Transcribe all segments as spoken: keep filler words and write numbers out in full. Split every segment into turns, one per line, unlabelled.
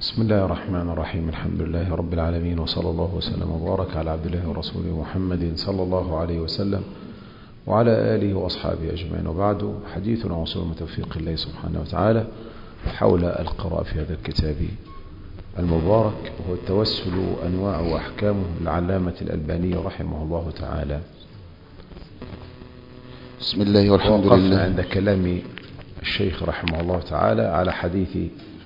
بسم الله الرحمن الرحيم. الحمد لله رب العالمين، وصلى الله وسلم وبارك على عبد الله ورسوله محمد صلى الله عليه وسلم وعلى آله وأصحابه أجمعين، وبعد. حديثنا وصول من توفيق الله سبحانه وتعالى حول القراءة في هذا الكتاب المبارك، وهو التوسل أنواع وأحكامه للعلامة الألباني رحمه الله تعالى.
بسم الله والحمد
وقفنا
لله.
عند كلام الشيخ رحمه الله تعالى على حديث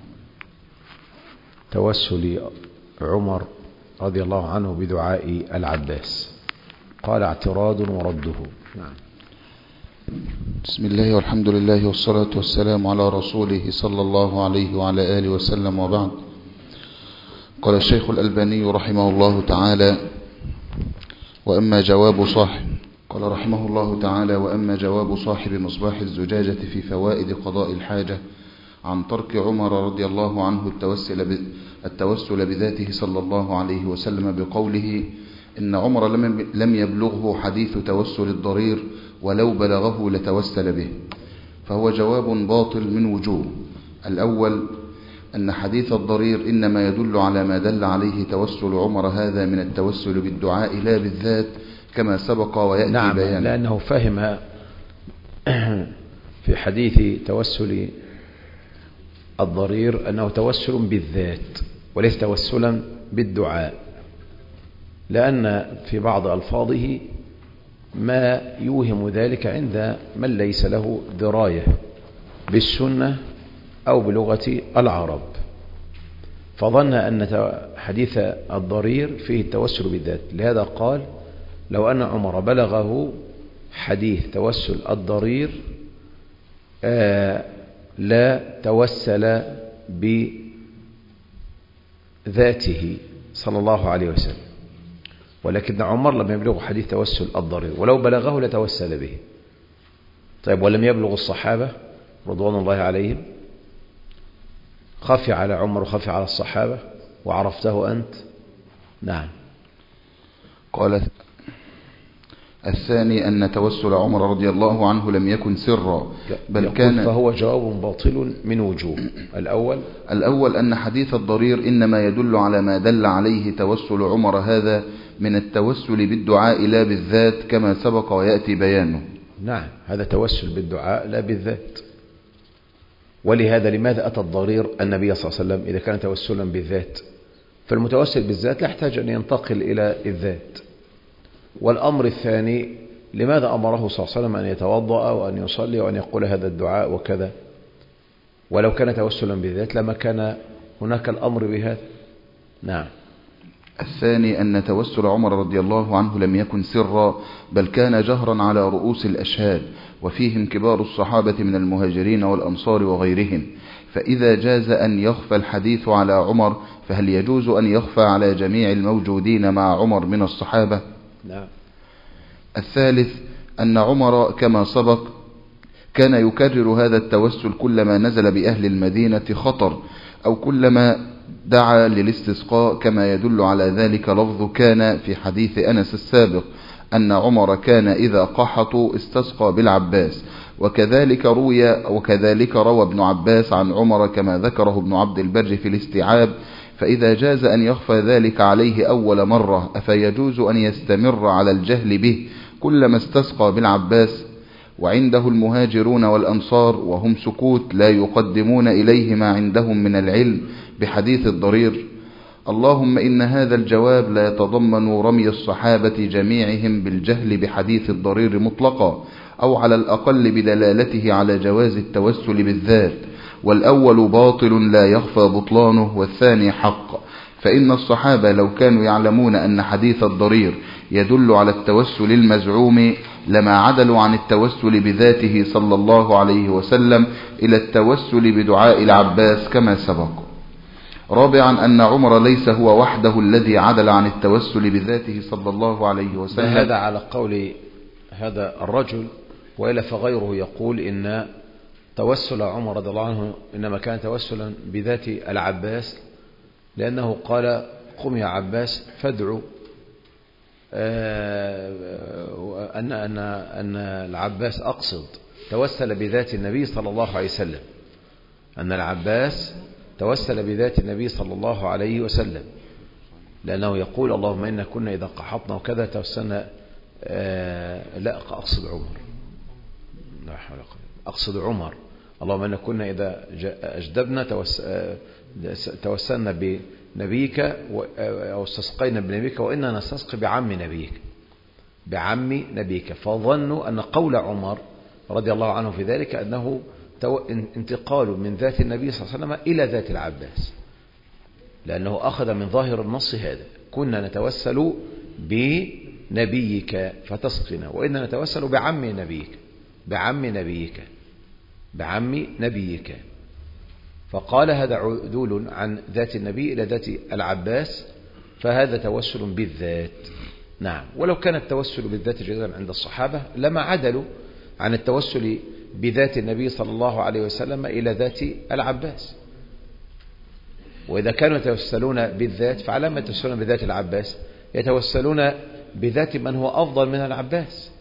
توسل عمر رضي الله عنه بدعاء العباس. قال: اعتراض ورده. نعم.
بسم الله والحمد لله والصلاة والسلام على رسوله صلى الله عليه وعلى آله وسلم، وبعد. قال الشيخ الألباني رحمه الله تعالى: وأما جواب صاحب قال رحمه الله تعالى وأما جواب صاحب مصباح الزجاجة في فوائد قضاء الحاجة عن ترك عمر رضي الله عنه التوسل, التوسل بذاته صلى الله عليه وسلم بقوله: إن عمر لم يبلغه حديث توسل الضرير، ولو بلغه لتوسل به، فهو جواب باطل من وجوه. الأول: أن حديث الضرير إنما يدل على ما دل عليه توسل عمر هذا من التوسل بالدعاء لا بالذات، كما سبق ويأتي
نعم
بيانه.
لأنه فهم في حديث توسل الضرير أنه توسل بالذات وليس توسلا بالدعاء، لأن في بعض ألفاظه ما يوهم ذلك عند من ليس له دراية بالسنة أو بلغة العرب، فظن أن حديث الضرير فيه التوسل بالذات. لهذا قال: لو أن عمر بلغه حديث توسل الضرير آه لا توسل بذاته صلى الله عليه وسلم، ولكن عمر لم يبلغ حديث توسل الضرير، ولو بلغه لتوسل به. طيب، ولم يبلغ الصحابة رضوان الله عليهم؟ خفي على عمر وخفي على الصحابة وعرفته أنت. نعم.
قال الثاني: أن توسل عمر رضي الله عنه لم يكن سرا، بل كان
فهو جواب باطل من وجوه. الأول
الأول أن حديث الضرير إنما يدل على ما دل عليه توسل عمر هذا من التوسل بالدعاء لا بالذات، كما سبق ويأتي بيانه.
نعم، هذا توسل بالدعاء لا بالذات. ولهذا لماذا أتى الضرير النبي صلى الله عليه وسلم إذا كان توسلا بالذات؟ فالمتوسل بالذات لا يحتاج أن ينتقل إلى الذات. والأمر الثاني: لماذا أمره صلى الله عليه وسلم أن يتوضأ وأن يصلي وأن يقول هذا الدعاء وكذا؟ ولو كان توسلا بالذات لما كان هناك الأمر بهذا. نعم.
الثاني: أن توسل عمر رضي الله عنه لم يكن سرا، بل كان جهرا على رؤوس الأشهاد، وفيهم كبار الصحابة من المهاجرين والأنصار وغيرهم، فإذا جاز أن يخفى الحديث على عمر، فهل يجوز أن يخفى على جميع الموجودين مع عمر من الصحابة؟
نعم.
الثالث: أن عمر كما سبق كان يكرر هذا التوسل كلما نزل بأهل المدينة خطر، أو كلما دعا للاستسقاء، كما يدل على ذلك لفظ كان في حديث أنس السابق أن عمر كان إذا قحطوا استسقى بالعباس، وكذلك روي وكذلك روى ابن عباس عن عمر كما ذكره ابن عبد البر في الاستيعاب. فإذا جاز أن يخفى ذلك عليه أول مرة، أفيجوز أن يستمر على الجهل به كلما استسقى بالعباس؟ وعنده المهاجرون والأنصار وهم سكوت لا يقدمون إليه ما عندهم من العلم بحديث الضرير. اللهم إن هذا الجواب لا يتضمن رمي الصحابة جميعهم بالجهل بحديث الضرير مطلقا، أو على الأقل بدلالته على جواز التوسل بالذات، والأول باطل لا يخفى بطلانه، والثاني حق. فإن الصحابة لو كانوا يعلمون أن حديث الضرير يدل على التوسل المزعوم لما عدلوا عن التوسل بذاته صلى الله عليه وسلم إلى التوسل بدعاء العباس كما سبق. رابعا: أن عمر ليس هو وحده الذي عدل عن التوسل بذاته صلى الله عليه وسلم.
هذا على قول هذا الرجل، وإلا فغيره يقول إن توسل عمر رضي الله عنه إنما كان توسلا بذات العباس، لأنه قال: قم يا عباس فادعو أن أن أن العباس أقصد توسل بذات النبي صلى الله عليه وسلم، أن العباس توسل بذات النبي صلى الله عليه وسلم، لأنه يقول اللهم إنا كنا إذا قحطنا وكذا توسلنا. آه لا أقصد عمر، لا حول ولا قوة، أقصد عمر. اللهم إنا كنا إذا أجدبنا توسلنا بنبيك أو استسقينا بنبيك وإنا نستسقي بعم نبيك، بعم نبيك. فظنوا أن قول عمر رضي الله عنه في ذلك أنه انتقال من ذات النبي صلى الله عليه وسلم إلى ذات العباس، لأنه أخذ من ظاهر النص هذا: كنا نتوسل بنبيك فتسقنا وإنا نتوسل بعم نبيك، بعم نبيك، بعم نبيك. فقال هذا عدول عن ذات النبي إلى ذات العباس، فهذا توسل بالذات. نعم. ولو كان التوسل بالذات جيدا عند الصحابة لما عدلوا عن التوسل بذات النبي صلى الله عليه وسلم إلى ذات العباس. وإذا كانوا يتوسلون بالذات فعلى ما يتوسلون بذات العباس؟ يتوسلون بذات من هو أفضل من العباس،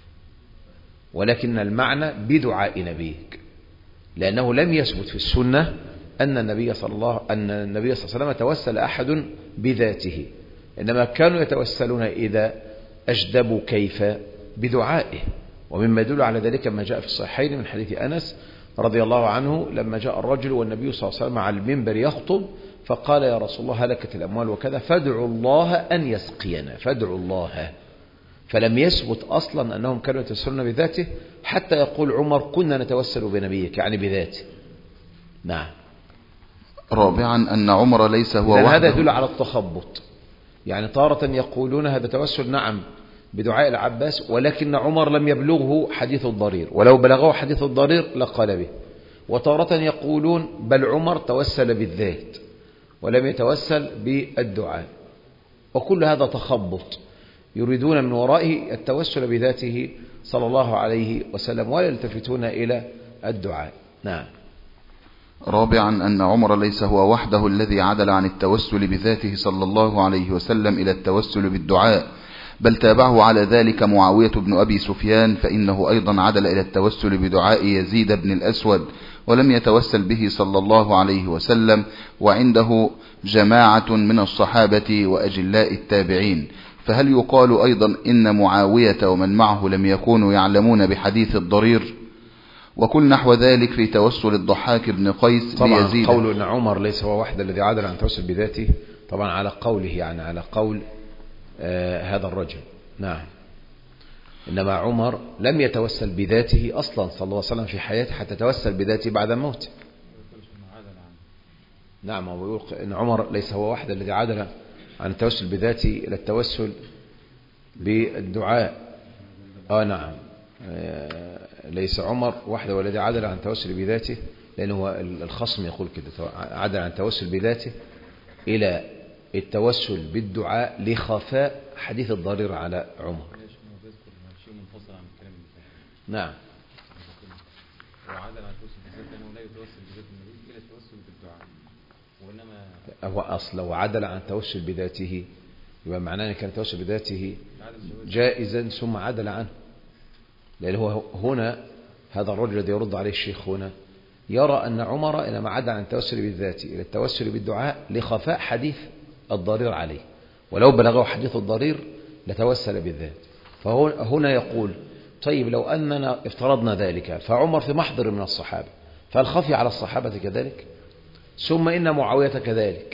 ولكن المعنى بدعاء نبيك، لأنه لم يثبت في السنة أن النبي صلى الله أن النبي صلى الله عليه وسلم توسل أحد بذاته، إنما كانوا يتوسلون إذا أجدبوا كيف بدعائه. ومما يدل على ذلك ما جاء في الصحيحين من حديث أنس رضي الله عنه لما جاء الرجل والنبي صلى الله عليه وسلم على المنبر يخطب فقال يا رسول الله هلكت الأموال وكذا فادعوا الله أن يسقينا، فادعوا الله. فلم يثبت أصلا أنهم كانوا يتوسلون بذاته حتى يقول عمر كنا نتوسل بنبيك، يعني بذاته. نعم.
رابعا أن عمر ليس هو وحده.
هذا يدل على التخبط، يعني تارة يقولون هذا توسل نعم بدعاء العباس، ولكن عمر لم يبلغه حديث الضرير، ولو بلغه حديث الضرير لقال به. وتارة يقولون بل عمر توسل بالذات ولم يتوسل بالدعاء، وكل هذا تخبط، يريدون من ورائه التوسل بذاته صلى الله عليه وسلم ولا يلتفتون إلى الدعاء. نعم.
رابعا أن عمر ليس هو وحده الذي عدل عن التوسل بذاته صلى الله عليه وسلم إلى التوسل بالدعاء، بل تابعه على ذلك معاوية بن أبي سفيان، فإنه أيضا عدل إلى التوسل بدعاء يزيد بن الأسود ولم يتوسل به صلى الله عليه وسلم، وعنده جماعة من الصحابة وأجلاء التابعين. فهل يقال أيضا إن معاوية ومن معه لم يكونوا يعلمون بحديث الضرير؟ وكل نحو ذلك في توسل الضحاك بن قيس
طبعا
بيزيد.
قول أن عمر ليس هو وحده الذي عدل عن التوسل بذاته طبعا على قوله، يعني على قول آه هذا الرجل. نعم. إنما عمر لم يتوسل بذاته أصلا صلى الله عليه وسلم في حياته حتى توسل بذاته بعد موته. نعم. ويقول إن عمر ليس هو وحده الذي عدل عن التوسل بذاته إلى التوسل بالدعاء. آه نعم. آه ليس عمر وحده والذي عدل عن التوسل بذاته، لأنه هو الخصم يقول كده عدل عن التوسل بذاته إلى التوسل بالدعاء لخفاء حديث الضرير على عمر. نعم.
وعدل عن التوسل بذاته لأنه لا يتوسل بذات النبي إلى التوسل بالدعاء، وإنما
هو أصل لو عدل عن التوسل بذاته يبقى معناه أن كان التوسل بذاته جائزا ثم عدل عنه، لأن هو هنا هذا الرجل الذي يرد عليه الشيخ هنا يرى أن عمر إنما عدل عن التوسل بالذات إلى التوسل بالدعاء لخفاء حديث الضرير عليه، ولو بلغه حديث الضرير لتوسل بالذات. فهنا يقول طيب لو أننا افترضنا ذلك فعمر في محضر من الصحابة، فهل خفي على الصحابة كذلك؟ ثم إن معاوية كذلك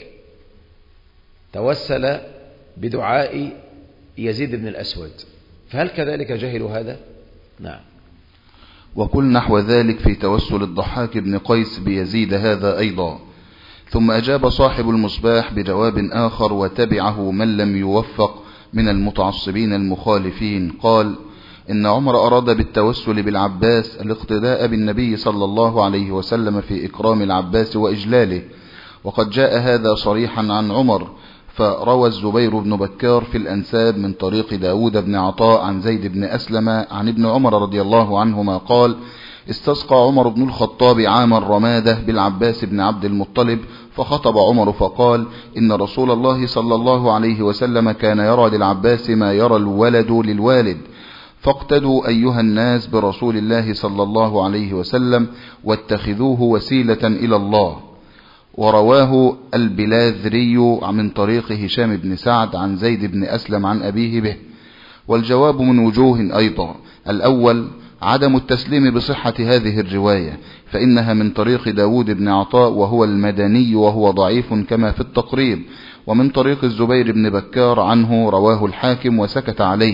توسل بدعاء يزيد بن الأسود، فهل كذلك جهلوا هذا؟ نعم.
وكل نحو ذلك في توسل الضحاك بن قيس بيزيد هذا أيضا. ثم أجاب صاحب المصباح بجواب آخر وتبعه من لم يوفق من المتعصبين المخالفين، قال إن عمر أراد بالتوسل بالعباس الاقتداء بالنبي صلى الله عليه وسلم في إكرام العباس وإجلاله، وقد جاء هذا صريحا عن عمر. فروى الزبير بن بكار في الأنساب من طريق داود بن عطاء عن زيد بن أسلم عن ابن عمر رضي الله عنهما قال استسقى عمر بن الخطاب عام الرمادة بالعباس بن عبد المطلب، فخطب عمر فقال إن رسول الله صلى الله عليه وسلم كان يرى للعباس ما يرى الولد للوالد، فاقتدوا أيها الناس برسول الله صلى الله عليه وسلم واتخذوه وسيلة إلى الله. ورواه البلاذري من طريق هشام بن سعد عن زيد بن أسلم عن أبيه به. والجواب من وجوه أيضا: الأول عدم التسليم بصحة هذه الرواية، فإنها من طريق داود بن عطاء وهو المدني وهو ضعيف كما في التقريب، ومن طريق الزبير بن بكار عنه رواه الحاكم وسكت عليه،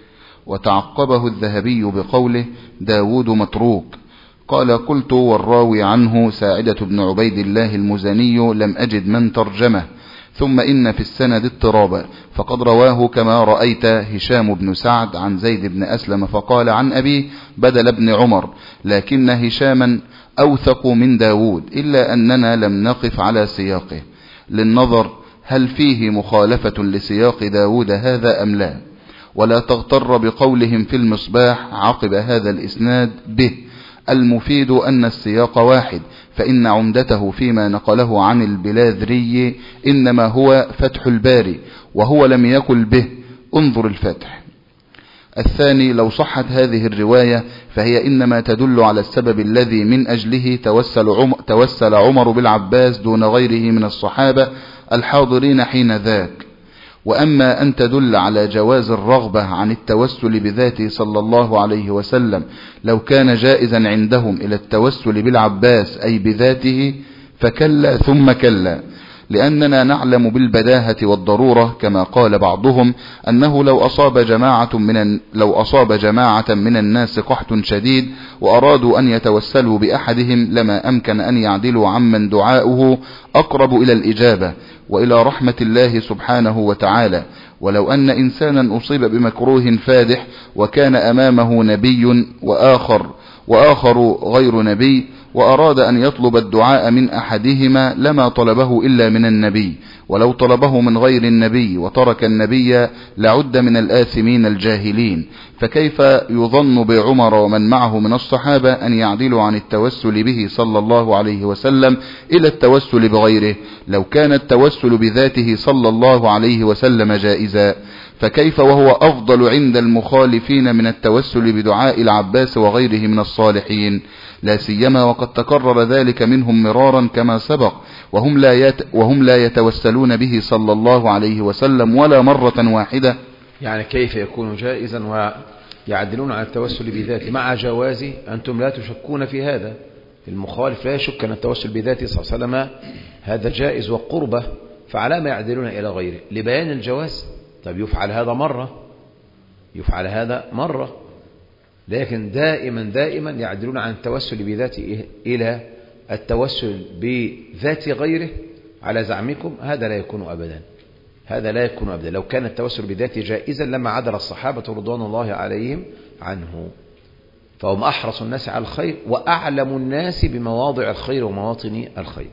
وتعقبه الذهبي بقوله: داود متروك. قال: قلت والراوي عنه ساعدة بن عبيد الله المزني لم أجد من ترجمه، ثم إن في السند اضطرابا، فقد رواه كما رأيت هشام بن سعد عن زيد بن أسلم فقال عن أبيه بدل ابن عمر، لكن هشاما أوثق من داود، إلا أننا لم نقف على سياقه للنظر هل فيه مخالفة لسياق داود هذا أم لا. ولا تغتر بقولهم في المصباح عقب هذا الإسناد به، المفيد أن السياق واحد، فإن عمدته فيما نقله عن البلاذري إنما هو فتح الباري، وهو لم يقل به، انظر الفتح. الثاني: لو صحت هذه الرواية فهي إنما تدل على السبب الذي من أجله توسل عمر, توسل عمر بالعباس دون غيره من الصحابة الحاضرين حين ذاك. وأما أن تدل على جواز الرغبة عن التوسل بذاته صلى الله عليه وسلم لو كان جائزا عندهم إلى التوسل بالعباس أي بذاته، فكلا ثم كلا، لأننا نعلم بالبداهة والضرورة كما قال بعضهم أنه لو أصاب جماعة من لو أصاب جماعة من الناس قحط شديد وأرادوا أن يتوسلوا بأحدهم لما أمكن أن يعدلوا عمن دعاؤه أقرب إلى الإجابة وإلى رحمة الله سبحانه وتعالى. ولو أن إنسانا أصيب بمكروه فادح وكان أمامه نبي وآخر وآخر غير نبي وأراد أن يطلب الدعاء من أحدهما لما طلبه إلا من النبي، ولو طلبه من غير النبي وترك النبي لعد من الآثمين الجاهلين. فكيف يظن بعمر ومن معه من الصحابة أن يعدلوا عن التوسل به صلى الله عليه وسلم إلى التوسل بغيره، لو كان التوسل بذاته صلى الله عليه وسلم جائزا؟ فكيف وهو أفضل عند المخالفين من التوسل بدعاء العباس وغيره من الصالحين، لا سيما وقد تكرر ذلك منهم مرارا كما سبق، وهم لا, يت وهم لا يتوسلون به صلى الله عليه وسلم ولا مرة واحدة.
يعني كيف يكون جائزا ويعدلون على التوسل بذاته مع جوازه؟ أنتم لا تشكون في هذا، المخالف لا يشك أن التوسل بذاته صلى الله عليه وسلم هذا جائز وقربة، فعلى ما يعدلون إلى غيره لبيان الجواز. طيب يفعل هذا مرة، يفعل هذا مرة، لكن دائما دائما يعدلون عن التوسل بذاته إلى التوسل بذات غيره على زعمكم، هذا لا يكون أبدا، هذا لا يكون أبدا. لو كان التوسل بذاته جائزا لما عدل الصحابة رضوان الله عليهم عنه، فهم أحرص الناس على الخير وأعلم الناس بمواضع الخير ومواطن الخير،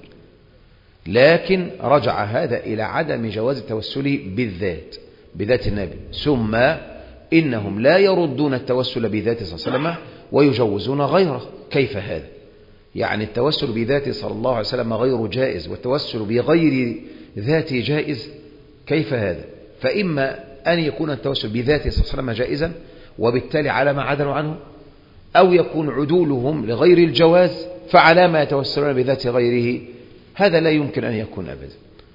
لكن رجع هذا إلى عدم جواز التوسل بالذات بذات النبي، ثم إنهم لا يردون التوسل بذاته صلى الله عليه وسلم ويجوزون غيره. كيف هذا؟ يعني التوسل بذاته صلى الله عليه وسلم غير جائز والتوسل بغير ذاته جائز، كيف هذا؟ فإما أن يكون التوسل بذاته صلى الله عليه وسلم جائزا وبالتالي على ما عدلوا عنه، أو يكون عدولهم لغير الجواز فعلى ما يتوسلون بذات غيره، هذا لا يمكن أن يكون أبدا.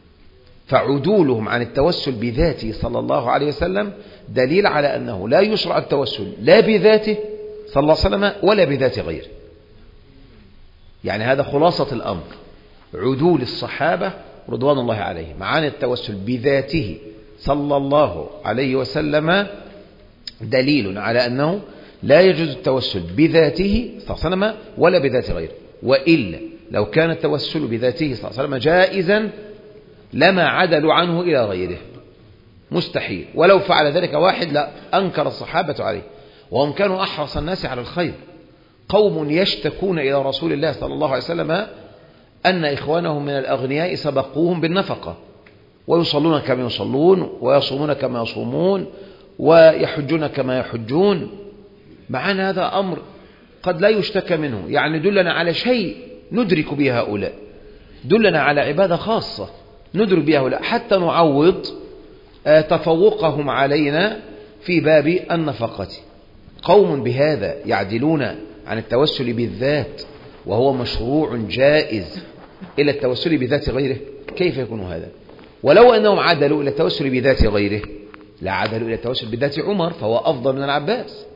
فعدولهم عن التوسل بذاته صلى الله عليه وسلم دليل على أنه لا يشرع التوسل لا بذاته صلى الله عليه وسلم ولا بذات غيره. يعني هذا خلاصة الأمر، عدول الصحابة رضوان الله عليهم عن التوسل بذاته صلى الله عليه وسلم دليل على أنه لا يجوز التوسل بذاته صلى الله عليه وسلم ولا بذات غيره. وإلا لو كان التوسل بذاته صلى الله عليه وسلم جائزا لما عدلوا عنه إلى غيره، مستحيل. ولو فعل ذلك واحد لا أنكر الصحابة عليه، وهم كانوا أحرص الناس على الخير، قوم يشتكون إلى رسول الله صلى الله عليه وسلم أن إخوانهم من الأغنياء سبقوهم بالنفقة، ويصلون كما يصلون ويصومون كما يصومون ويحجون كما يحجون، مع أن هذا أمر قد لا يشتكى منه، يعني دلنا على شيء ندرك به هؤلاء، دلنا على عبادة خاصة ندرك بها هؤلاء حتى نعوض تفوقهم علينا في باب النفقة. قوم بهذا يعدلون عن التوسل بالذات وهو مشروع جائز إلى التوسل بذات غيره؟ كيف يكون هذا؟ ولو أنهم عدلوا إلى التوسل بذات غيره لا عدلوا إلى التوسل بذات عمر، فهو أفضل من العباس.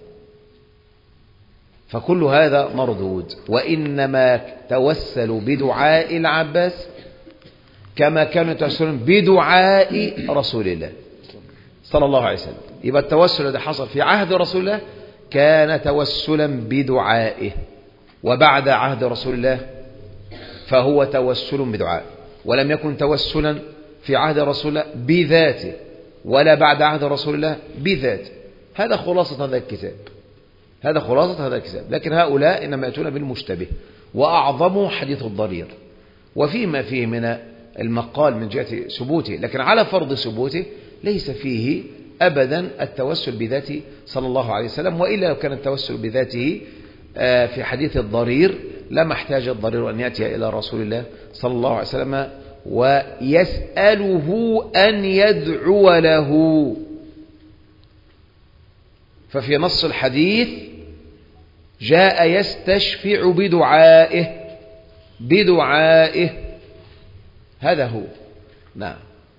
فكل هذا مردود، وإنما توسلوا بدعاء العباس كما كانوا يتوسلون بدعاء رسول الله صلى الله عليه وسلم. يبقى التوسل الذي حصل في عهد رسول الله كان توسلا بدعائه، وبعد عهد رسول الله فهو توسل بدعائه، ولم يكن توسلا في عهد رسول الله بذاته ولا بعد عهد رسول الله بذاته. هذا خلاصة هذا الكتاب، هذا خلاصة هذا الكتاب. لكن هؤلاء إنما يأتون بالمشتبه، وأعظمه حديث الضرير، وفيما فيه من المقال من جهة ثبوته، لكن على فرض ثبوته ليس فيه أبدا التوسل بذاته صلى الله عليه وسلم. وإلا لو كان التوسل بذاته في حديث الضرير لما احتاج الضرير أن يأتي إلى رسول الله صلى الله عليه وسلم ويسأله أن يدعو له. ففي نص الحديث جاء يستشفع بدعائه بدعائه هذا هو. نعم.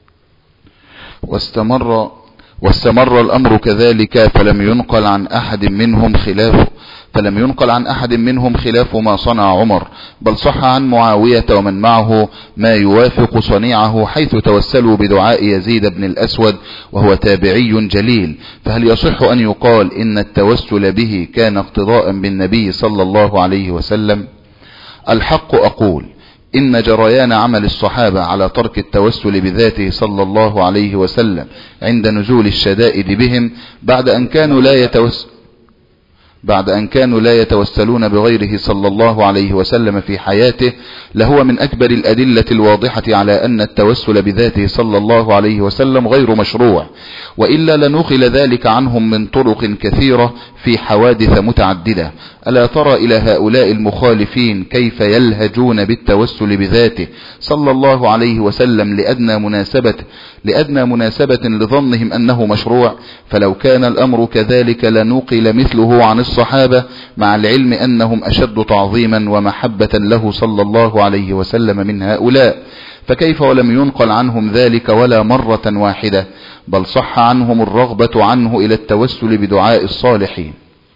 واستمر واستمر الأمر كذلك، فلم ينقل عن أحد منهم خلافه فلم ينقل عن أحد منهم خلاف ما صنع عمر، بل صح عن معاوية ومن معه ما يوافق صنيعه، حيث توسلوا بدعاء يزيد بن الأسود وهو تابعي جليل. فهل يصح أن يقال إن التوسل به كان اقتضاء بالنبي صلى الله عليه وسلم؟ الحق أقول إن جريان عمل الصحابة على ترك التوسل بذاته صلى الله عليه وسلم عند نزول الشدائد بهم بعد أن كانوا لا يتوسل بعد أن كانوا لا يتوسلون بغيره صلى الله عليه وسلم في حياته لهو من أكبر الأدلة الواضحة على أن التوسل بذاته صلى الله عليه وسلم غير مشروع، وإلا لنقل ذلك عنهم من طرق كثيرة في حوادث متعددة. ألا ترى إلى هؤلاء المخالفين كيف يلهجون بالتوسل بذاته صلى الله عليه وسلم لأدنى مناسبة لأدنى مناسبة لظنهم أنه مشروع؟ فلو كان الأمر كذلك لنقل مثله عن الصحابة، مع العلم أنهم أشد تعظيما ومحبة له صلى الله عليه وسلم من هؤلاء، فكيف ولم ينقل عنهم ذلك ولا مرة واحدة، بل صح عنهم الرغبة عنه إلى التوسل بدعاء الصالحين.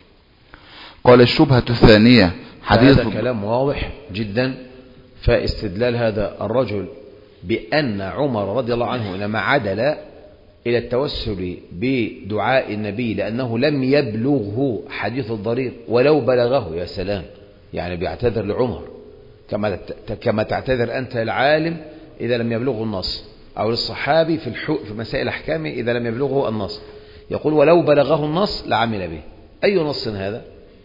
قال الشبهة الثانية حديث
هذا كلام واضح جدا. فاستدلال هذا الرجل بأن عمر رضي الله عنه لما عدل إلى التوسل بدعاء النبي لأنه لم يبلغه حديث الضرير، ولو بلغه يا سلام، يعني بيعتذر لعمر كما كما تعتذر أنت العالم إذا لم يبلغه النص، أو للصحابي في في مسائل أحكامه إذا لم يبلغه النص. يقول ولو بلغه النص لعمل به. أي نص هذا؟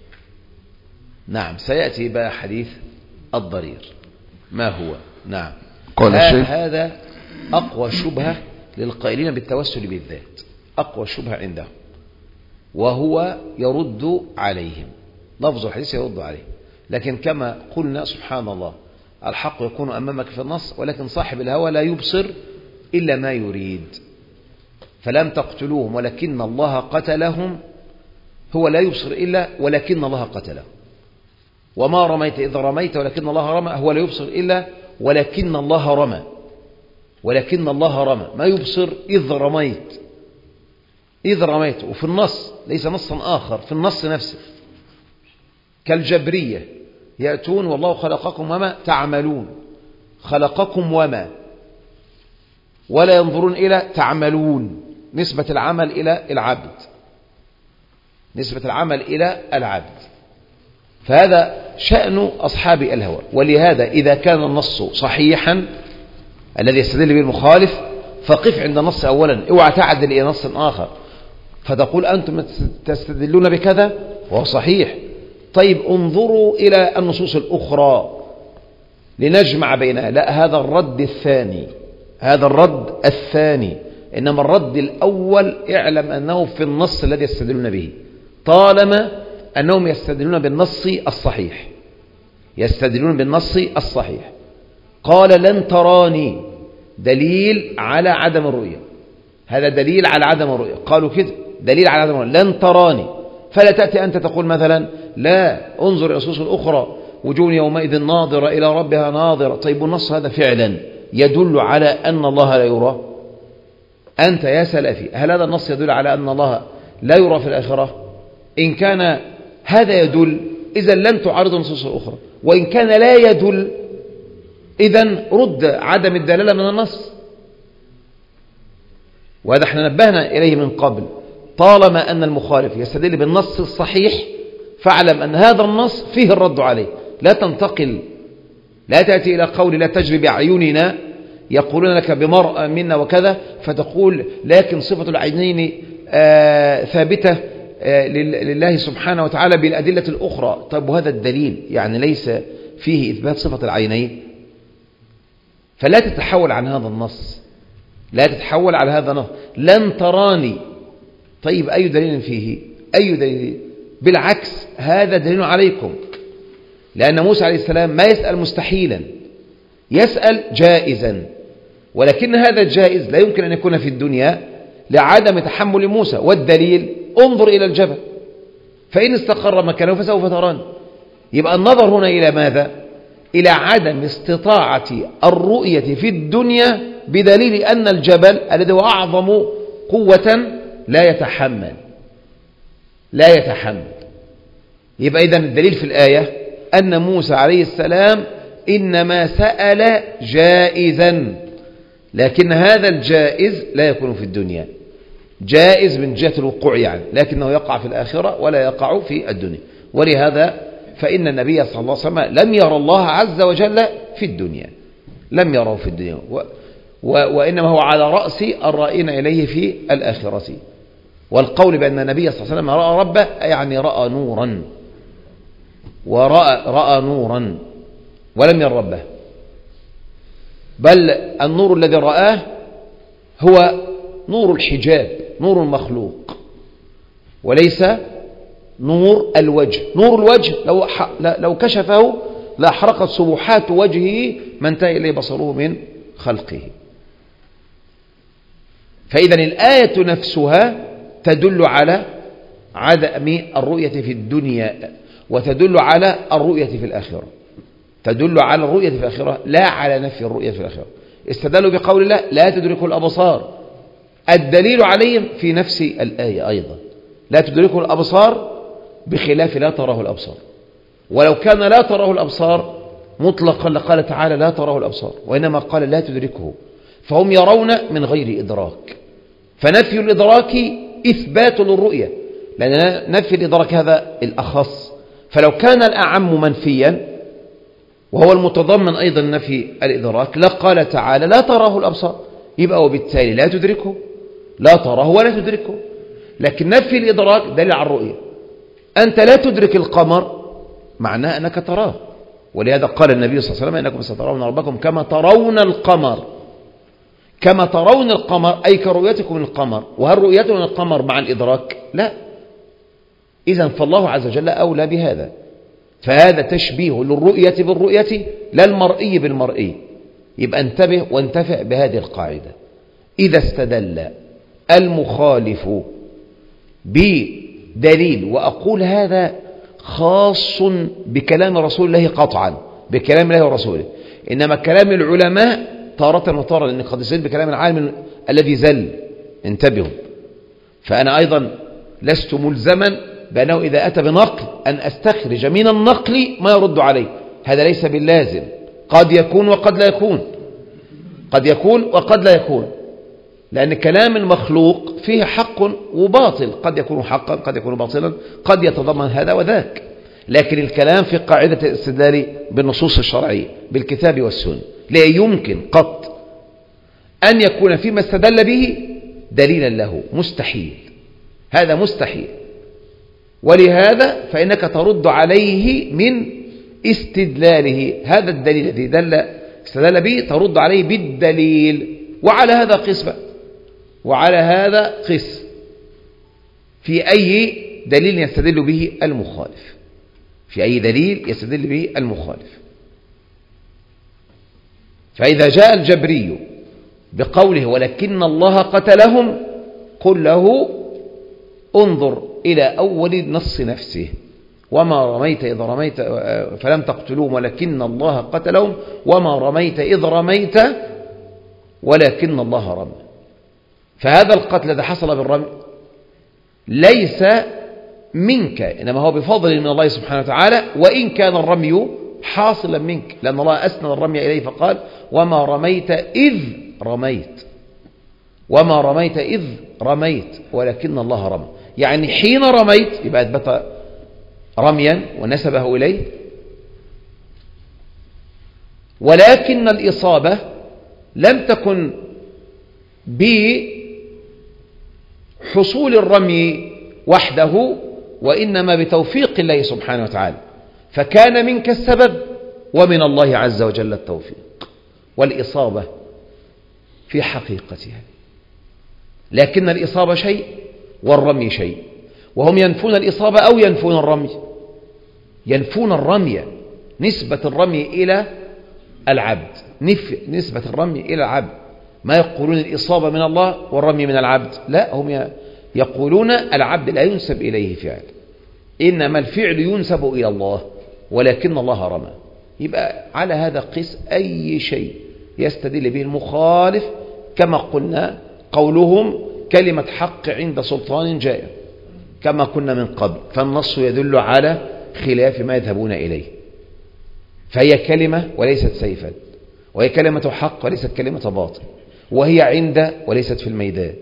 نعم، سيأتي بقى حديث الضرير ما هو. نعم.
قال الشيخ
هذا أقوى شبهة للقائلين بالتوسل بالذات، أقوى شبهة عندهم، وهو يرد عليهم، لفظ الحديث يرد عليه. لكن كما قلنا سبحان الله، الحق يكون أمامك في النص، ولكن صاحب الهوى لا يبصر إلا ما يريد. فلم تقتلوهم ولكن الله قتلهم، هو لا يبصر إلا ولكن الله قتله. وما رميت إذ رميت ولكن الله رمى، هو لا يبصر إلا ولكن الله رمى، ولكن الله رمى، ما يبصر إذ رميت إذ رميت. وفي النص ليس نصا آخر، في النص نفسه كالجبرية يأتون والله خلقكم وما تعملون، خلقكم وما، ولا ينظرون إلى تعملون، نسبة العمل إلى العبد، نسبة العمل إلى العبد. فهذا شأن أصحاب الهوى. ولهذا إذا كان النص صحيحا الذي يستدل به المخالف فقف عند النص أولا، اوعى تعدل إلى نص آخر فتقول أنتم تستدلون بكذا وهو صحيح. طيب انظروا إلى النصوص الأخرى لنجمع بينها. لا، هذا الرد الثاني، هذا الرد الثاني. إنما الرد الأول اعلم أنه في النص الذي يستدلون به، طالما أنهم يستدلون بالنص الصحيح، يستدلون بالنص الصحيح. قال لن تراني، دليل على عدم الرؤية، هذا دليل على عدم الرؤية، قالوا كده دليل على عدم الرؤية، لن تراني. فلا تأتي أنت تقول مثلا لا انظر إلى النصوص الأخرى وجوه يومئذ ناظرة إلى ربها ناظرة. طيب النص هذا فعلا يدل على أن الله لا يرى؟ أنت يا سلفي هل هذا النص يدل على أن الله لا يرى في الآخرة؟ إن كان هذا يدل إذا لن تعارض النصوص الأخرى، وإن كان لا يدل إذن رد عدم الدلالة من النص. وهذا احنا نبهنا إليه من قبل. طالما أن المخالف يستدل بالنص الصحيح فاعلم أن هذا النص فيه الرد عليه. لا تنتقل، لا تأتي إلى قول لا تجري بأعيننا يقولون لك بمرأة منا وكذا فتقول لكن صفة العينين آه ثابتة آه لله سبحانه وتعالى بالأدلة الأخرى. طيب وهذا الدليل يعني ليس فيه إثبات صفة العينين؟ فلا تتحول عن هذا النص، لا تتحول على هذا النص. لن تراني. طيب أي دليل فيه؟ أي دليل؟ بالعكس هذا دليل عليكم، لأن موسى عليه السلام ما يسأل مستحيلا، يسأل جائزا، ولكن هذا الجائز لا يمكن أن يكون في الدنيا لعدم تحمل موسى. والدليل انظر إلى الجبل فإن استقر مكانه فسوف تراني. يبقى النظر هنا إلى ماذا؟ إلى عدم استطاعة الرؤية في الدنيا بدليل أن الجبل الذي هو أعظم قوة لا يتحمل لا يتحمل. يبقى إذن الدليل في الآية أن موسى عليه السلام إنما سأل جائزا، لكن هذا الجائز لا يكون في الدنيا، جائز من جهة الوقوع يعني، لكنه يقع في الآخرة ولا يقع في الدنيا. ولهذا فإن النبي صلى الله عليه وسلم لم يرى الله عز وجل في الدنيا، لم يره في الدنيا، و و وإنما هو على رأس الرائين إليه في الآخرة. والقول بأن النبي صلى الله عليه وسلم رأى ربه يعني رأى نورا، ورأى رأى نورا ولم ير ربه، بل النور الذي رآه هو نور الحجاب، نور المخلوق، وليس نور الوجه. نور الوجه لو لو كشفه لأحرقت سبحات وجهه ما انتهى إليه بصره من خلقه. فإذا الآية نفسها تدل على عدم الرؤية في الدنيا، وتدل على الرؤية في الآخرة، تدل على الرؤية في الآخرة لا على نفي الرؤية في الآخرة. استدلوا بقول الله لا تدركه الأبصار، الدليل عليهم في نفس الآية أيضا، لا تدركه الأبصار بخلاف لا تراه الأبصار. ولو كان لا تراه الأبصار مطلقا لقال تعالى لا تراه الأبصار، وإنما قال لا تدركه، فهم يرون من غير إدراك. فنفي الإدراك إثبات للرؤية، لأن نفي الإدراك هذا الأخص. فلو كان الأعم منفيا وهو المتضمن أيضا نفي الإدراك لقال تعالى لا تراه الأبصار، يبقى وبالتالي لا تدركه، لا تراه ولا تدركه. لكن نفي الإدراك دليل على الرؤية. أنت لا تدرك القمر معناه أنك تراه، ولهذا قال النبي صلى الله عليه وسلم إنكم سترون ربكم كما ترون القمر، كما ترون القمر أي كرؤيتكم للقمر. وهل رؤيتنا للقمر مع الإدراك؟ لا. إذن فالله عز وجل أولى بهذا. فهذا تشبيه للرؤية بالرؤية لا المرئي بالمرئي. يبقى انتبه وانتفع بهذه القاعدة. إذا استدل المخالف بدليل، وأقول هذا خاص بكلام رسول الله قطعا، بكلام الله ورسوله، إنما كلام العلماء تارة وتارة، لأن قد يصير بكلام العالم الذي زل، انتبهوا. فأنا أيضا لست ملزما بأنه إذا أتى بنقل أن أستخرج من النقل ما يرد عليه، هذا ليس باللازم، قد يكون وقد لا يكون، قد يكون وقد لا يكون، لأن كلام المخلوق فيه حق وباطل، قد يكون حقا قد يكون باطلا، قد يتضمن هذا وذاك. لكن الكلام في قاعدة الاستدلال بالنصوص الشرعية بالكتاب والسنة لا يمكن قط أن يكون فيما استدل به دليلا له، مستحيل، هذا مستحيل. ولهذا فإنك ترد عليه من استدلاله، هذا الدليل الذي دل استدل به ترد عليه بالدليل. وعلى هذا قس بقى، وعلى هذا قس في أي دليل يستدل به المخالف، في أي دليل يستدل به المخالف. فإذا جاء الجبري بقوله ولكن الله قتلهم، قل له انظر إلى أول النص نفسه، وما رميت إذ رميت فلم تقتلوهم ولكن الله قتلهم وما رميت إذ رميت ولكن الله رمى. فهذا القتل الذي حصل بالرمي ليس منك، إنما هو بفضل من الله سبحانه وتعالى، وإن كان الرمي حاصلا منك، لأن الله أسند الرمي إليه فقال وما رميت إذ رميت، وما رميت إذ رميت ولكن الله رمى. يعني حين رميت يبقى أثبت رميا ونسبه إليه، ولكن الإصابة لم تكن بحصول الرمي وحده، وإنما بتوفيق الله سبحانه وتعالى، فكان منك السبب ومن الله عز وجل التوفيق والإصابة في حقيقتها. لكن الإصابة شيء والرمي شيء، وهم ينفون الإصابة أو ينفون الرمي، ينفون الرمي، نسبة الرمي إلى العبد، نسبة الرمي إلى العبد، ما يقولون الإصابة من الله والرمي من العبد، لا، هم يقولون العبد لا ينسب إليه فعل، إنما الفعل ينسب إلى الله ولكن الله رمى. يبقى على هذا قيس أي شيء يستدل به المخالف، كما قلنا قولهم كلمة حق عند سلطان جائر كما كنا من قبل، فالنص يدل على خلاف ما يذهبون إليه، فهي كلمة وليست سيفا، وهي كلمة حق وليست كلمة باطل، وهي عند وليست في الميدان.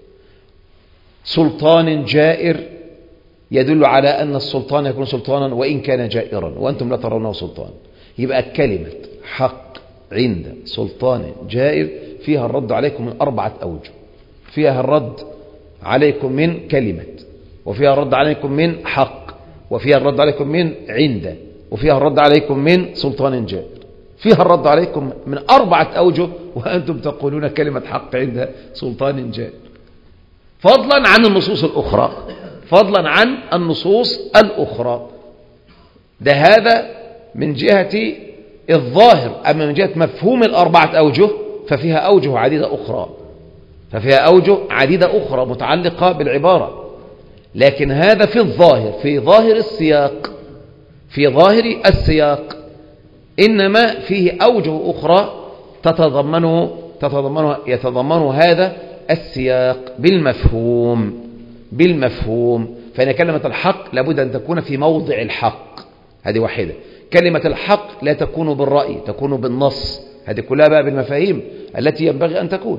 سلطان جائر يدل على أن السلطان يكون سلطانا وإن كان جائرا وأنتم لا ترونه سلطان. يبقى كلمة حق عند سلطان جائر فيها الرد عليكم من أربعة أوجه، فيها الرد عليكم من كلمة، وفيها الرد عليكم من حق، وفيها الرد عليكم من عند، وفيها الرد عليكم من سلطان جائر، فيها الرد عليكم من أربعة أوجه وأنتم تقولون كلمة حق عند سلطان جائر، فضلا عن النصوص الأخرى، فضلا عن النصوص الأخرى. ده هذا من جهة الظاهر. أما من جهة مفهوم الأربعة أوجه ففيها أوجه عديدة أخرى، ففيها أوجه عديدة أخرى متعلقة بالعبارة، لكن هذا في الظاهر، في ظاهر السياق، في ظاهر السياق، إنما فيه أوجه أخرى تتضمنه تتضمنه يتضمن هذا السياق بالمفهوم بالمفهوم. فإن كلمة الحق لابد أن تكون في موضع الحق، هذه واحدة. كلمة الحق لا تكون بالرأي، تكون بالنص، هذه كلها بقى بالمفاهيم التي ينبغي أن تكون.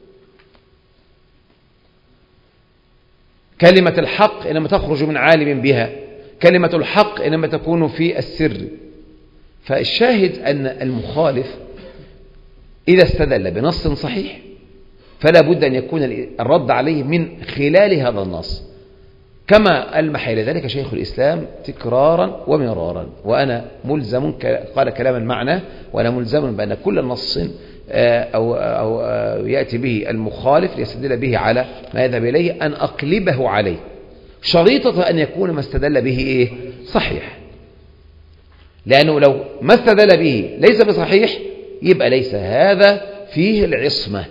كلمة الحق إنما تخرج من عالم بها، كلمة الحق إنما تكون في السر. فالشاهد أن المخالف إذا استدل بنص صحيح فلا بد أن يكون الرد عليه من خلال هذا النص، كما ألمح إلى ذلك شيخ الإسلام تكرارا ومرارا. وأنا ملزم، قال كلاما معنى، وأنا ملزم بأن كل نص أو, أو يأتي به المخالف ليستدل به على ما يذهب إليه أن أقلبه عليه، شريطة أن يكون ما استدل به إيه؟ صحيح. لأنه لو ما استدل به ليس بصحيح يبقى ليس هذا فيه العصمة،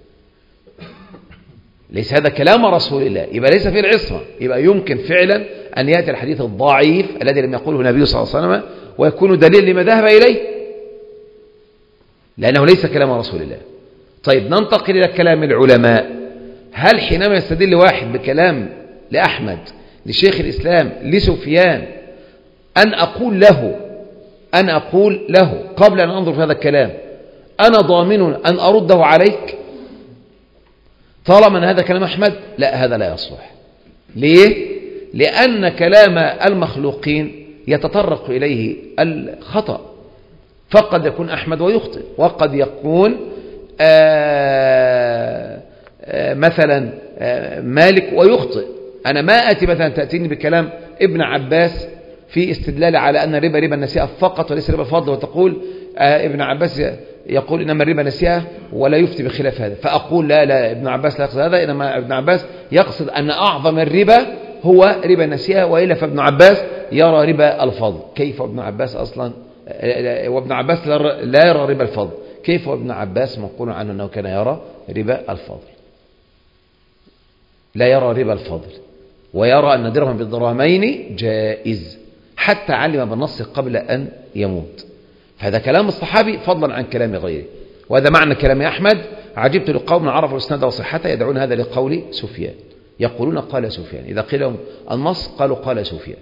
ليس هذا كلام رسول الله، يبقى ليس فيه العصمة، يبقى يمكن فعلا أن يأتي الحديث الضعيف الذي لم يقوله النبي صلى الله عليه وسلم ويكون دليل لما ذهب إليه، لأنه ليس كلام رسول الله. طيب ننتقل إلى كلام العلماء. هل حينما يستدل واحد بكلام لأحمد، لشيخ الإسلام، لسفيان، أن أقول له أن أقول له قبل أن أنظر في هذا الكلام أنا ضامن أن أرده عليك طالما أن هذا كلام أحمد؟ لا، هذا لا يصلح. ليه؟ لأن كلام المخلوقين يتطرق إليه الخطأ، فقد يكون أحمد ويخطئ، وقد يكون آآ آآ مثلا آآ مالك ويخطئ. أنا ما أتي مثلا تأتيني بكلام ابن عباس في استدلال على أن الربا ربا النسيئة فقط وليس ربا الفضل، وتقول ابن عباس يقول إنما الربا نسيئة ولا يفتي بخلاف هذا، فأقول لا لا ابن عباس لا يقصد هذا، إنما ابن عباس يقصد أن أعظم الربا هو ربا النسيئة، وإلا فابن عباس يرى ربا الفضل. كيف ابن عباس أصلا؟ وابن عباس لا يرى ربا الفضل، كيف وابن عباس منقول عنه أنه كان يرى ربا الفضل؟ لا يرى ربا الفضل، ويرى أن درهم بالدرهمين جائز حتى علم بالنص قبل أن يموت. فهذا كلام الصحابي فضلا عن كلام غيره. وهذا معنى كلام أحمد: عجبت لقوم عرفوا اسناده وصحته يدعون هذا لقول سفيان، يقولون قال سفيان. إذا قيل لهم النص قالوا قال سفيان.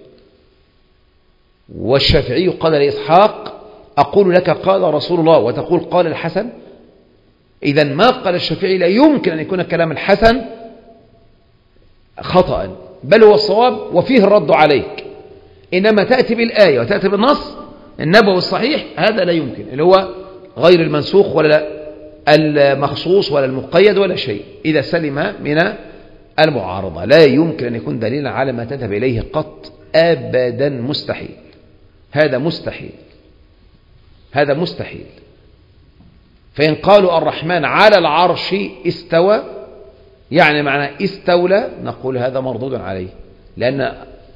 والشافعي قال لإسحاق: أقول لك قال رسول الله وتقول قال الحسن. إذا ما قال الشافعي لا يمكن أن يكون كلام الحسن خطأ، بل هو الصواب وفيه الرد عليك. إنما تأتي بالآية وتأتي بالنص النبوي الصحيح، هذا لا يمكن، اللي هو غير المنسوخ ولا المخصوص ولا المقيد ولا شيء، إذا سلم من المعارضة. لا يمكن أن يكون دليلا على ما تذهب إليه قط أبدا، مستحيل. هذا مستحيل، هذا مستحيل. فإن قالوا الرحمن على العرش استوى، يعني معنى استولى، نقول هذا مردود عليه، لأن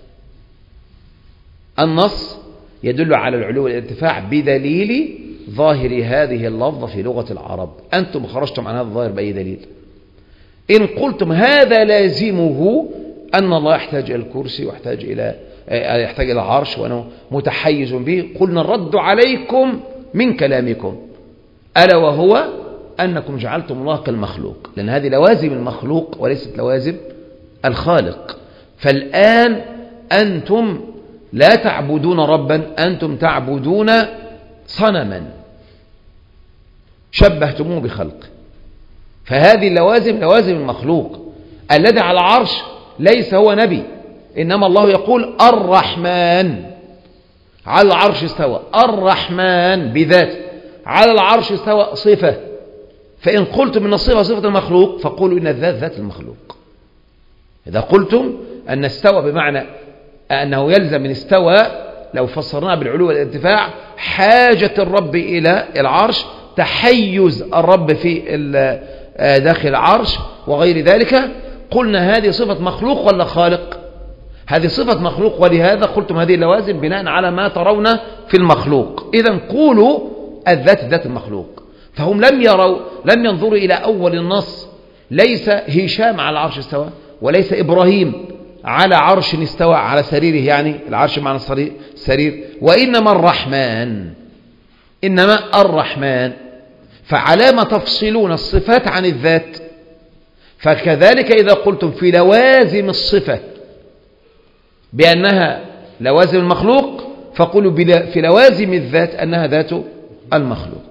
النص يدل على العلو والارتفاع بدليل ظاهر هذه اللفظة في لغة العرب. أنتم خرجتم عن هذا الظاهر بأي دليل؟ إن قلتم هذا لازمه أن الله يحتاج إلى الكرسي ويحتاج إلى يحتاج إلى العرش وأنه متحيز به، قلنا الرد عليكم من كلامكم، ألا وهو أنكم جعلتم الله كالمخلوق، لأن هذه لوازم المخلوق وليست لوازم الخالق. فالآن أنتم لا تعبدون ربا، أنتم تعبدون صنما شبهتموه بخلق. فهذه اللوازم لوازم المخلوق. الذي على العرش ليس هو نبي، إنما الله يقول الرحمن على العرش استوى، الرحمن بذاته على العرش استوى صفة. فإن قلتم إن الصفة صفة المخلوق فقولوا إن الذات ذات المخلوق. إذا قلتم أن استوى بمعنى أنه يلزم من استوى، لو فسرناه بالعلو والارتفاع، حاجة الرب إلى العرش، تحيز الرب في داخل العرش وغير ذلك، قلنا هذه صفة مخلوق ولا خالق؟ هذه صفة مخلوق، ولهذا قلتم هذه اللوازم بناء على ما ترون في المخلوق. إذا قولوا الذات ذات المخلوق. فهم لم يروا لم ينظروا إلى أول النص، ليس هشام على العرش استوى، وليس إبراهيم على عرش استوى على سريره، يعني العرش معنى السرير، وإنما الرحمن، إنما الرحمن. فعلام تفصلون الصفات عن الذات؟ فكذلك إذا قلتم في لوازم الصفة بأنها لوازم المخلوق، فقولوا في لوازم الذات أنها ذات المخلوق.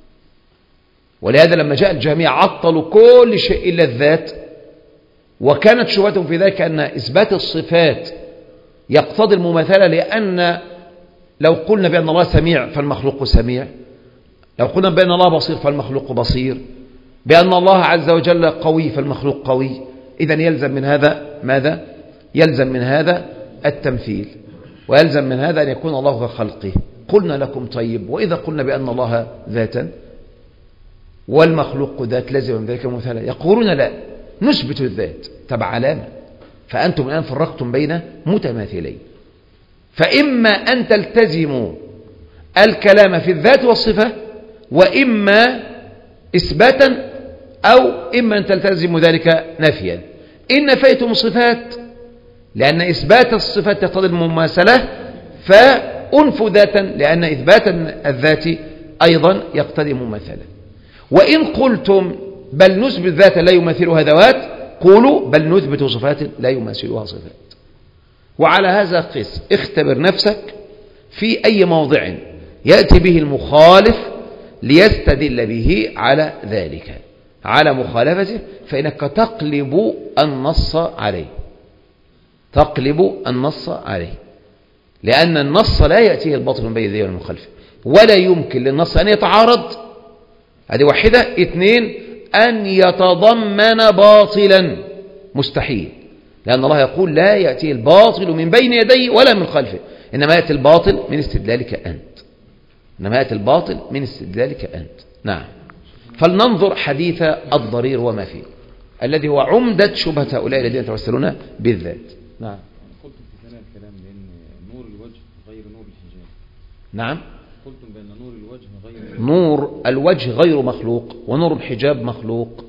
ولهذا لما جاء الجميع عطلوا كل شيء إلا الذات، وكانت شبهتهم في ذلك أن إثبات الصفات يقتضي المماثلة، لأن لو قلنا بأن الله سميع فالمخلوق سميع، لو قلنا بأن الله بصير فالمخلوق بصير، بأن الله عز وجل قوي فالمخلوق قوي، إذن يلزم من هذا ماذا؟ يلزم من هذا التمثيل، ويلزم من هذا أن يكون الله كخلقه. قلنا لكم طيب، وإذا قلنا بأن الله ذاتا والمخلوق ذات لازم من ذلك المثال، يقولون لا نثبت الذات. تبع علامة. فأنتم الآن فرقتم بين متماثلين، فإما أن تلتزموا الكلام في الذات والصفة، وإما إثباتا، أو إما أن تلتزموا ذلك نفيا. إن نفيتم الصفات، لأن إثبات الصفات يقتضي المماثلة، فأنفوا ذاتا، لأن إثبات الذات أيضا يقتضي المماثلة. وإن قلتم بل نثبت ذاتا لا يماثلها ذوات، قولوا بل نثبت صفات لا يماثلها صفات. وعلى هذا قس، اختبر نفسك في أي موضع يأتي به المخالف ليستدل به على ذلك، على مخالفته، فإنك تقلب النص عليه، تقلب النص عليه، لأن النص لا يأتيه الباطل من بين يديه ولا من خلفه، ولا يمكن للنص أن يتعارض. هذه واحدة. اثنين، أن يتضمن باطلا، مستحيل، لأن الله يقول لا يأتيه الباطل من بين يديه ولا من خلفه، إنما يأتي الباطل من استدلالك أنت، إنما يأتي الباطل من استدلالك أنت. نعم. فلننظر حديث الضرير وما فيه، الذي هو عمدة شبهة هؤلاء الذين يتوسلون بالذات. نعم.
قلتم في ثناء الكلام بأن نور الوجه غير نور الحجاب.
نعم.
قلتم بأن نور الوجه غير
نور الوجه غير مخلوق، ونور الحجاب مخلوق.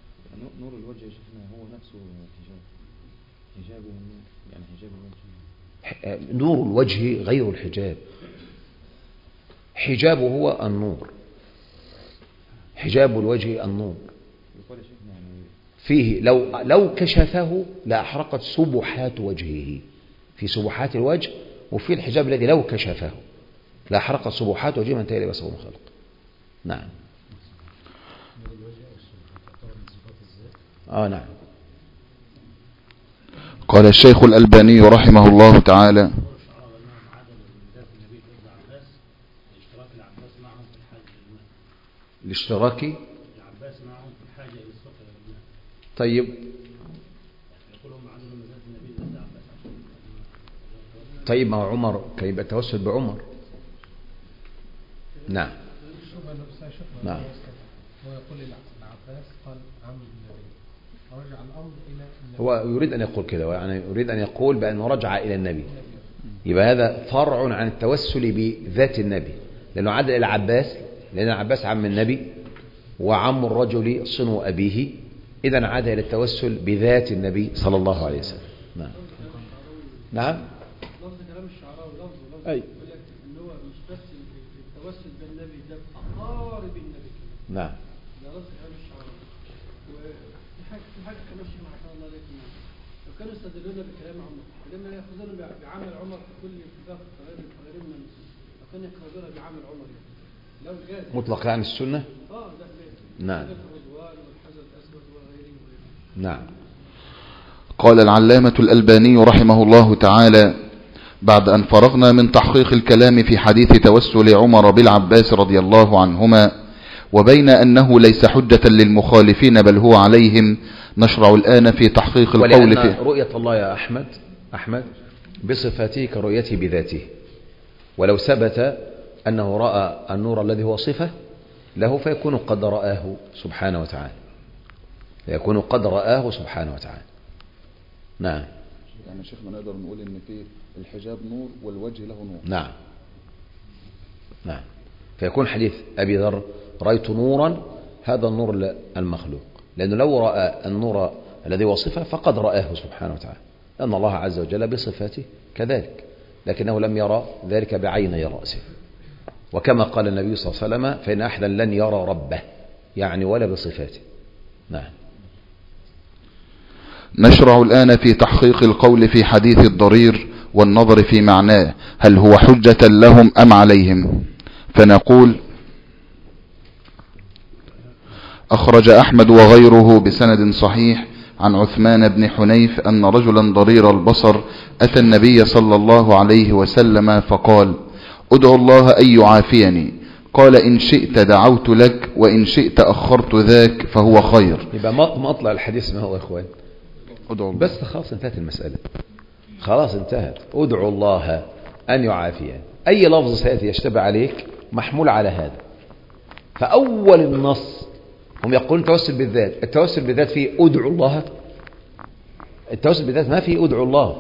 نور الوجه يا شيخنا هو نفسه حجاب، حجابه النور، يعني حجاب الوجه.
نور الوجه غير الحجاب. حجابه هو النور، حجاب الوجه النور فيه، لو لو كشفه لأحرقت سبحات وجهه، في سبحات الوجه، وفي الحجاب الذي لو كشفه لأحرقت سبحات وجهه من تالي بصره خلق. نعم. آه نعم.
قال الشيخ الألباني رحمه الله تعالى:
الاشتراك طيب طيب ما هو عمر كان يبقى التوسل بعمر. نعم نعم.
هو يقول العباس قال عم النبي، ورجع الأمر إلى النبي.
هو يريد أن يقول كده، يعني يريد أن يقول بأنه رجع إلى النبي، يبقى هذا فرع عن التوسل بذات النبي، لأنه عاد إلى العباس، لأن العباس عم النبي وعم الرجل صنو أبيه، إذن عاد إلى التوسل بذات النبي صلى الله عليه وسلم. نعم نعم.
لفظ كلام الشعراوي لفظ لفظ
أي
يقول لك إن هو مش بس التوسل بالنبي ده أقارب النبي.
نعم.
ده لفظ كلام الشعراوي. وفي حاجة في حاجة كمان شيء ما شاء الله عليكم، لو كانوا يستدلون بكلام عمر لما يأخذون بعمل عمر في كل اتفاق غير غير من لو كانوا يأخذون بعمل عمر لو جاز
مطلق عن السنة.
اه ده
نعم نعم.
قال العلامة الألباني رحمه الله تعالى: بعد أن فرغنا من تحقيق الكلام في حديث توسل عمر بالعباس رضي الله عنهما، وبين أنه ليس حجة للمخالفين بل هو عليهم، نشرع الآن في تحقيق القول في
رؤية الله يا أحمد أحمد بصفاته كرؤيته بذاته، ولو ثبت أنه رأى النور الذي هو صفة له فيكون قد رآه سبحانه وتعالى، يكون قد رآه سبحانه وتعالى. نعم.
يعني شيخ ما نقدر نقول ان في الحجاب نور والوجه له نور.
نعم نعم. فيكون حديث أبي ذر رأيت نورا، هذا النور المخلوق، لأنه لو رأى النور الذي وصفه فقد رآه سبحانه وتعالى، لأن الله عز وجل بصفاته كذلك، لكنه لم يرى ذلك بعيني رأسه، وكما قال النبي صلى الله عليه وسلم: فإن أحدا لن يرى ربه، يعني ولا بصفاته. نعم.
نشرع الآن في تحقيق القول في حديث الضرير والنظر في معناه، هل هو حجة لهم أم عليهم؟ فنقول: أخرج أحمد وغيره بسند صحيح عن عثمان بن حنيف أن رجلا ضرير البصر أتى النبي صلى الله عليه وسلم فقال: ادعو الله أن يعافيني. قال: إن شئت دعوت لك وإن شئت أخرت ذاك فهو خير.
يبقى مطلع الحديث ما هو يا إخوان؟
ادعو الله.
بس خلاص انتهت المسألة، خلاص انتهت. ادعو الله أن يعافيني، أي لفظ سيأتي يشتبه عليك محمول على هذا. فأول النص هم يقولون توسل بالذات، التوسل بالذات فيه ادعو الله، التوسل بالذات ما فيه ادعو الله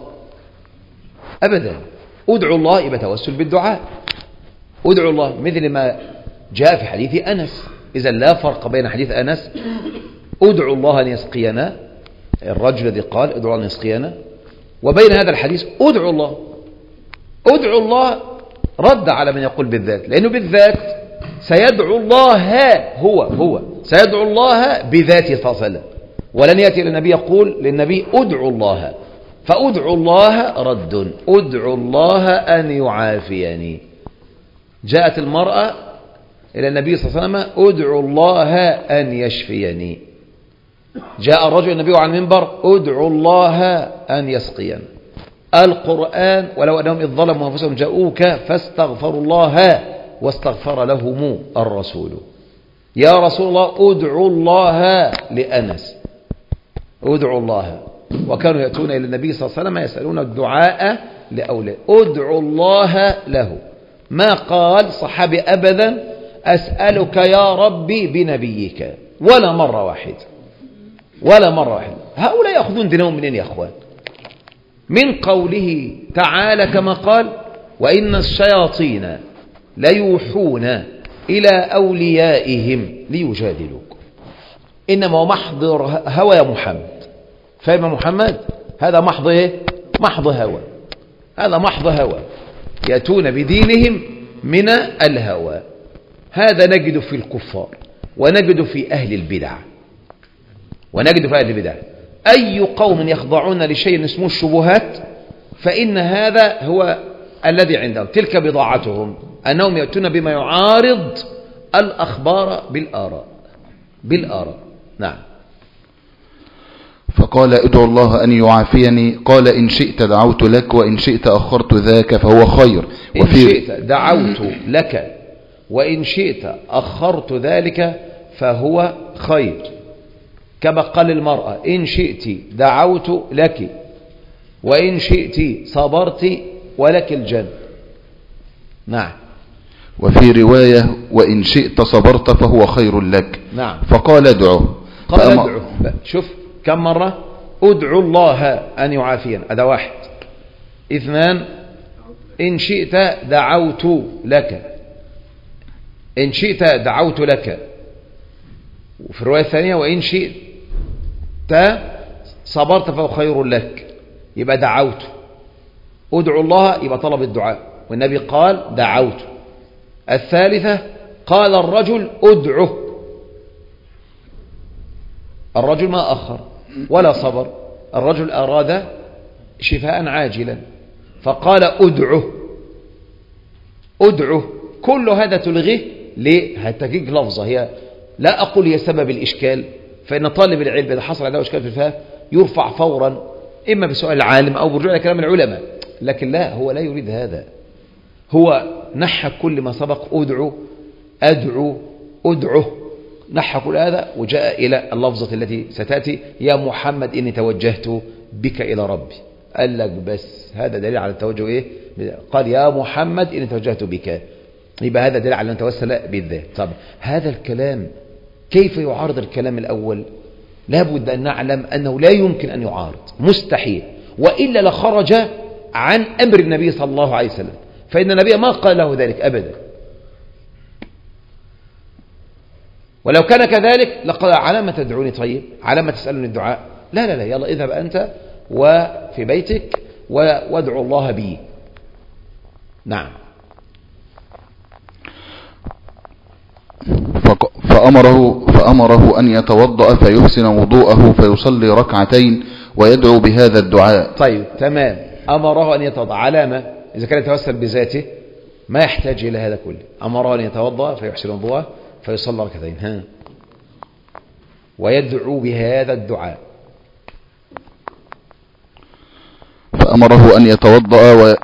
أبدا. ادعو الله يبقى توسل بالدعاء، ادعو الله مثل ما جاء في حديث أنس. إذا لا فرق بين حديث أنس ادعو الله أن يسقينا، الرجل الذي قال ادعو الله أن يسقينا، وبين هذا الحديث ادعو الله. ادعو الله رد على من يقول بالذات، لأنه بالذات سيدعو الله، هو هو سيدعو الله بذاته صلى الله عليه وسلم، ولن يأتي للنبي يقول للنبي ادعو الله، فادعو الله رد. ادعو الله أن يعافيني. جاءت المرأة إلى النبي صلى الله عليه وسلم: ادعو الله أن يشفيني. جاء الرجل النبي على المنبر: ادعو الله أن يسقينا. القرآن: ولو أنهم إذ ظلموا أنفسهم جاءوك فاستغفروا الله واستغفر لهم الرسول. يا رسول الله ادعو الله لأنس، ادعو الله. وكانوا يأتون إلى النبي صلى الله عليه وسلم يسألون الدعاء لأولاد، ادعو الله له. ما قال صحابي أبدا أسألك يا ربي بنبيك، ولا مرة واحدة، ولا مرة واحدة. هؤلاء يأخذون دينهم منين يا أخوان؟ من قوله تعالى كما قال: وإن الشياطين ليوحون إلى أوليائهم ليجادلوكم. إنما هو محض هوى يا محمد، فاهم يا محمد؟ هذا محض إيه؟ محض هوى. هذا محض هوى، يأتون بدينهم من الهوى. هذا نجد في الكفار ونجد في أهل البدع، ونجد في أهل البدع. أي قوم يخضعون لشيء اسمه الشبهات فإن هذا هو الذي عندهم، تلك بضاعتهم، أنهم يأتون بما يعارض الأخبار بالآراء بالآراء. نعم.
فقال ادعو الله أن يعافيني، قال إن شئت دعوت لك وإن شئت أخرت ذاك فهو خير.
إن شئت دعوت لك وإن شئت أخرت ذلك فهو خير، كما قال المرأة إن شئت دعوت لك وإن شئت صبرت ولك الجنة. نعم.
وفي رواية وإن شئت صبرت فهو خير لك.
نعم.
فقال ادعو،
قال ادعو. شوف كم مرة ادعو الله أن يعافينا، هذا واحد. اثنان إن شئت دعوت لك، إن شئت دعوت لك. وفي الرواية الثانية وإن شئت صبرت فهو خير لك، يبقى دعوت. ادعو الله يبقى طلب الدعاء، والنبي قال دعوت. الثالثة قال الرجل ادعه، الرجل ما أخر ولا صبر، الرجل أراد شفاء عاجلا فقال ادعه ادعه. كل هذا تلغيه ليه؟ هتجيك لفظة هي لا أقول هي سبب الإشكال، فإن طالب العلم إذا حصل عنده إشكال في الفهم يرفع فورا إما بسؤال العالم أو برجوع لكلام العلماء، لكن لا، هو لا يريد هذا. هو نحى كل ما سبق ادعو أدعو أدعه، نحى كل هذا وجاء إلى اللفظة التي ستأتي يا محمد إني توجهت بك إلى ربي. قال لك بس هذا دليل على التوجه إيه؟ قال يا محمد إني توجهت بك، يبقى هذا دليل على أن توسل بالذات. طب هذا الكلام كيف يعارض الكلام الأول؟ لابد أن نعلم أنه لا يمكن أن يعارض، مستحيل، وإلا لخرج عن أمر النبي صلى الله عليه وسلم، فإن النبي ما قال له ذلك أبدا. ولو كان كذلك لقال على ما تدعوني؟ طيب على ما تسألني الدعاء؟ لا لا لا، يلا اذهب أنت وفي بيتك وادعو الله بي. نعم.
فأمره, فأمره أن يتوضأ فيحسن وضوءه فيصلي ركعتين ويدعو بهذا الدعاء.
طيب تمام. أمره أن يتوضأ، علامة إذا كان يتوسل بذاته ما يحتاج إلى هذا كله. أمره أن يتوضأ فيحسن وضوءه فيصلي ركعتين ها ويدعو بهذا الدعاء.
فأمره أن يتوضأ و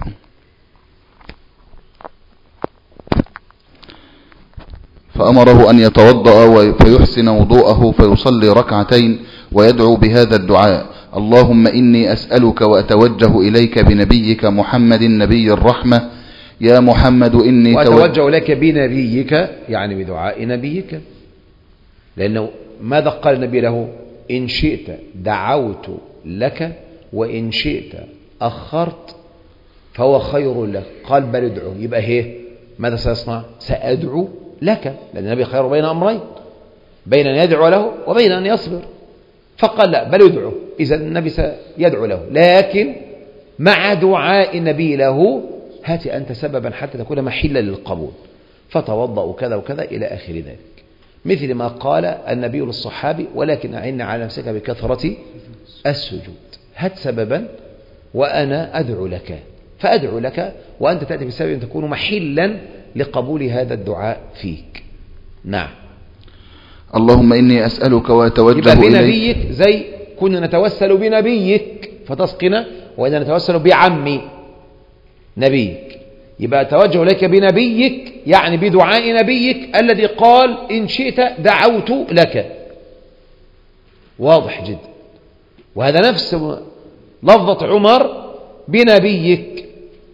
فأمره أن يتوضأ فيحسن وضوءه فيصلي ركعتين ويدعو بهذا الدعاء: اللهم إني أسألك وأتوجه إليك بنبيك محمد نبي الرحمة، يا محمد إني
وأتوجه إليك بنبيك، يعني بدعاء نبيك، لأنه ماذا قال النبي له؟ إن شئت دعوت لك وإن شئت أخرت فهو خير لك. قال بل ادعو، يبقى هي ماذا سيصنع؟ سأدعو لك، لأن النبي خير بين أمرين، بين أن يدعو له وبين أن يصبر، فقال لا بل ادعو. إذا النبي سيدعو له، لكن مع دعاء النبي له هات أنت سببا حتى تكون محلا للقبول، فتوضأ وكذا وكذا إلى آخر ذلك، مثل ما قال النبي للصحابي ولكن أعن على نفسك بكثرة السجود. هات سببا وأنا أدعو لك، فأدعو لك وأنت تأتي بسبب تكون محلا لقبول هذا الدعاء فيك. نعم.
اللهم إني أسألك وأتوجه
يبقى
إليك
بنبيك زي كنا نتوسل بنبيك فتسقنا، وإذا نتوسل بعمي نبيك، يبقى توجه إليك بنبيك يعني بدعاء نبيك الذي قال إن شئت دعوت لك. واضح جدا. وهذا نفس لفظة عمر بنبيك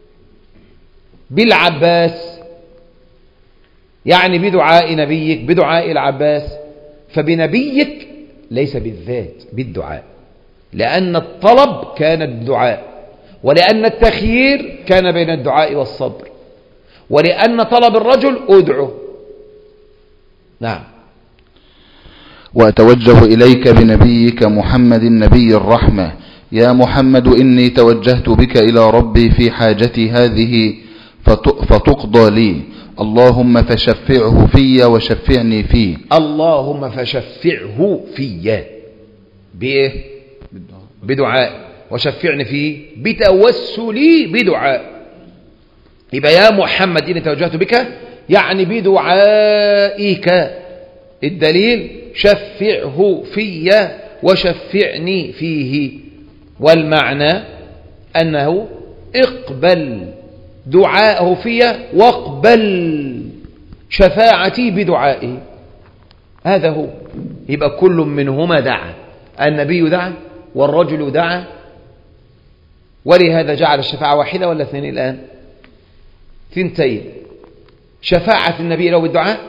بالعباس، يعني بدعاء نبيك بدعاء العباس. فبنبيك ليس بالذات بالدعاء، لأن الطلب كان بالدعاء، ولأن التخيير كان بين الدعاء والصبر، ولأن طلب الرجل أدعو. نعم.
وأتوجه إليك بنبيك محمد نبي الرحمة، يا محمد إني توجهت بك إلى ربي في حاجتي هذه فتقضى لي، اللهم فشفعه في وشفعني فيه.
اللهم فشفعه في بإيه؟ بدعاء، وشفعني فيه بتوسلي بدعاء. يبقى يا محمد إني توجهت بك يعني بدعائك، الدليل شفعه في وشفعني فيه، والمعنى أنه اقبل دعاءه في واقبل شفاعتي بدعائه، هذا هو. يبقى كل منهما دعا، النبي دعا والرجل دعا، ولهذا جعل الشفاعة واحدة ولا اثنين الآن؟ ثنتين، شفاعة النبي له بالدعاء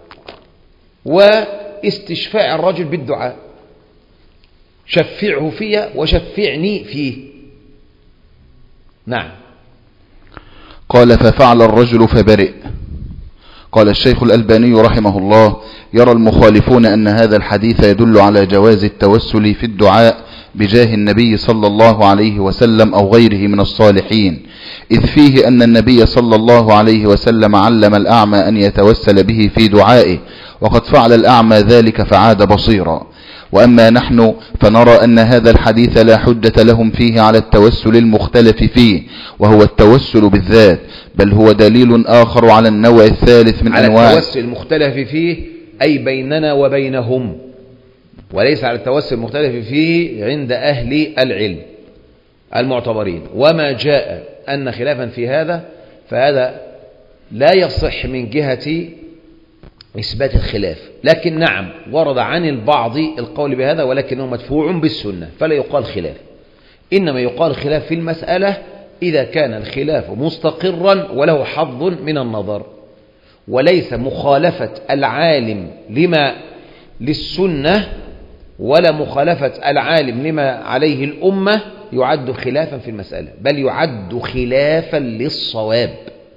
واستشفاع الرجل بالدعاء، شفعه في وشفعني فيه. نعم.
قال ففعل الرجل فبرئ. قال الشيخ الألباني رحمه الله: يرى المخالفون أن هذا الحديث يدل على جواز التوسل في الدعاء بجاه النبي صلى الله عليه وسلم أو غيره من الصالحين، إذ فيه أن النبي صلى الله عليه وسلم علم الأعمى أن يتوسل به في دعائه، وقد فعل الأعمى ذلك فعاد بصيرا. وأما نحن فنرى أن هذا الحديث لا حجة لهم فيه على التوسل المختلف فيه، وهو التوسل بالذات، بل هو دليل آخر على النوع الثالث من
على
أنواع
التوسل المختلف فيه أي بيننا وبينهم، وليس على التوسل المختلف فيه عند أهل العلم المعتبرين. وما جاء أن خلافا في هذا فهذا لا يصح من جهة إثبات الخلاف، لكن نعم ورد عن البعض القول بهذا، ولكنه مدفوع بالسنة فلا يقال خلاف، إنما يقال خلاف في المسألة إذا كان الخلاف مستقرا وله حظ من النظر، وليس مخالفة العالم لما للسنة ولا مخالفة العالم لما عليه الأمة يعد خلافا في المسألة، بل يعد خلافا للصواب،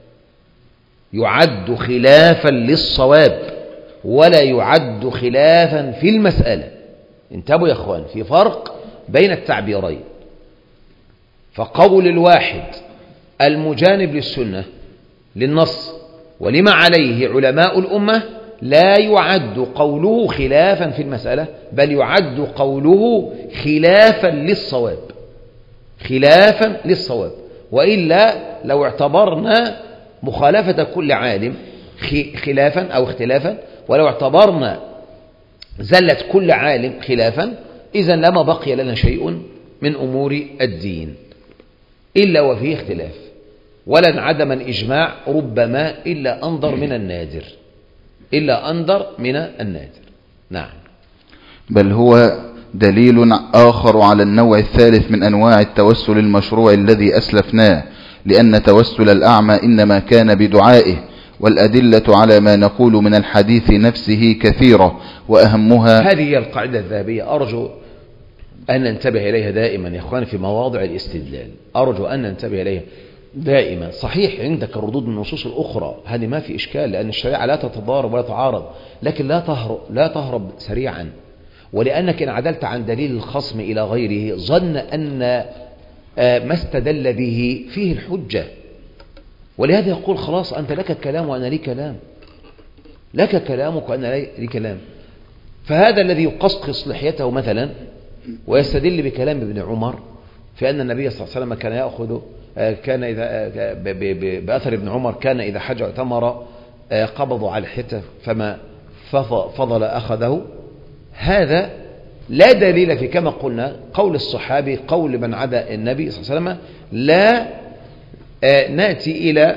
يعد خلافا للصواب ولا يعد خلافا في المسألة. انتبهوا يا اخوان، في فرق بين التعبيرين. فقول الواحد المجانب للسنة للنص ولما عليه علماء الأمة لا يعد قوله خلافا في المسألة، بل يعد قوله خلافا للصواب، خلافا للصواب. وإلا لو اعتبرنا مخالفة كل عالم خلافا أو اختلافا، ولو اعتبرنا زلة كل عالم خلافا، إذن لما بقي لنا شيء من أمور الدين إلا وفيه اختلاف، ولن عدم الإجماع ربما إلا أنظر من النادر، إلا أنظر من النادر. نعم.
بل هو دليل آخر على النوع الثالث من أنواع التوسل المشروع الذي أسلفناه، لأن توسل الأعمى إنما كان بدعائه، والأدلة على ما نقول من الحديث نفسه كثيرة، وأهمها
هذه هي القاعدة الذهبية، أرجو أن ننتبه إليها دائما يا أخواني في مواضع الاستدلال، أرجو أن ننتبه إليها دائما. صحيح عندك الردود من النصوص الأخرى، هذه ما في إشكال، لأن الشريعة لا تتضارب ولا تعارض، لكن لا تهرب, لا تهرب سريعا، ولأنك إن عدلت عن دليل الخصم إلى غيره ظن أن ما استدل به فيه الحجة، ولهذا يقول خلاص أنت لك كلام وأنا لي كلام، لك كلامك وأنا لي كلام. فهذا الذي يقصقص لحيته مثلا ويستدل بكلام ابن عمر في أن النبي صلى الله عليه وسلم كان يأخذ كان إذا بأثر ابن عمر كان إذا حج اعتمر قبض على الحتة فما فضل أخذه، هذا لا دليل في كما قلنا قول الصحابي قول من عدا النبي صلى الله عليه وسلم لا نأتي إلى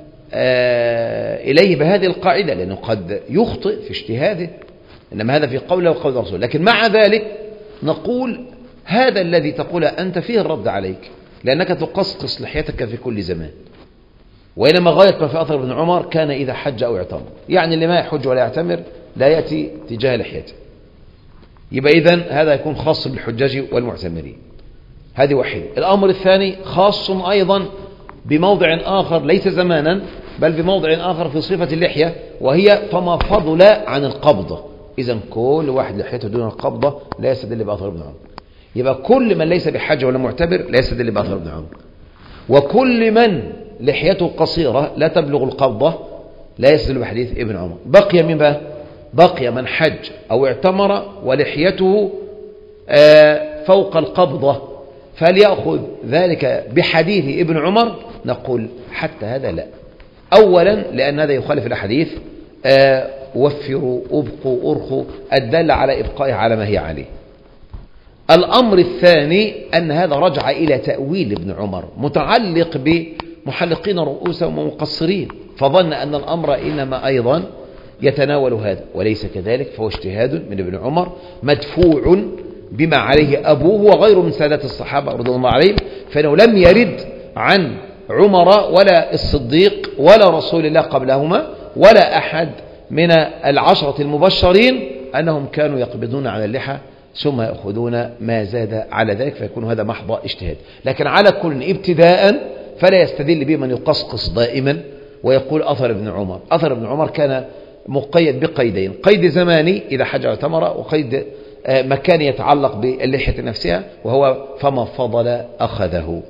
إليه بهذه القاعدة، لأنه قد يخطئ في اجتهاده، إنما هذا في قوله وقول الرسول. لكن مع ذلك نقول هذا الذي تقول أنت فيه الرد عليك، لأنك تقصقص لحيتك في كل زمان، وإنما غاية ما في أثر ابن عمر كان إذا حج أو اعتمر، يعني اللي ما يحج ولا يعتمر لا يأتي تجاه لحيته. يبقى إذن هذا يكون خاص بالحجاج والمعتمرين، هذه واحدة. الأمر الثاني خاص أيضا بموضع آخر ليس زمانا بل بموضع آخر في صفة اللحية، وهي فما فضل عن القبضة. إذن كل واحد لحيته دون القبضة لا يستدل بأثر ابن عمر. يبقى كل من ليس بحاجة ولا معتبر لا يستدل بأثر ابن عمر، وكل من لحيته قصيرة لا تبلغ القبضة لا يستدل بحديث ابن عمر. بقي من بقى؟ بقي من حج أو اعتمر ولحيته فوق القبضة، فليأخذ ذلك بحديث ابن عمر؟ نقول حتى هذا لا. أولا لأن هذا يخالف الحديث وفروا أبقوا أرخوا الدل على إبقائه على ما هي عليه. الأمر الثاني أن هذا رجع إلى تأويل ابن عمر متعلق بمحلقين رؤوسهم ومقصرين، فظن أن الأمر إنما أيضا يتناول هذا، وليس كذلك، فهو اجتهاد من ابن عمر مدفوع بما عليه أبوه وغيره من سادات الصحابة رضي الله عليهم، فإنه لم يرد عن عمر ولا الصديق ولا رسول الله قبلهما ولا أحد من العشرة المبشرين أنهم كانوا يقبضون على اللحى ثم يأخذون ما زاد على ذلك، فيكون هذا محض اجتهاد. لكن على كل ابتداء فلا يستدل به من يقصقص دائما ويقول أثر ابن عمر. أثر ابن عمر كان مقيد بقيدين: قيد زماني إذا حج اعتمر، وقيد مكاني يتعلق باللحية نفسها وهو فما فضل أخذه.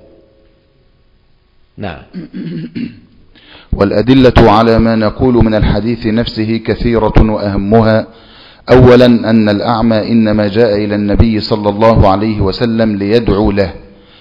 نعم.
والأدلة على ما نقول من الحديث نفسه كثيرة، وأهمها أولا أن الأعمى إنما جاء إلى النبي صلى الله عليه وسلم ليدعو له،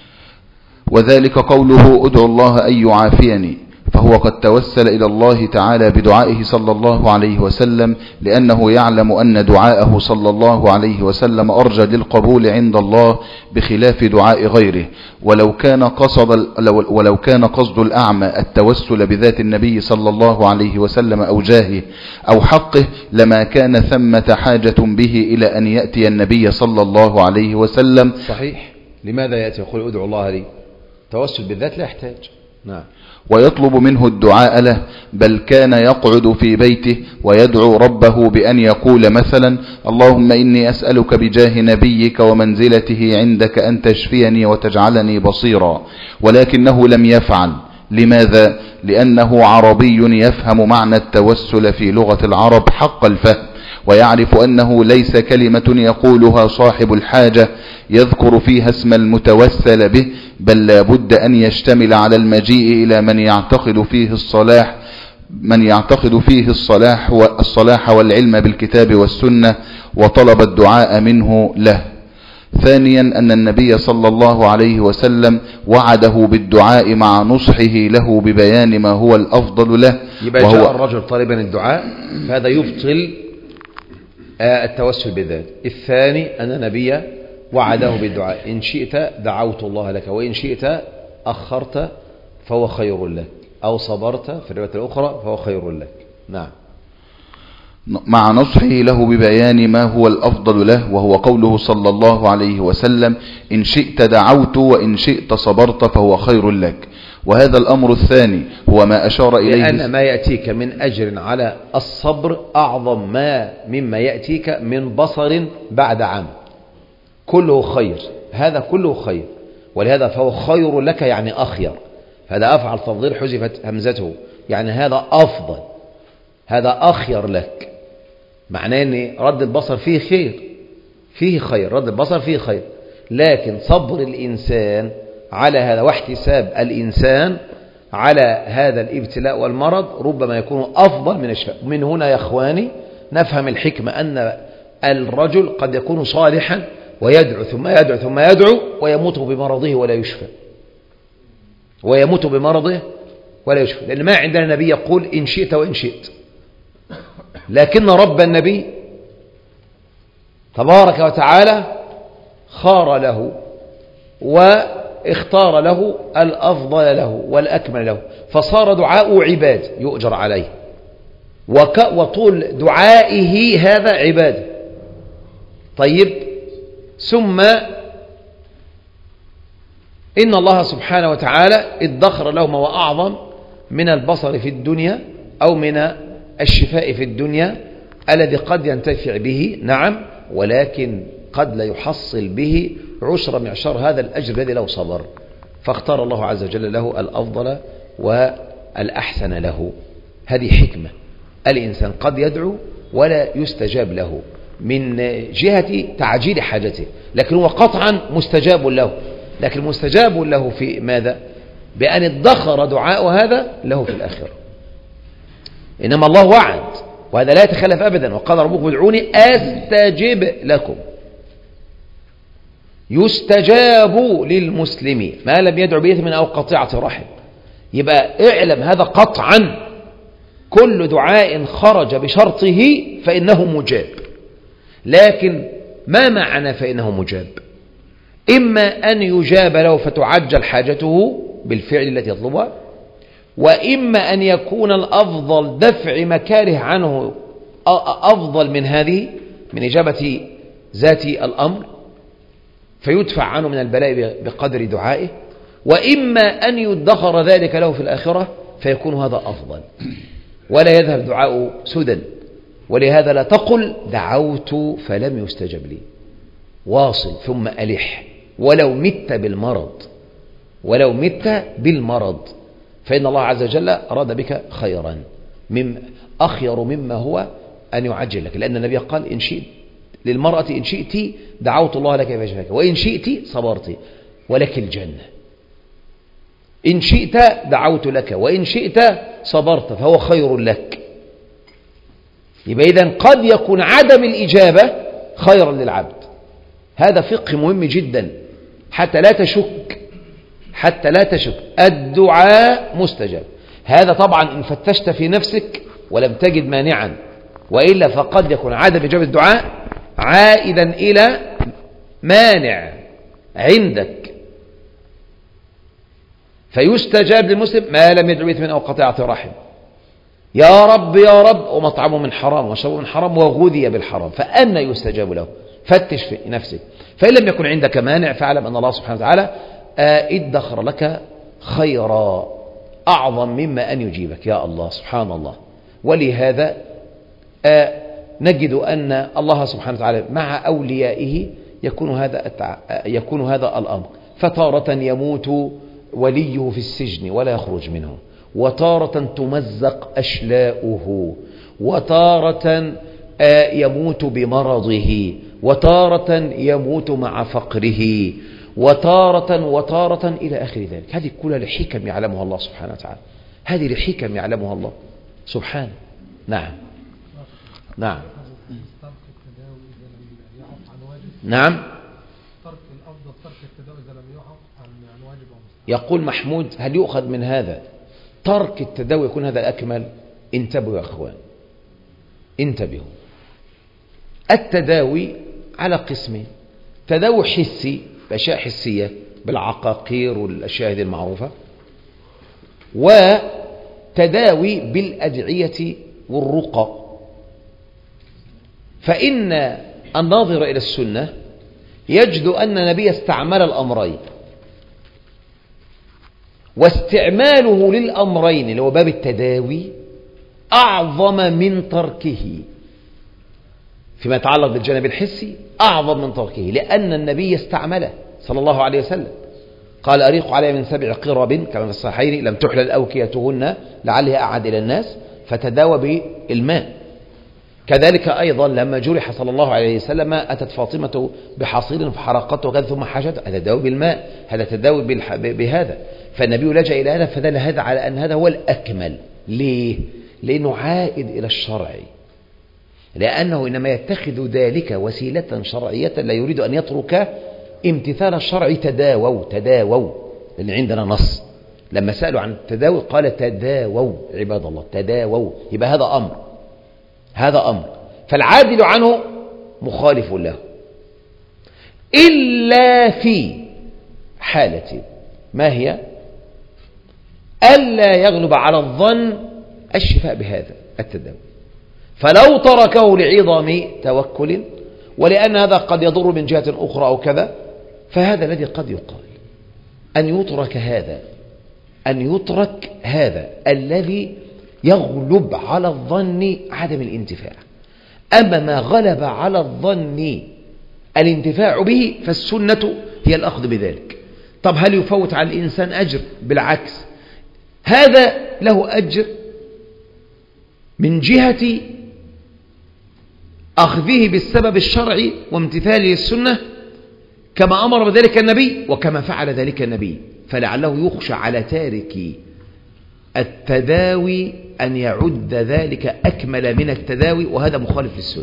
وذلك قوله ادعو الله أن يعافيني، فهو قد توسل إلى الله تعالى بدعائه صلى الله عليه وسلم، لأنه يعلم أن دعاءه صلى الله عليه وسلم أرجى للقبول عند الله بخلاف دعاء غيره. ولو كان قصد ولو كان قصد الأعمى التوسل بذات النبي صلى الله عليه وسلم أو جاهه أو حقه لما كان ثمة حاجة به إلى أن يأتي النبي صلى الله عليه وسلم.
صحيح. لماذا يأتي يقول ادعو الله لي؟ توسل بالذات لا يحتاج. نعم.
ويطلب منه الدعاء له، بل كان يقعد في بيته ويدعو ربه بأن يقول مثلا اللهم إني أسألك بجاه نبيك ومنزلته عندك أن تشفيني وتجعلني بصيرا، ولكنه لم يفعل. لماذا؟ لأنه عربي يفهم معنى التوسل في لغة العرب حق الفهم، ويعرف أنه ليس كلمة يقولها صاحب الحاجة يذكر فيها اسم المتوسل به، بل لا بد أن يشتمل على المجيء إلى من يعتقد فيه الصلاح من يعتقد فيه الصلاح والصلاح والعلم بالكتاب والسنة، وطلب الدعاء منه له. ثانيا أن النبي صلى الله عليه وسلم وعده بالدعاء مع نصحه له ببيان ما هو الأفضل له.
يبقى جاء الرجل طالبا الدعاء، فهذا يبطل التوسل بالذات. الثاني أن النبي وعده بالدعاء، إن شئت دعوت الله لك، وإن شئت أخرت فهو خير لك، أو صبرت في الرواية الأخرى فهو خير لك. نعم.
مع نصحه له ببيان ما هو الأفضل له، وهو قوله صلى الله عليه وسلم إن شئت دعوت وإن شئت صبرت فهو خير لك. وهذا الأمر الثاني هو ما أشار إليه،
لأن ما يأتيك من أجر على الصبر أعظم ما مما يأتيك من بصر بعد عام، كله خير، هذا كله خير، ولهذا فهو خير لك يعني أخير. هذا أفعل تفضيل حذفت همزته، يعني هذا أفضل، هذا أخير لك، معناه أن رد البصر فيه خير، فيه خير، رد البصر فيه خير، لكن صبر الإنسان على هذا واحتساب الإنسان على هذا الابتلاء والمرض ربما يكون أفضل من الشفاء. من هنا يا أخواني نفهم الحكمة أن الرجل قد يكون صالحا ويدعو ثم يدعو ثم يدعو ويموت بمرضه ولا يشفى، ويموت بمرضه ولا يشفى، لأن ما عندنا نبي يقول إن شئت وإن شئت، لكن رب النبي تبارك وتعالى خار له واختار له الأفضل له والأكمل له، فصار دعاء عباد يؤجر عليه، وطول دعائه هذا عبادة. طيب، ثم إن الله سبحانه وتعالى ادخر له ما هو أعظم من البصر في الدنيا أو من الشفاء في الدنيا الذي قد ينتفع به، نعم، ولكن قد لا يحصل به عشر معشر هذا الأجر الذي لو صبر، فاختار الله عز وجل له الأفضل والأحسن له. هذه حكمة، الإنسان قد يدعو ولا يستجاب له، من جهة تعجيل حاجته، لكن هو قطعا مستجاب له. لكن مستجاب له في ماذا؟ بأن ادخر دعاء هذا له في الآخرة. إنما الله وعد، وهذا لا يتخلف أبدا، وقال ربكم ادعوني أستجب لكم. يستجاب للمسلم ما لم يدعو بإثم أو قطيعة رحم. يبقى اعلم هذا قطعا، كل دعاء خرج بشرطه فإنه مجاب. لكن ما معنى فإنه مجاب؟ إما أن يجاب له فتعجل حاجته بالفعل التي يطلبها، وإما أن يكون الأفضل دفع مكاره عنه أفضل من هذه، من إجابة ذات الأمر، فيدفع عنه من البلاء بقدر دعائه، وإما أن يدخر ذلك له في الآخرة فيكون هذا أفضل، ولا يذهب دعاء سدى. ولهذا لا تقل دعوت فلم يستجب لي، واصل ثم ألح ولو مت بالمرض، ولو مت بالمرض، فإن الله عز وجل أراد بك خيرا مم أخير مما هو أن يعجل لك. لأن النبي قال إن شئت للمرأة إن شئت دعوت الله لك فشفاك، وإن شئت صبرت ولك الجنة. إن شئت دعوت لك وإن شئت صبرت فهو خير لك. يبقى إذن قد يكون عدم الإجابة خيرا للعبد. هذا فقه مهم جدا حتى لا تشك، حتى لا تشك الدعاء مستجاب. هذا طبعا إن فتشت في نفسك ولم تجد مانعا، وإلا فقد يكون عدم إجابة الدعاء عائدا إلى مانع عندك، فيستجاب للمسلم ما لم يدعو بإثم أو قطيعة رحم. يا رب يا رب ومطعمه من حرام وشربه من حرام وغذي بالحرام، فأنا يستجاب له؟ فتش في نفسك. فإن لم يكن عندك مانع فاعلم أن الله سبحانه وتعالى ادخر لك خيرا أعظم مما أن يجيبك. يا الله سبحان الله. ولهذا نجد أن الله سبحانه وتعالى مع أوليائه يكون هذا يكون هذا الأمر. فتارة يموت وليه في السجن ولا يخرج منه، وتارة تمزق أشلاؤه، وتارة يموت بمرضه، وتارة يموت مع فقره، وتارة وتارة إلى آخر ذلك. هذه كلها لحكم يعلمها الله سبحانه وتعالى، هذه لحكم يعلمها الله سبحانه. نعم نعم نعم.
ترك الأفضل ترك التداوي إذا لم يعف عن واجب ومستحب.
يقول محمود هل يؤخذ من هذا ترك التداوي يكون هذا الأكمل؟ انتبهوا يا أخوان، انتبهوا. التداوي على قسمين: تداوي حسي بأشياء حسية بالعقاقير والأشياء هذه المعروفة، وتداوي بالأدعية والرقى. فإن الناظر إلى السنة يجد أن النبي استعمل الأمرين، واستعماله للأمرين اللي هو باب التداوي أعظم من تركه فيما يتعلق بالجانب الحسي، أعظم من تركه، لأن النبي استعمله صلى الله عليه وسلم. قال أريق علي من سبع قرب كما في الصحيحين لم تحلل أوكيتهن لعلها أعد إلى الناس، فتداوى بالماء. كذلك أيضا لما جرح صلى الله عليه وسلم أتت فاطمة بحصير فحرقته وكذا ثم حاجته، هذا تداوي بالماء، هذا تداوي بهذا. فالنبي لجأ إلى هذا، فدل هذا على أن هذا هو الأكمل. ليه؟ لأنه عائد إلى الشرع، لأنه إنما يتخذ ذلك وسيلة شرعية لا يريد أن يترك امتثال الشرع. تداووا تداووا، لأن عندنا نص لما سألوا عن التداوي قال تداووا عباد الله، تداووا. يبقى هذا أمر، هذا أمر، فالعادل عنه مخالف له، إلا في حالة ما هي؟ ألا يغلب على الظن الشفاء بهذا التداوي. فلو تركه لعظم توكل ولأن هذا قد يضر من جهة أخرى أو كذا، فهذا الذي قد يقال أن يترك هذا، أن يترك هذا الذي يغلب على الظن عدم الانتفاع. أما ما غلب على الظن الانتفاع به فالسنة هي الأخذ بذلك. طب هل يفوت على الإنسان أجر؟ بالعكس، هذا له أجر من جهة أخذه بالسبب الشرعي وامتثاله للسنة كما أمر بذلك النبي وكما فعل ذلك النبي، فلعله يخشى على تارك التداوي أن يعد ذلك أكمل من التداوي، وهذا مخالف للسنة.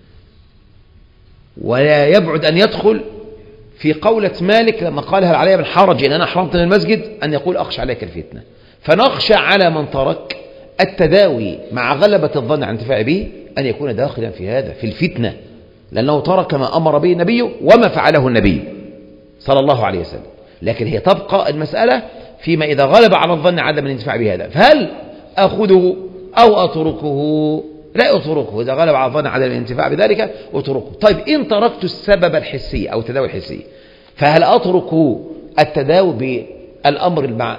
ولا يبعد أن يدخل في قولة مالك لما قال هل علي بالحرج إن أنا حرمت من المسجد أن يقول أخشى عليك الفتنة. فنخشى على من ترك التداوي مع غلبة الظن عن انتفاع به أن يكون داخلا في هذا في الفتنة، لأنه ترك ما أمر به النبي وما فعله النبي صلى الله عليه وسلم. لكن هي تبقى المسألة فيما إذا غلب على الظن عدم الانتفاع بهذا، فهل أخذه أو أتركه؟ لا أتركه. إذا غلب على الظن عدم الانتفاع بذلك أتركه. طيب إن تركت السبب الحسي أو التداوي الحسي، فهل أترك التداوي بالأمر المع...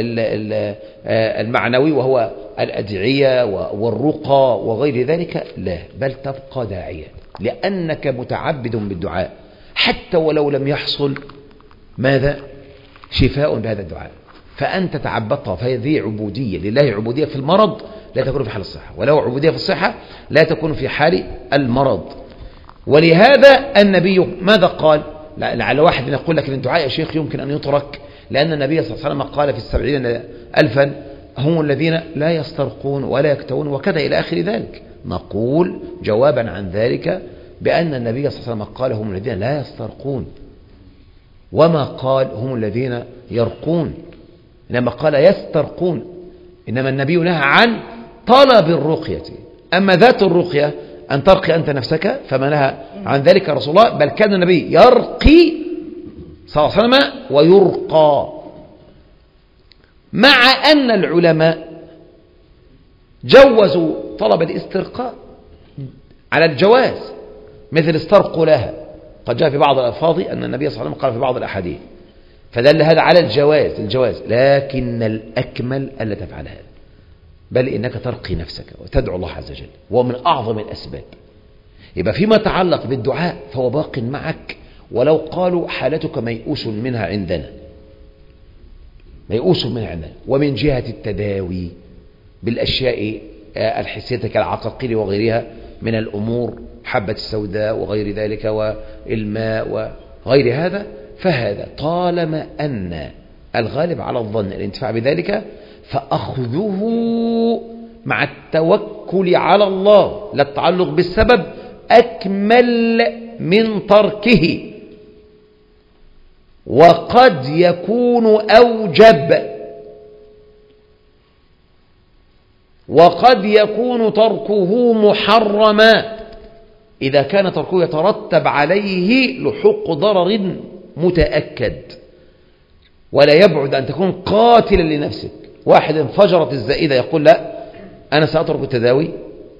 المعنوي وهو الأدعية والرقى وغير ذلك؟ لا، بل تبقى داعية، لأنك متعبد بالدعاء حتى ولو لم يحصل ماذا؟ شفاء بهذا الدعاء، فأنت تعبدت. فهذه عبودية لله، عبودية في المرض لا تكون في حال الصحة، ولو عبودية في الصحة لا تكون في حال المرض. ولهذا النبي ماذا قال؟ لعل واحد يقول لك الدعاء يا شيخ يمكن أن يترك، لأن النبي صلى الله عليه وسلم قال في السبعين ألفا هم الذين لا يسترقون ولا يكتوون وكذا إلى آخر ذلك. نقول جوابا عن ذلك بأن النبي صلى الله عليه وسلم قال هم الذين لا يسترقون، وما قال هم الذين يرقون، إنما قال يسترقون. إنما النبي نهى عن طلب الرقية. أما ذات الرقية أن ترقي أنت نفسك فما نهى عن ذلك رسول الله، بل كان النبي يرقي صلى الله عليه وسلم ويرقى. مع أن العلماء جوزوا طلب الاسترقاء على الجواز، مثل استرقوا لها، قد جاء في بعض الألفاظ أن النبي صلى الله عليه وسلم قال في بعض الأحاديث، فدل هذا على الجواز الجواز لكن الأكمل ألا تفعل هذا، بل إنك ترقي نفسك وتدعو الله عز وجل، ومن أعظم الأسباب. يبقى فيما يتعلق بالدعاء فهو باق معك، ولو قالوا حالتك ميؤوس منها عندنا، ميؤوس منها عندنا. ومن جهة التداوي بالأشياء الحسية كالعقاقير وغيرها من الأمور، حبة السوداء وغير ذلك والماء وغير هذا، فهذا طالما أن الغالب على الظن الانتفاع بذلك فأخذه مع التوكل على الله لا التعلق بالسبب أكمل من تركه، وقد يكون أوجب، وقد يكون تركه محرما إذا كان تركه يترتب عليه لحوق ضرر متأكد. ولا يبعد أن تكون قاتلا لنفسك. واحد انفجرت الزائدة يقول لا أنا سأترك التداوي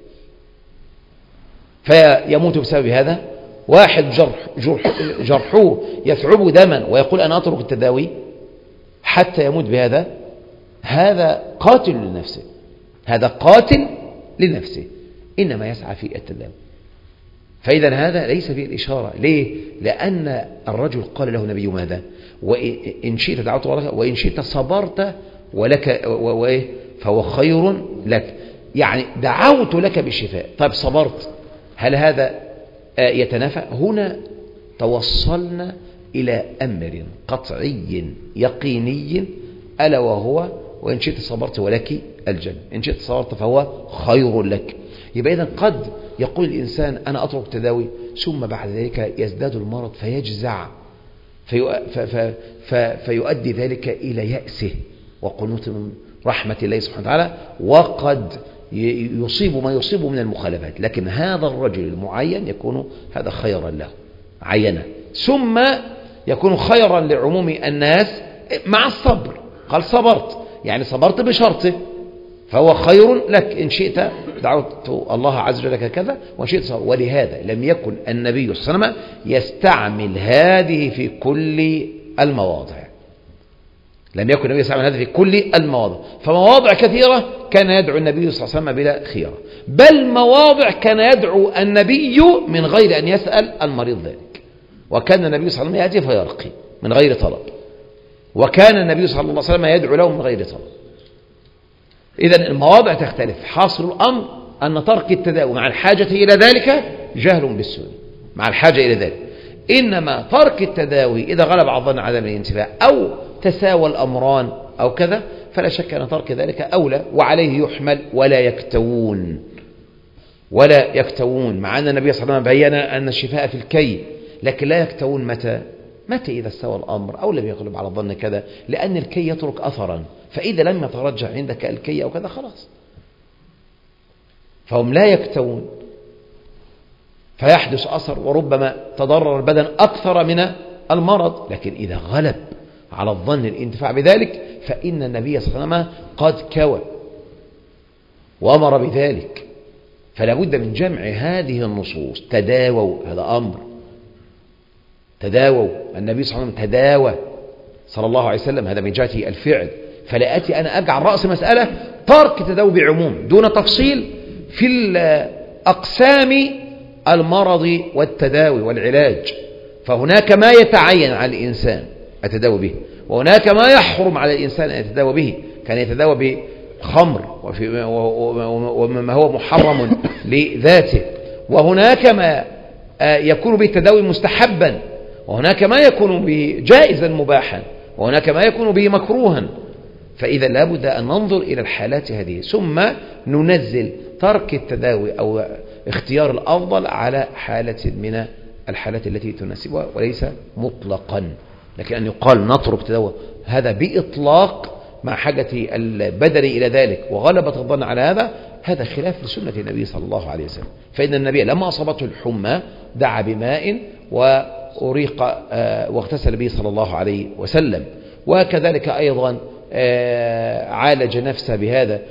فيموت بسبب هذا. واحد جرح جرح جرحوه يثعب دما ويقول أنا أترك التداوي حتى يموت بهذا، هذا قاتل لنفسه، هذا قاتل لنفسه، إنما يسعى في التداوي. فإذا هذا ليس فيه الإشارة. ليه؟ لأن الرجل قال له النبي ماذا؟ وإن شئت دعوت لك وإن شئت صبرت ولك وإيه فهو خير لك، يعني دعوت لك بالشفاء. طيب صبرت، هل هذا يتنافى؟ هنا توصلنا إلى أمر قطعي يقيني ألا وهو وإن شئت صبرت ولك الجنة، إن شئت صبرت فهو خير لك. يبقى إذن قد يقول الإنسان أنا أترك تداوي ثم بعد ذلك يزداد المرض فيجزع في في في فيؤدي ذلك إلى يأسه وقنوط من رحمة الله سبحانه وتعالى، وقد يصيب ما يصيب من المخالفات. لكن هذا الرجل المعين يكون هذا خيرا له عينه، ثم يكون خيرا لعموم الناس مع الصبر. قال صبرت يعني صبرت بشرطه فهو خير لك، إن شئت دعوت الله عز وجل لك كذا وإن شئت صبر. ولهذا لم يكن النبي صلى الله عليه وسلم يستعمل هذه في كل المواضع، لم يكن النبي صلى الله عليه وسلم هذا في كل المواضع. فمواضع كثيرة كان يدعو النبي صلى الله عليه وسلم بلا خيرة، بل مواضع كان يدعو النبي من غير أن يسأل المريض ذلك، وكان النبي صلى الله عليه وسلم يأتي فيرقي من غير طلب، وكان النبي صلى الله عليه وسلم يدعو له من غير طلب. إذن المواضع تختلف. حاصل الأمر أن ترك التداوي مع الحاجة إلى ذلك جهل بالسنة مع الحاجة إلى ذلك. إنما ترك التداوي إذا غلب على الظن عدم الانتفاع أو تساوى الأمران أو كذا فلا شك أن ترك ذلك أولى، وعليه يحمل ولا يكتوون ولا يكتوون مع أن النبي صلى الله عليه وسلم بيّن أن الشفاء في الكي، لكن لا يكتوون متى متى إذا استوى الأمر أو لم يغلب على الظن كذا، لأن الكي يترك أثرا، فإذا لم يترجح عندك الكي أو كذا خلاص، فهم لا يكتوون فيحدث أثر وربما تضرر البدن أكثر من المرض. لكن إذا غلب على الظن الانتفاع بذلك فإن النبي صلى الله عليه وسلم قد كوى وأمر بذلك، فلا بد من جمع هذه النصوص. تداووا، هذا أمر، تداووا، النبي صلى الله عليه وسلم تداوى صلى الله عليه وسلم، هذا من جهة الفعل. فلا أتي أنا أجعل رأس مسألة ترك تداوي بعموم دون تفصيل في الأقسام المرض والتداوي والعلاج، فهناك ما يتعين على الإنسان التداوي به، وهناك ما يحرم على الإنسان أن يتداوى به، كان يتداوى بخمر وما هو محرم لذاته، وهناك ما يكون بالتداوي مستحبا، وهناك ما يكون بجائزا مباحا، وهناك ما يكون به مكروها. فإذا لابد أن ننظر إلى الحالات هذه ثم ننزل ترك التداوي أو اختيار الأفضل على حالة من الحالات التي تناسبها، وليس مطلقا. لكن أن يقال نترك تداوي هذا بإطلاق مع حاجة البدن إلى ذلك وغلبة الظن على هذا، هذا خلاف لسنة النبي صلى الله عليه وسلم. فإن النبي لما أصابته الحمى دعا بماء وأريق واغتسل به صلى الله عليه وسلم، وكذلك أيضا عالج نفسه بهذا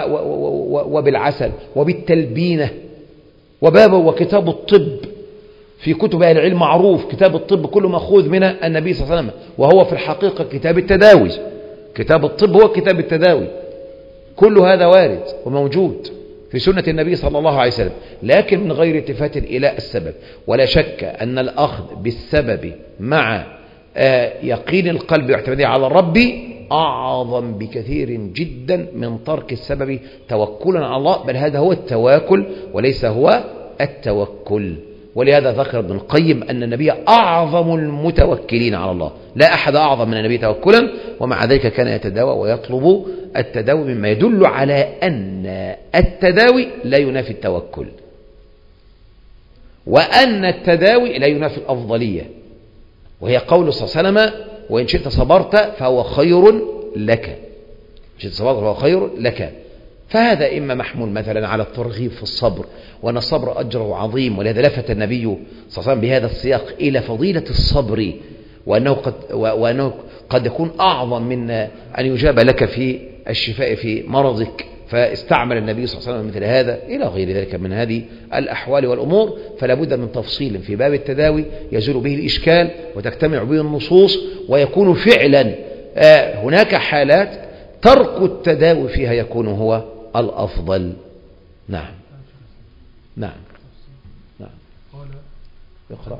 وبالعسل وبالتلبينة. وبابه وكتاب الطب في كتب أهل العلم معروف، كتاب الطب كله مأخوذ من النبي صلى الله عليه وسلم، وهو في الحقيقة كتاب التداوي. كتاب الطب هو كتاب التداوي، كل هذا وارد وموجود في سنة النبي صلى الله عليه وسلم، لكن من غير التفات إلى السبب. ولا شك أن الأخذ بالسبب مع يقين القلب واعتماده على الرب أعظم بكثير جدا من ترك السبب توكلا على الله، بل هذا هو التواكل وليس هو التوكل. ولهذا ذكر ابن القيم أن النبي أعظم المتوكلين على الله، لا أحد أعظم من النبي توكلا، ومع ذلك كان يتداوى ويطلب التداوي، مما يدل على أن التداوي لا ينافي التوكل، وأن التداوي لا ينافي الأفضلية، وهي قول صلى الله عليه وسلم: وإن شئت صبرت فهو خير لك، إن شئت صبرت فهو خير لك. فهذا إما محمول مثلا على الترغيب في الصبر، وأن الصبر أجره عظيم، ولهذا لفت النبي صلى الله عليه وسلم بهذا السياق إلى فضيلة الصبر، وأنه قد, وأنه قد يكون أعظم من أن يجاب لك في الشفاء في مرضك، فاستعمل النبي صلى الله عليه وسلم مثل هذا إلى غير ذلك من هذه الأحوال والأمور. فلا بد من تفصيل في باب التداوي يزول به الإشكال وتجتمع به النصوص، ويكون فعلا هناك حالات ترك التداوي فيها يكون هو الأفضل. نعم نعم نعم يقرأ.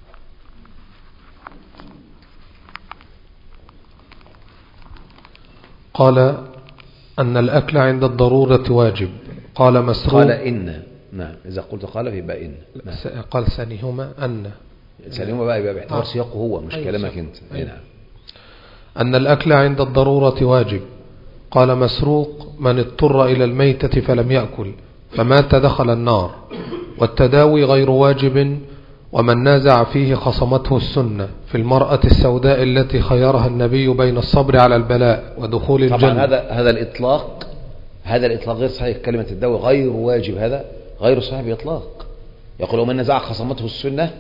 قال أن الأكل عند الضرورة واجب. قال مسروق.
قال إن. نعم إذا قلت قال في بقى إن. نعم.
قال ثانيهما أن.
ثانيهما بقى يبقى باعتبار سياقه هو مش كلامك أنت.
أي
نعم.
أن الأكل عند الضرورة واجب. قال مسروق: من اضطر إلى الميتة فلم يأكل فمات دخل النار. والتداوي غير واجب، ومن نازع فيه خصمته السنة في المرأة السوداء التي خيرها النبي بين الصبر على البلاء ودخول الجنة.
طبعا هذا هذا الإطلاق هذا الإطلاق غير صحيح. كلمة التداوي غير واجب هذا غير صحيح بإطلاق. يقول ومن نازع خصمته السنة،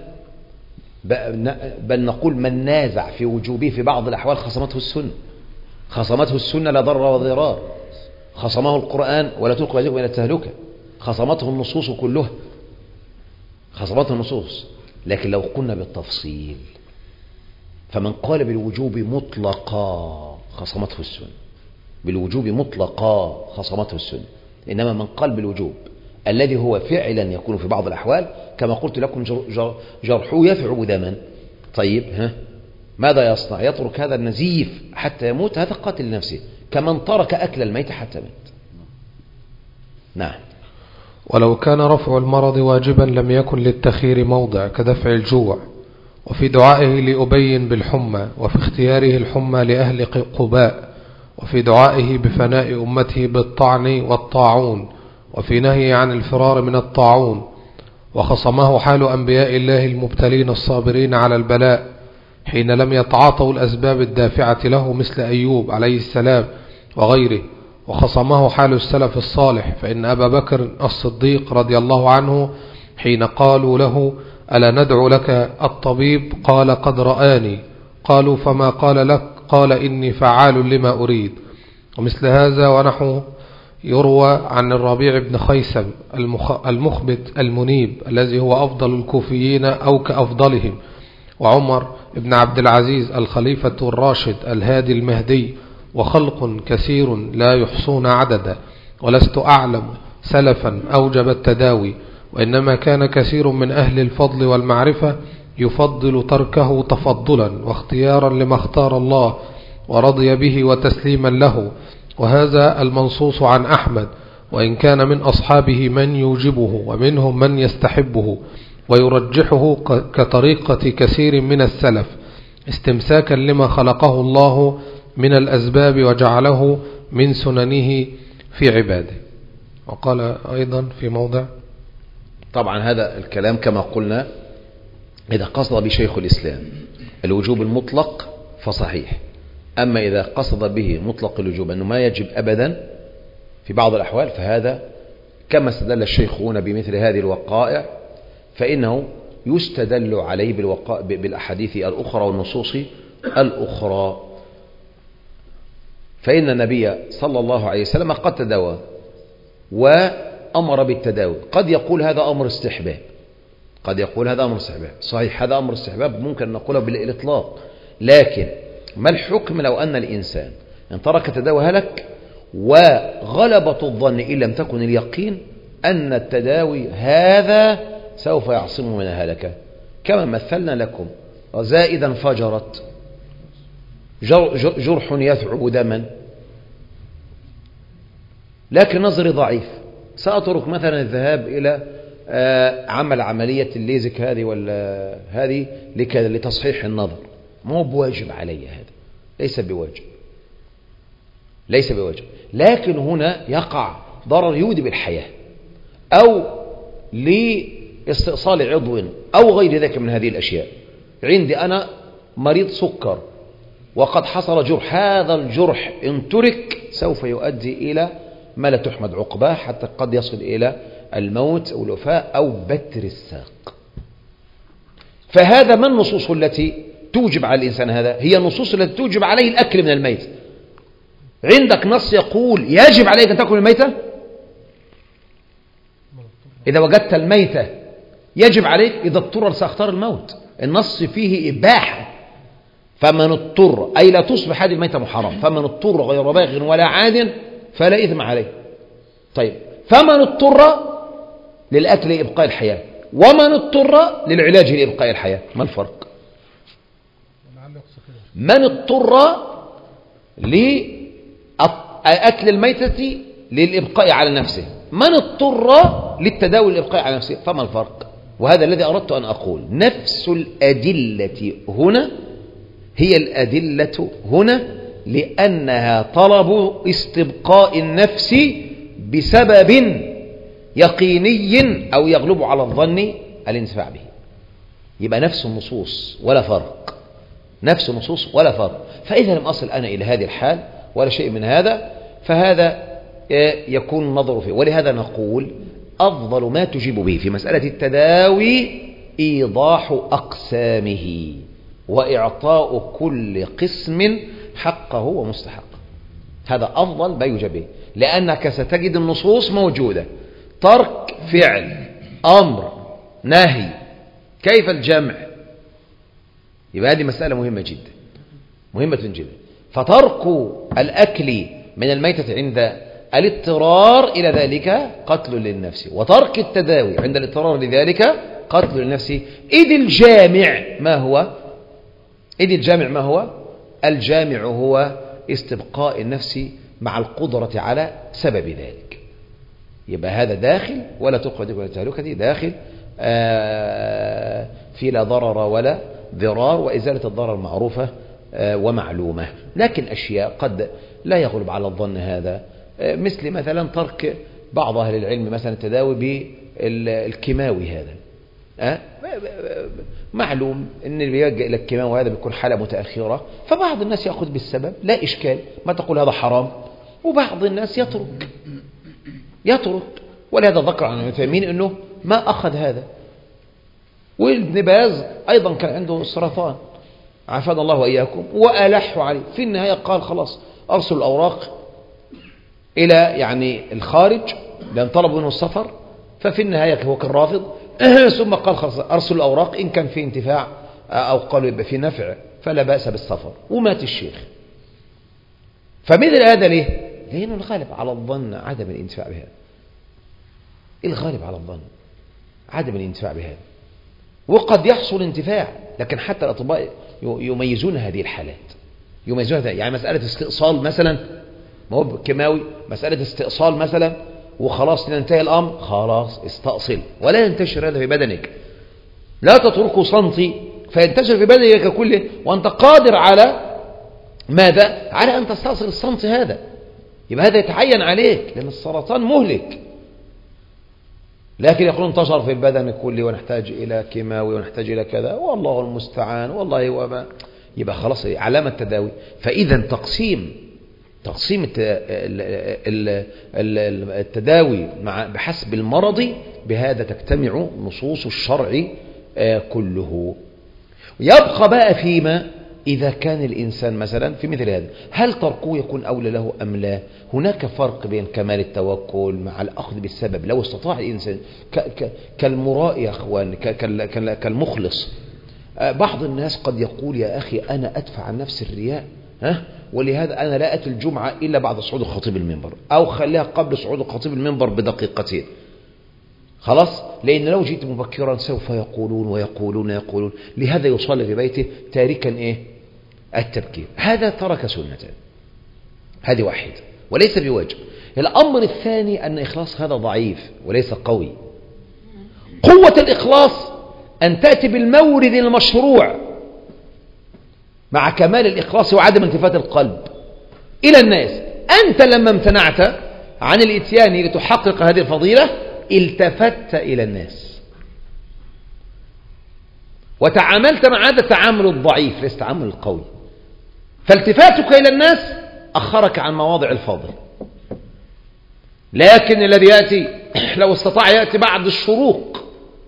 بل نقول من نازع في وجوبه في بعض الأحوال خصمته السنة. خصمته السنة لا ضرر وضرار، خصمه القرآن ولا تلقوا أيديكم إلى التهلكة، خصمته النصوص كلها، خصمته النصوص. لكن لو قلنا بالتفصيل فمن قال بالوجوب مطلقا خصمته السنة، بالوجوب مطلقا خصمته السنة. إنما من قال بالوجوب الذي هو فعلا يكون في بعض الأحوال كما قلت لكم جرحه يثعب دما، طيب ها ماذا يصنع؟ يترك هذا النزيف حتى يموت، هذا قاتل نفسه، كمن ترك أكل الميت حتى مات. نعم.
ولو كان رفع المرض واجبا لم يكن للتخيير موضع كدفع الجوع، وفي دعائه لأبين بالحمى، وفي اختياره الحمى لأهل قباء، وفي دعائه بفناء أمته بالطعن والطاعون، وفي نهيه عن الفرار من الطاعون. وخصمه حال أنبياء الله المبتلين الصابرين على البلاء حين لم يتعاطوا الأسباب الدافعة له مثل أيوب عليه السلام وغيره. وخصمه حال السلف الصالح، فإن أبا بكر الصديق رضي الله عنه حين قالوا له ألا ندعو لك الطبيب قال قد رآني، قالوا فما قال لك قال إني فعال لما أريد. ومثل هذا ونحو يروى عن الربيع بن خيسم المخبت المنيب الذي هو أفضل الكوفيين أو كأفضلهم، وعمر بن عبد العزيز الخليفة الراشد الهادي المهدي، وخلق كثير لا يحصون عددا، ولست أعلم سلفا أوجب التداوي، وإنما كان كثير من أهل الفضل والمعرفة يفضل تركه تفضلا واختيارا لما اختار الله ورضي به وتسليما له. وهذا المنصوص عن أحمد، وإن كان من أصحابه من يوجبه ومنهم من يستحبه ويرجحه كطريقة كثير من السلف، استمساكا لما خلقه الله من الأسباب وجعله من سننه في عباده. وقال أيضا في موضع:
طبعا هذا الكلام كما قلنا إذا قصد بشيخ الإسلام الوجوب المطلق فصحيح، أما إذا قصد به مطلق الوجوب أنه ما يجب أبدا في بعض الأحوال فهذا كما استدل الشيخون بمثل هذه الوقائع فإنه يستدل عليه بالوقائع بالأحاديث الأخرى والنصوص الأخرى. فإن النبي صلى الله عليه وسلم قد تداوى وأمر بالتداوي. قد يقول هذا أمر استحباب، قد يقول هذا أمر استحباب، صحيح هذا أمر استحباب ممكن نقوله بالإطلاق، لكن ما الحكم لو أن الإنسان ان ترك تداوي هلك وغلبة الظن إن لم تكن اليقين أن التداوي هذا سوف يعصمه من الهلكة، كما مثلنا لكم زائدا فجرت جرح يثعب دما لكن نظري ضعيف، سأترك مثلا الذهاب إلى عمل عملية الليزك هذه ولا هذه لكذا لتصحيح النظر، ما هو بواجب علي، هذا ليس بواجب ليس بواجب لكن هنا يقع ضرر يودي بالحياة أو لاستئصال عضو أو غير ذلك من هذه الأشياء. عندي أنا مريض سكر وقد حصل جرح، هذا الجرح إن ترك سوف يؤدي إلى ما لا تحمد عقباه حتى قد يصل إلى الموت أو الوفاة أو بتر الساق. فهذا ما النصوص التي توجب على الإنسان هذا؟ هي النصوص التي توجب عليه الأكل من الميت. عندك نص يقول يجب عليك أن تأكل الميتة؟ إذا وجدت الميتة يجب عليك، إذا اضطر سأختار الموت. النص فيه إباحة، فمن اضطر أي لا تصبح هذه الميتة محرم، فمن اضطر غير باغ ولا عاد فلا إثم عليه. طيب فمن اضطر للأكل لإبقاء الحياة ومن اضطر للعلاج لإبقاء الحياة، ما الفرق؟ من اضطر لأكل الميتة للإبقاء على نفسه، من اضطر للتداوي للإبقاء على نفسه، فما الفرق؟ وهذا الذي أردت أن أقول، نفس الأدلة هنا هي الأدلة هنا لأنها طلب استبقاء النفس بسبب يقيني أو يغلب على الظن الانتفاع به. يبقى نفس النصوص ولا فرق، نفس النصوص ولا فرق. فإذا لم أصل أنا إلى هذه الحال ولا شيء من هذا فهذا يكون النظر فيه. ولهذا نقول أفضل ما تجيب به في مسألة التداوي إيضاح أقسامه وإعطاء كل قسم حقه ومستحقه، هذا أفضل ما يجيب به، لأنك ستجد النصوص موجودة، ترك فعل أمر نهي، كيف الجمع؟ يبقى هذه مسألة مهمة جدا مهمة جدا. فترك الأكل من الميتة عند الاضطرار إلى ذلك قتل للنفس، وترك التداوي عند الاضطرار لذلك قتل للنفس. إذ الجامع ما هو؟ إذ الجامع ما هو؟ الجامع هو استبقاء النفس مع القدرة على سبب ذلك. يبقى هذا داخل ولا تقعد ولا تهلكتي داخل آه في لا ضرر ولا ضرار، وإزالة الضرر معروفة آه ومعلومة. لكن أشياء قد لا يغلب على الظن هذا، آه مثل مثلا ترك بعض أهل العلم مثلا التداوي بالكيماوي هذا. أه؟ معلوم ان اللي بيلجأ الى الكيماوي هذا بيكون حالة متأخرة، فبعض الناس يأخذ بالسبب لا إشكال، ما تقول هذا حرام، وبعض الناس يترك يترك ولهذا ذكر عن المتيمين انه ما أخذ هذا. وابن باز أيضا كان عنده سرطان عافانا الله وإياكم وألحوا عليه، في النهاية قال خلاص أرسل الأوراق إلى يعني الخارج لأن طلبوا منه السفر، ففي النهاية هو كان رافض ثم قال خلاص أرسل الأوراق إن كان في انتفاع أو قالوا يبقى في نفع فلا بأس بالسفر، ومات الشيخ. فمثل هذا ليه؟ لأنه الغالب على الظن عدم الانتفاع بهذا، الغالب على الظن عدم الانتفاع بهذا، وقد يحصل انتفاع، لكن حتى الأطباء يميزون هذه الحالات، يميزون هذا. يعني مسألة استئصال مثلا، ما هو كيماوي، مسألة استئصال مثلا وخلاص ينتهي الأمر، خلاص استأصل ولا ينتشر هذا في بدنك، لا تتركه سنتي فينتشر في بدنك كله وأنت قادر على ماذا؟ على أن تستأصل السنتي هذا، يبقى هذا يتعين عليك لأن السرطان مهلك. لكن يقولون انتشر في البدن كله ونحتاج إلى كيماوي ونحتاج إلى كذا والله المستعان والله وما، يبقى خلاص علامة تداوي. فإذا تقسيم تقسيم التداوي مع بحسب المرض بهذا تجتمع نصوص الشرع كله. يبقى بقى فيما إذا كان الإنسان مثلا في مثل هذا هل تركه يكون أولى له أم لا؟ هناك فرق بين كمال التوكل مع الأخذ بالسبب. لو استطاع الإنسان كالمراء يا أخوان كالمخلص، بعض الناس قد يقول يا أخي أنا أدفع عن نفس الرياء، ها؟ ولهذا أنا لا أتي الجمعة إلا بعد صعود خطيب المنبر، أو خليها قبل صعود خطيب المنبر بدقيقتين خلاص، لأن لو جئت مبكرا سوف يقولون ويقولون ويقولون، لهذا يصلي في بيته تاركا إيه؟ التبكير. هذا ترك سنة، هذه واحدة وليس بواجب. الأمر الثاني أن إخلاص هذا ضعيف وليس قوي. قوة الإخلاص أن تأتي بالمورد المشروع مع كمال الإخلاص وعدم التفات القلب إلى الناس. أنت لما امتنعت عن الإتيان لتحقق هذه الفضيلة التفت إلى الناس وتعاملت مع هذا التعامل الضعيف ليس التعامل القوي، فالتفاتك إلى الناس أخرك عن مواضع الفضل. لكن الذي يأتي لو استطاع يأتي بعد الشروق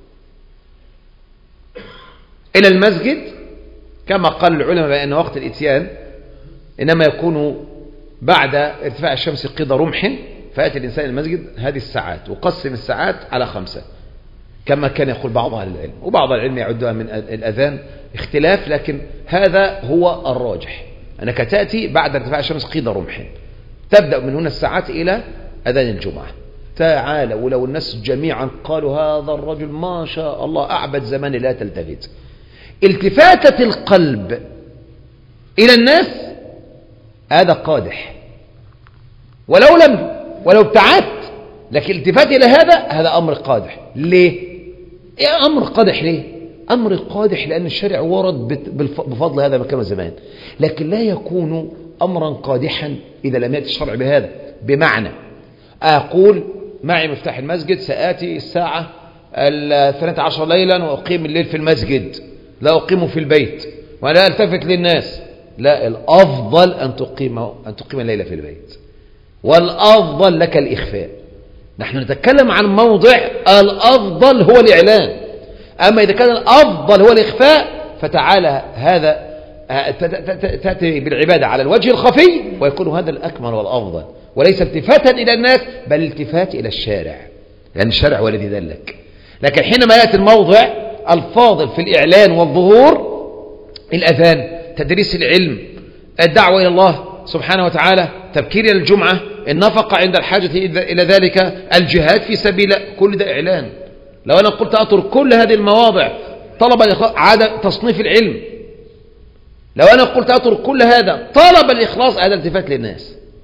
إلى المسجد، كما قال العلماء بأن وقت الإتيان إنما يكون بعد ارتفاع الشمس قيد رمح، فيأتي الإنسان المسجد هذه الساعات، وقسم الساعات على خمسة كما كان يقول بعض أهل العلم، وبعض العلم يعدها من الأذان اختلاف، لكن هذا هو الراجح أنك تأتي بعد ارتفاع الشمس قيد رمح، تبدأ من هنا الساعات إلى أذان الجمعة. تعالى ولو الناس جميعا قالوا هذا الرجل ما شاء الله أعبد زمان لا تلتفت، التفاتة القلب إلى الناس هذا قادح، ولو لم ولو ابتعدت، لكن التفات إلى هذا هذا أمر قادح. ليه؟ إيه أمر قادح ليه؟ أمر قادح لأن الشرع ورد بفضل هذا المكان زمان، لكن لا يكون أمرا قادحا إذا لم يأتي الشرع بهذا. بمعنى أقول معي مفتاح المسجد سآتي الساعة الثالثة عشر ليلا وأقيم الليل في المسجد، لا أقيم في البيت ولا ألتفت للناس، لا، الأفضل أن تقيم أن تقيم الليلة في البيت، والأفضل لك الإخفاء. نحن نتكلم عن موضع الأفضل هو الإعلان، أما إذا كان الأفضل هو الإخفاء فتعالى هذا تأتي بالعبادة على الوجه الخفي ويكون هذا الأكمل والأفضل، وليس التفاتا إلى الناس بل التفات إلى الشارع، لأن يعني الشارع هو الذي دلك. لكن حينما يأتي الموضع الفاضل في الإعلان والظهور، الأذان، تدريس العلم، الدعوة إلى الله سبحانه وتعالى، تبكير إلى الجمعة، النفقة عند الحاجة إلى ذلك، الجهاد في سبيل، كل ده إعلان. لو أنا قلت أترك كل هذه المواضع طلب الإخلاص عاد تصنيف العلم، لو أنا قلت أترك كل هذا طلب الإخلاص هذا التفات للناس،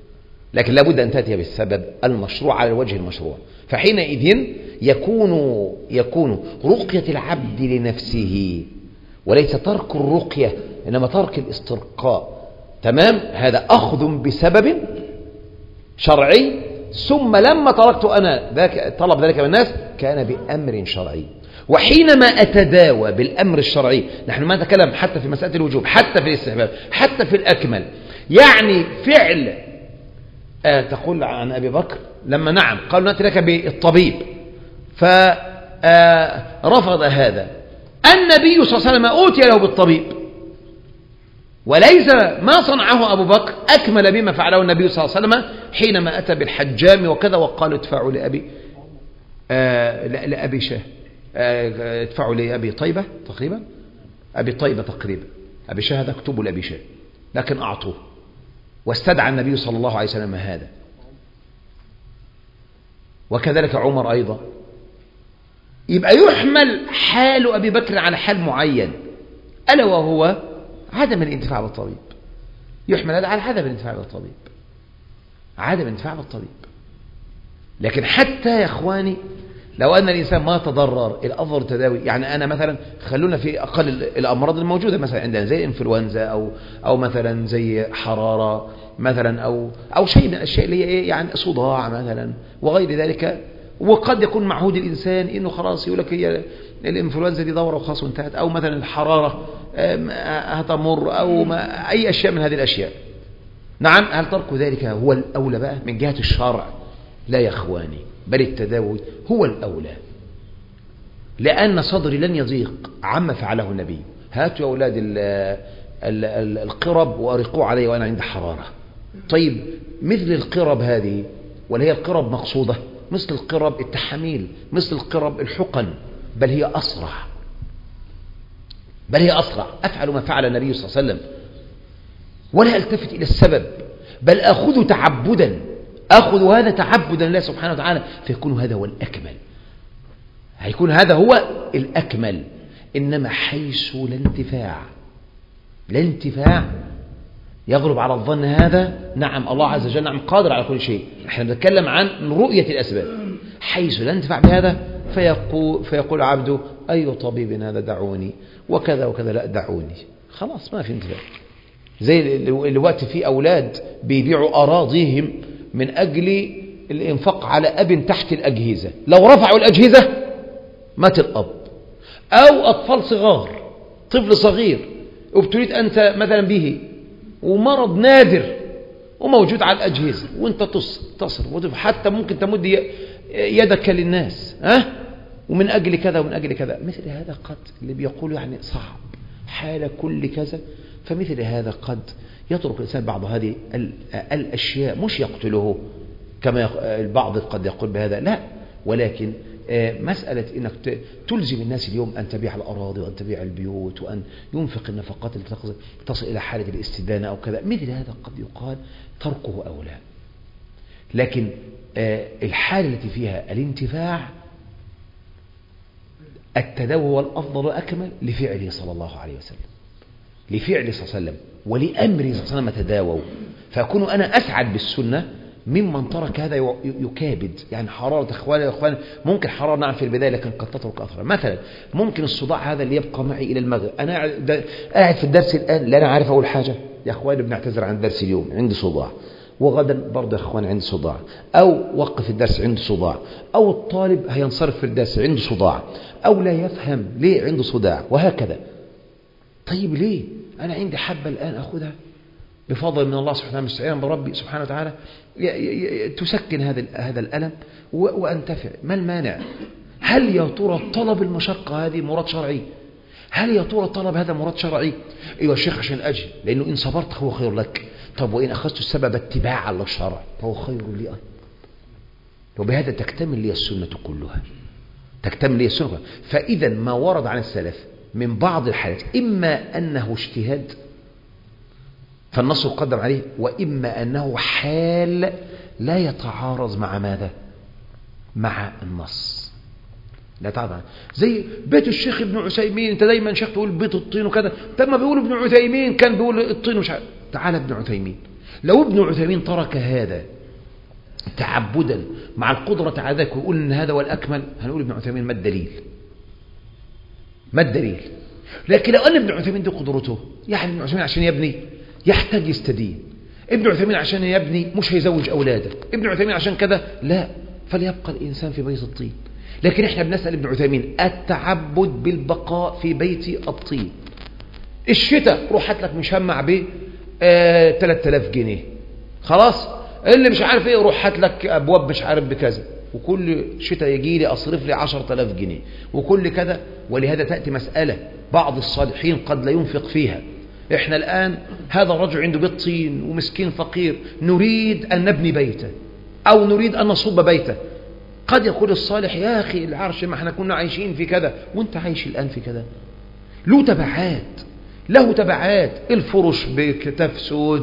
لكن لابد أن تأتي بالسبب المشروع على الوجه المشروع. فحينئذ يكون يكون رقية العبد لنفسه وليس ترك الرقية إنما ترك الاسترقاء. تمام؟ هذا أخذ بسبب شرعي، ثم لما تركت أنا ذاك طلب ذلك من الناس كان بأمر شرعي. وحينما أتداوى بالأمر الشرعي، نحن ما نتكلم حتى في مسألة الوجوب، حتى في الاستحباب، حتى في الأكمل، يعني فعل آه تقول عن أبي بكر لما نعم قالوا نأتي لك بالطبيب فرفض هذا، النبي صلى الله عليه وسلم أوتي له بالطبيب، وليس ما صنعه أبو بكر أكمل بما فعله النبي صلى الله عليه وسلم حينما أتى بالحجام وكذا وقال ادفعوا لأبي آه لأبي شاه آه ادفعوا لأبي طيبة تقريبا أبي طيبة تقريبا أبي شاه هذا اكتبوا لأبي شاه، لكن أعطوه واستدعى النبي صلى الله عليه وسلم هذا. وكذلك عمر أيضا. يبقى يحمل حال أبي بكر على حال معين ألا وهو عدم الانتفاع بالطبيب. يحمل هذا على عدم الانتفاع بالطبيب، عدم الانتفاع بالطبيب. لكن حتى يا إخواني لو أن الإنسان ما تضرر الأفضل تداوي. يعني أنا مثلا خلونا في أقل الأمراض الموجودة مثلا عندنا زي الإنفلونزا أو أو مثلا زي حرارة مثلا أو أو شيء من الأشياء اللي هي إيه يعني صداع مثلا وغير ذلك. وقد يكون معهود الإنسان إنه خلاص يقول لك هي الإنفلونزا دي دورة وخلاص وانتهت، أو مثلا الحرارة هتمر، أو ما أي أشياء من هذه الأشياء. نعم، هل ترك ذلك هو الأولى بقى من جهة الشرع؟ لا يا إخواني، بل التداوي هو الأولى، لأن صدري لن يضيق عما فعله النبي. هاتوا يا أولاد ال ال ال القرب وأرقوا علي وأنا عند حرارة. طيب مثل القرب هذه، ولا هي القرب مقصودة؟ مثل القرب التحاميل، مثل القرب الحقن، بل هي أسرع، بل هي أسرع. أفعل ما فعل النبي صلى الله عليه وسلم ولا ألتفت إلى السبب، بل أخذ تعبدا، أخذ هذا تعبدا لله سبحانه وتعالى، فيكون هذا هو الأكمل، هيكون هذا هو الأكمل. إنما حيث لا انتفاع، لا انتفاع يغلب على الظن هذا. نعم الله عز وجل نعم قادر على كل شيء، احنا بنتكلم عن رؤية الأسباب. حيث لا انتفاع بهذا فيقول, فيقول عبده أي طبيب هذا دعوني وكذا وكذا، لا دعوني، خلاص ما في انتفاع. زي الوقت في أولاد بيبيعوا أراضيهم من أجل الإنفاق على أب تحت الأجهزة، لو رفعوا الأجهزة مات الأب. أو أطفال صغار، طفل صغير ابتليت أنت مثلا به ومرض نادر وموجود على الأجهزة وانت تصر، حتى ممكن تمد يدك للناس ها ومن أجل كذا ومن أجل كذا. مثل هذا قد اللي بيقول يعني صعب حال كل كذا، فمثل هذا قد يترك الإنسان بعض هذه الأشياء، مش يقتله كما البعض قد يقول بهذا، لا، ولكن مسألة إنك تلزم الناس اليوم أن تبيع الأراضي وأن تبيع البيوت وأن ينفق النفقات التي تصل إلى حالة الاستدانة أو كذا، مثل هذا قد يقال تركه أولى. لكن الحالة التي فيها الانتفاع التداوي هو الأفضل والأكمل لفعله صلى الله عليه وسلم، لفعله صلى الله عليه وسلم ولأمره صلى الله عليه وسلم تداووا. فأكون أنا أسعد بالسنة ممن ترك هذا يكابد. يعني حرارة إخواني يا إخواني ممكن حرارة نعم في البداية لكن قد تترك أثرا. مثلا ممكن الصداع هذا اللي يبقى معي إلى المغرب، أنا قاعد في الدرس الآن لا أنا عارف أول حاجة يا إخواني بنعتذر عن الدرس اليوم عندي صداع، وغدا برضه يا إخواني عندي صداع، أو وقف الدرس عندي صداع، أو الطالب هينصرف في الدرس عنده صداع، أو لا يفهم ليه عنده صداع، وهكذا. طيب ليه أنا عندي حبة الآن أخذها بفضل من الله سبحانه مستعينا بربي سبحانه وتعالى تسكن هذا هذا الألم وأنتفع. ما المانع؟ هل يا ترى طلب المشقة هذه مراد شرعي؟ هل يا ترى طلب هذا مراد شرعي؟ أيها الشيخ عشان أجي، لأنه إن صبرت هو خير لك. طب وإن أخذت السبب اتباعا للشرع فهو خير لي. وبهذا تكتمل لي السنة كلها، تكتمل لي السنة. فإذا ما ورد عن السلف من بعض الحالات إما أنه اجتهاد فالنص يقدم عليه، وإما أنه حال لا يتعارض مع ماذا؟ مع النص، لا تعارض. زي بيت الشيخ ابن عثيمين، انت دايما شيخ تقول بيت الطين وكذا، طب ما بيقول ابن عثيمين كان بيقول الطين وش. تعال ابن عثيمين، لو ابن عثيمين ترك هذا تعبدا مع القدرة على ذلك ويقول إن هذا هو الأكمل، هنقول ابن عثيمين ما الدليل؟ ما الدليل؟ لكن لو قال ابن عثيمين دي قدرته، يعني ابن عثيمين عشان يبني يحتاج يستدين، ابن عثيمين عشان يبني مش هيزوج أولاده، ابن عثيمين عشان كذا لا، فليبقى الإنسان في بيت الطين. لكن احنا بنسأل ابن عثيمين التعبد بالبقاء في بيت الطين. الشتاء روح هات لك مشمع ب آه ثلاثة آلاف جنيه، خلاص اللي مش عارف ايه روح هات لك ابواب مش عارف بكذا، وكل شتاء يجي لي اصرف لي عشرة آلاف جنيه وكل كذا. ولهذا تأتي مسألة بعض الصالحين قد لا ينفق فيها. احنا الآن هذا الرجل عنده بيت طين ومسكين فقير، نريد أن نبني بيته أو نريد أن نصب بيته. قد يقول الصالح يا أخي العرش ما احنا كنا عايشين في كذا وانت عايش الآن في كذا. له تبعات، له تبعات، الفرش بكتاف سود،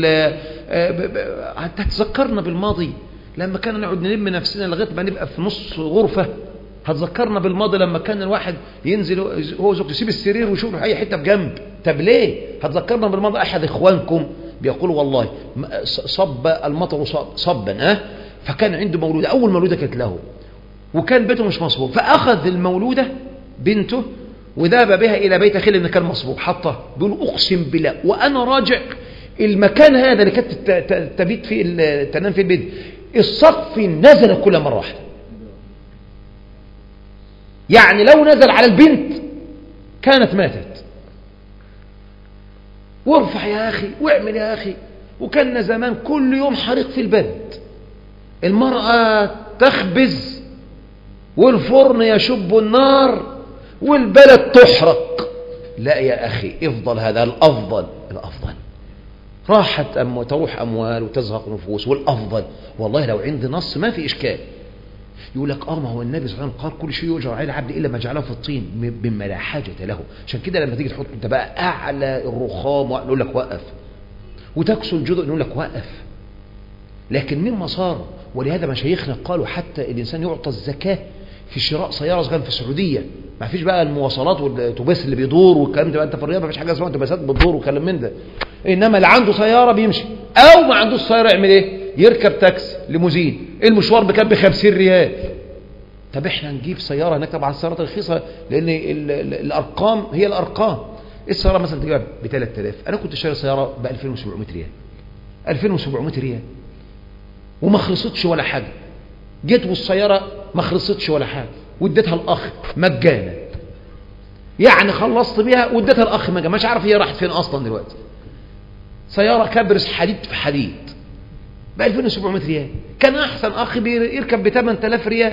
هتتذكرنا بالماضي لما كان نقعد نلم نفسنا لغاية ما نبقى في نص غرفة. هتذكرنا بالماضي لما كان الواحد ينزل هو زوجته يسيب السرير ويشوف اي حته في جنب. طب ليه؟ هتذكرنا بالماضي احد اخوانكم بيقول والله صب المطر صبا اه فكان عنده مولوده، اول مولوده كانت له وكان بيته مش مصبوب، فاخذ المولوده بنته وذهب بها الى بيت خيل ان كان مصبوب حطه. بيقول اقسم بالله وانا راجع المكان هذا اللي كانت تبيت فيه تنام في البيت، السقف نزل كل مره واحده. يعني لو نزل على البنت كانت ماتت. وارفع يا أخي واعمل يا أخي. وكان زمان كل يوم حريق في البلد، المرأة تخبز والفرن يشب النار والبلد تحرق. لا يا أخي افضل، هذا الأفضل. الأفضل راحت أم تروح أموال وتزهق نفوس، والأفضل والله لو عندي نص ما في إشكال يقول لك اه ما هو النبي صلى الله عليه وسلم قال كل شيء يؤجر عليه العبد الا ما جعله في الطين مما لا حاجه له. عشان كده لما تيجي تحط انت بقى اعلى الرخام نقول لك وقف، وتكسو الجذع نقول لك وقف. لكن مما صار، ولهذا مشايخنا قالوا حتى الانسان يعطى الزكاه في شراء سياره صغيره في السعوديه. ما فيش بقى المواصلات والاتوبيس اللي بيدور والكلام ده، انت في الرياض ما فيش حاجه اسمها اتوبيسات بتدور وكلام من ده. انما اللي عنده سياره بيمشي، او ما عندوش سياره يعمل ايه؟ يركب تاكسي ليموزين. المشوار بكام؟ ب خمسين ريال. طب احنا نجيب سياره هناك، طبعا السيارات رخيصه لان ال ال الارقام هي الارقام. السياره مثلا تجيبها ب ثلاثة آلاف، انا كنت شاري سياره ب ألفين وسبعمائة ريال، ألفين وسبعمائة ريال وما خلصتش ولا حاجه. جيت والسياره ما خلصتش ولا حاجه واديتها الاخ مجانا، يعني خلصت بيها واديتها الاخ مجانا، مش عارف هي راحت فين اصلا دلوقتي. سياره كبرس حديد في حديد ب ألفين وسبعمائة ريال. كان احسن اخ بيركب ب ثمانية آلاف ريال،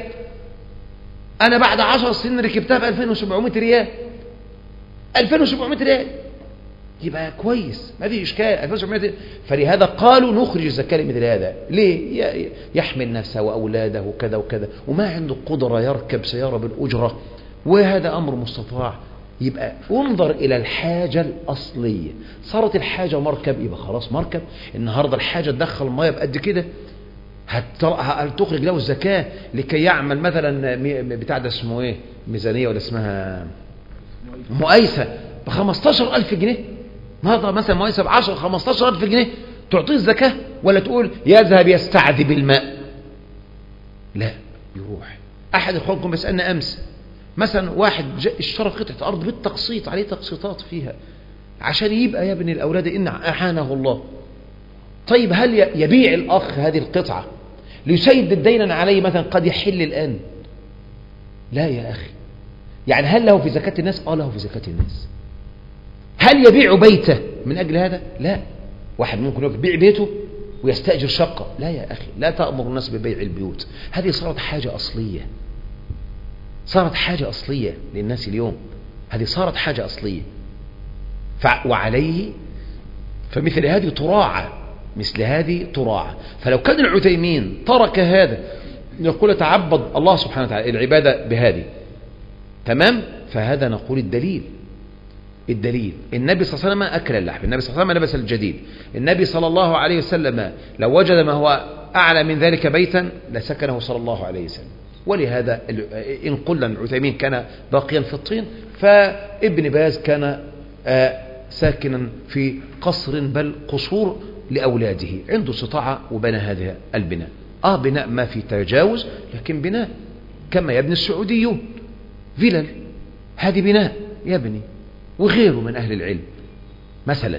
انا بعد عشر سنين ركبتها ب ألفين وسبعمائة ريال. ألفين وسبعمائة ريال يبقى كويس ما في اشكال. ألفين وسبعمائة ريال. فلهذا قالوا نخرج الزكاه مثل هذا. ليه؟ يحمل نفسه واولاده وكذا وكذا وما عنده قدره يركب سياره بالاجره، وهذا امر مستطاع. يبقى انظر الى الحاجه الاصليه. صارت الحاجه مركب يبقى خلاص مركب. النهارده الحاجه تدخل ميه بقد كده، هل تخرج له الزكاه لكي يعمل مثلا بتاع ده اسمه ايه ميزانيه ولا اسمها مقايسه ب خمستاشر ألف جنيه؟ النهارده مثلا مقايسه ب عشرة خمستاشر ألف جنيه تعطيه الزكاه؟ ولا تقول يذهب يستعذب الماء؟ لا، يروح. احد اخوانكم بيسالنا امس مثلا واحد اشترى قطعه ارض بالتقسيط، عليه تقسيطات فيها عشان يبقى يبني الاولاد ان اعانه الله. طيب هل يبيع الاخ هذه القطعه ليسدد دينا عليه مثلا قد يحل الان؟ لا يا اخي. يعني هل له في زكاه الناس؟ اه له في زكاه الناس. هل يبيع بيته من اجل هذا؟ لا. واحد ممكن يبيع بيته ويستاجر شقه. لا يا اخي، لا تامر الناس ببيع البيوت. هذه صارت حاجه اصليه، صارت حاجه اصليه للناس اليوم. هذه صارت حاجه اصليه. وعليه فمثل هذه تراعى، مثل هذه تراعى. فلو كان العثيمين ترك هذا يقول تعبد الله سبحانه وتعالى العبادة بهذه تمام، فهذا نقول الدليل. الدليل النبي صلى الله عليه وسلم أكل اللحم، النبي صلى الله عليه وسلم لبس الجديد، النبي صلى الله عليه وسلم لو وجد ما هو أعلى من ذلك بيتا لسكنه صلى الله عليه وسلم. ولهذا إن قلنا العثيمين كان باقيا في الطين، فابن باز كان ساكنا في قصر بل قصور لأولاده، عنده استطاعة وبنى هذا البناء. آه بناء ما في تجاوز، لكن بناء كما يبني السعوديون فيلل، هذه بناء يبني، وغيره من أهل العلم مثلا.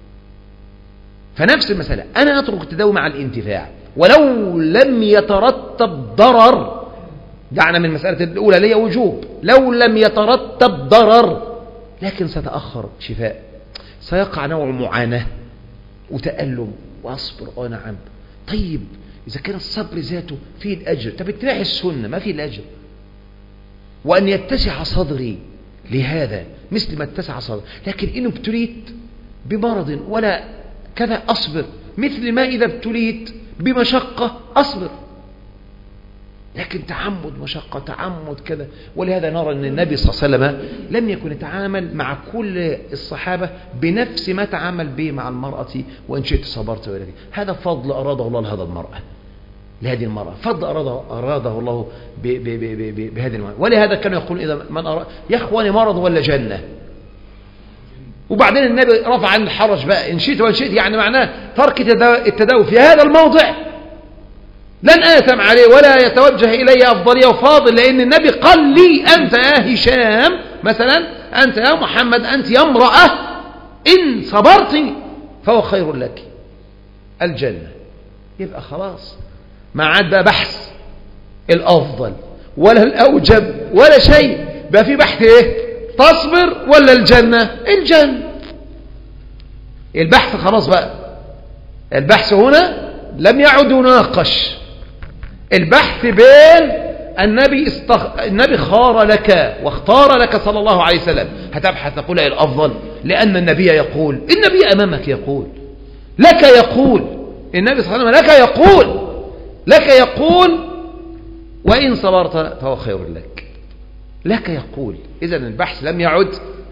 فنفس المسألة، أنا أترك التداوي مع الانتفاع ولو لم يترتب ضرر. دعنا من المسألة الأولى لي وجوب، لو لم يترتب ضرر لكن ستأخر شفاء، سيقع نوع معاناة وتألم وأصبر. آه نعم. طيب إذا كان الصبر ذاته فيه الأجر، طب اتباع السنة ما فيه الأجر، وأن يتسع صدري لهذا مثل ما اتسع صدري، لكن إن ابتليت بمرض ولا كذا أصبر، مثل ما إذا ابتليت بمشقة أصبر. لكن تعمد مشقة، تعمد كذا. ولهذا نرى أن النبي صلى الله عليه وسلم لم يكن يتعامل مع كل الصحابة بنفس ما تعامل به مع المرأة، وإن شئت صبرت ولدي. هذا فضل أراده الله لهذا المرأة، لهذه المرأة فضل أراده, أراده الله ب ب ب ب بهذه المرأة. ولهذا كانوا يقول إذا من أراد يا إخواني مرض ولا جنة. وبعدين النبي رفع عن الحرج بقى، إن شئت وإن شئت، يعني معناه ترك التداوي في هذا الموضع لن آثم عليه ولا يتوجه إلي أفضلية وفاضل، لأن النبي قال لي أنت يا هشام مثلا، أنت يا محمد، أنت يا امرأة، إن صبرت فهو خير لك الجنة. يبقى خلاص ما عاد بقى بحث الأفضل ولا الأوجب ولا شيء، بقى في بحث إيه؟ تصبر ولا الجنة؟ الجنة. البحث خلاص بقى، البحث هنا لم يعد يناقش. البحث بين النبي استخ... النبي خار لك واختار لك صلى الله عليه وسلم، هتبحث تقول ايه الافضل؟ لان النبي يقول، النبي امامك يقول لك، يقول النبي صلى الله عليه وسلم لك يقول لك يقول وان صبرت فهو خير لك، لك يقول. اذا البحث لم يعد